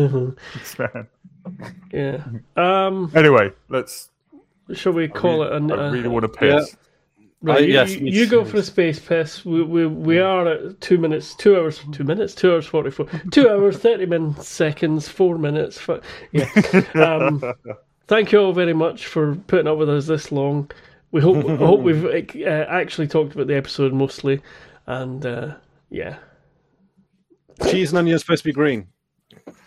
yeah. Um, Anyway, let's. shall we call it? An, I uh, really want to piss. Right, Uh, you, yes, you, me you go too. for the space piss. We we we are at two minutes, two hours, two minutes, two hours forty four, two hours thirty minutes, seconds, four minutes. For, yeah. Um, thank you all very much for putting up with us this long. We hope I hope we've uh, actually talked about the episode mostly, and uh, yeah, Cheese and onion are supposed to be green.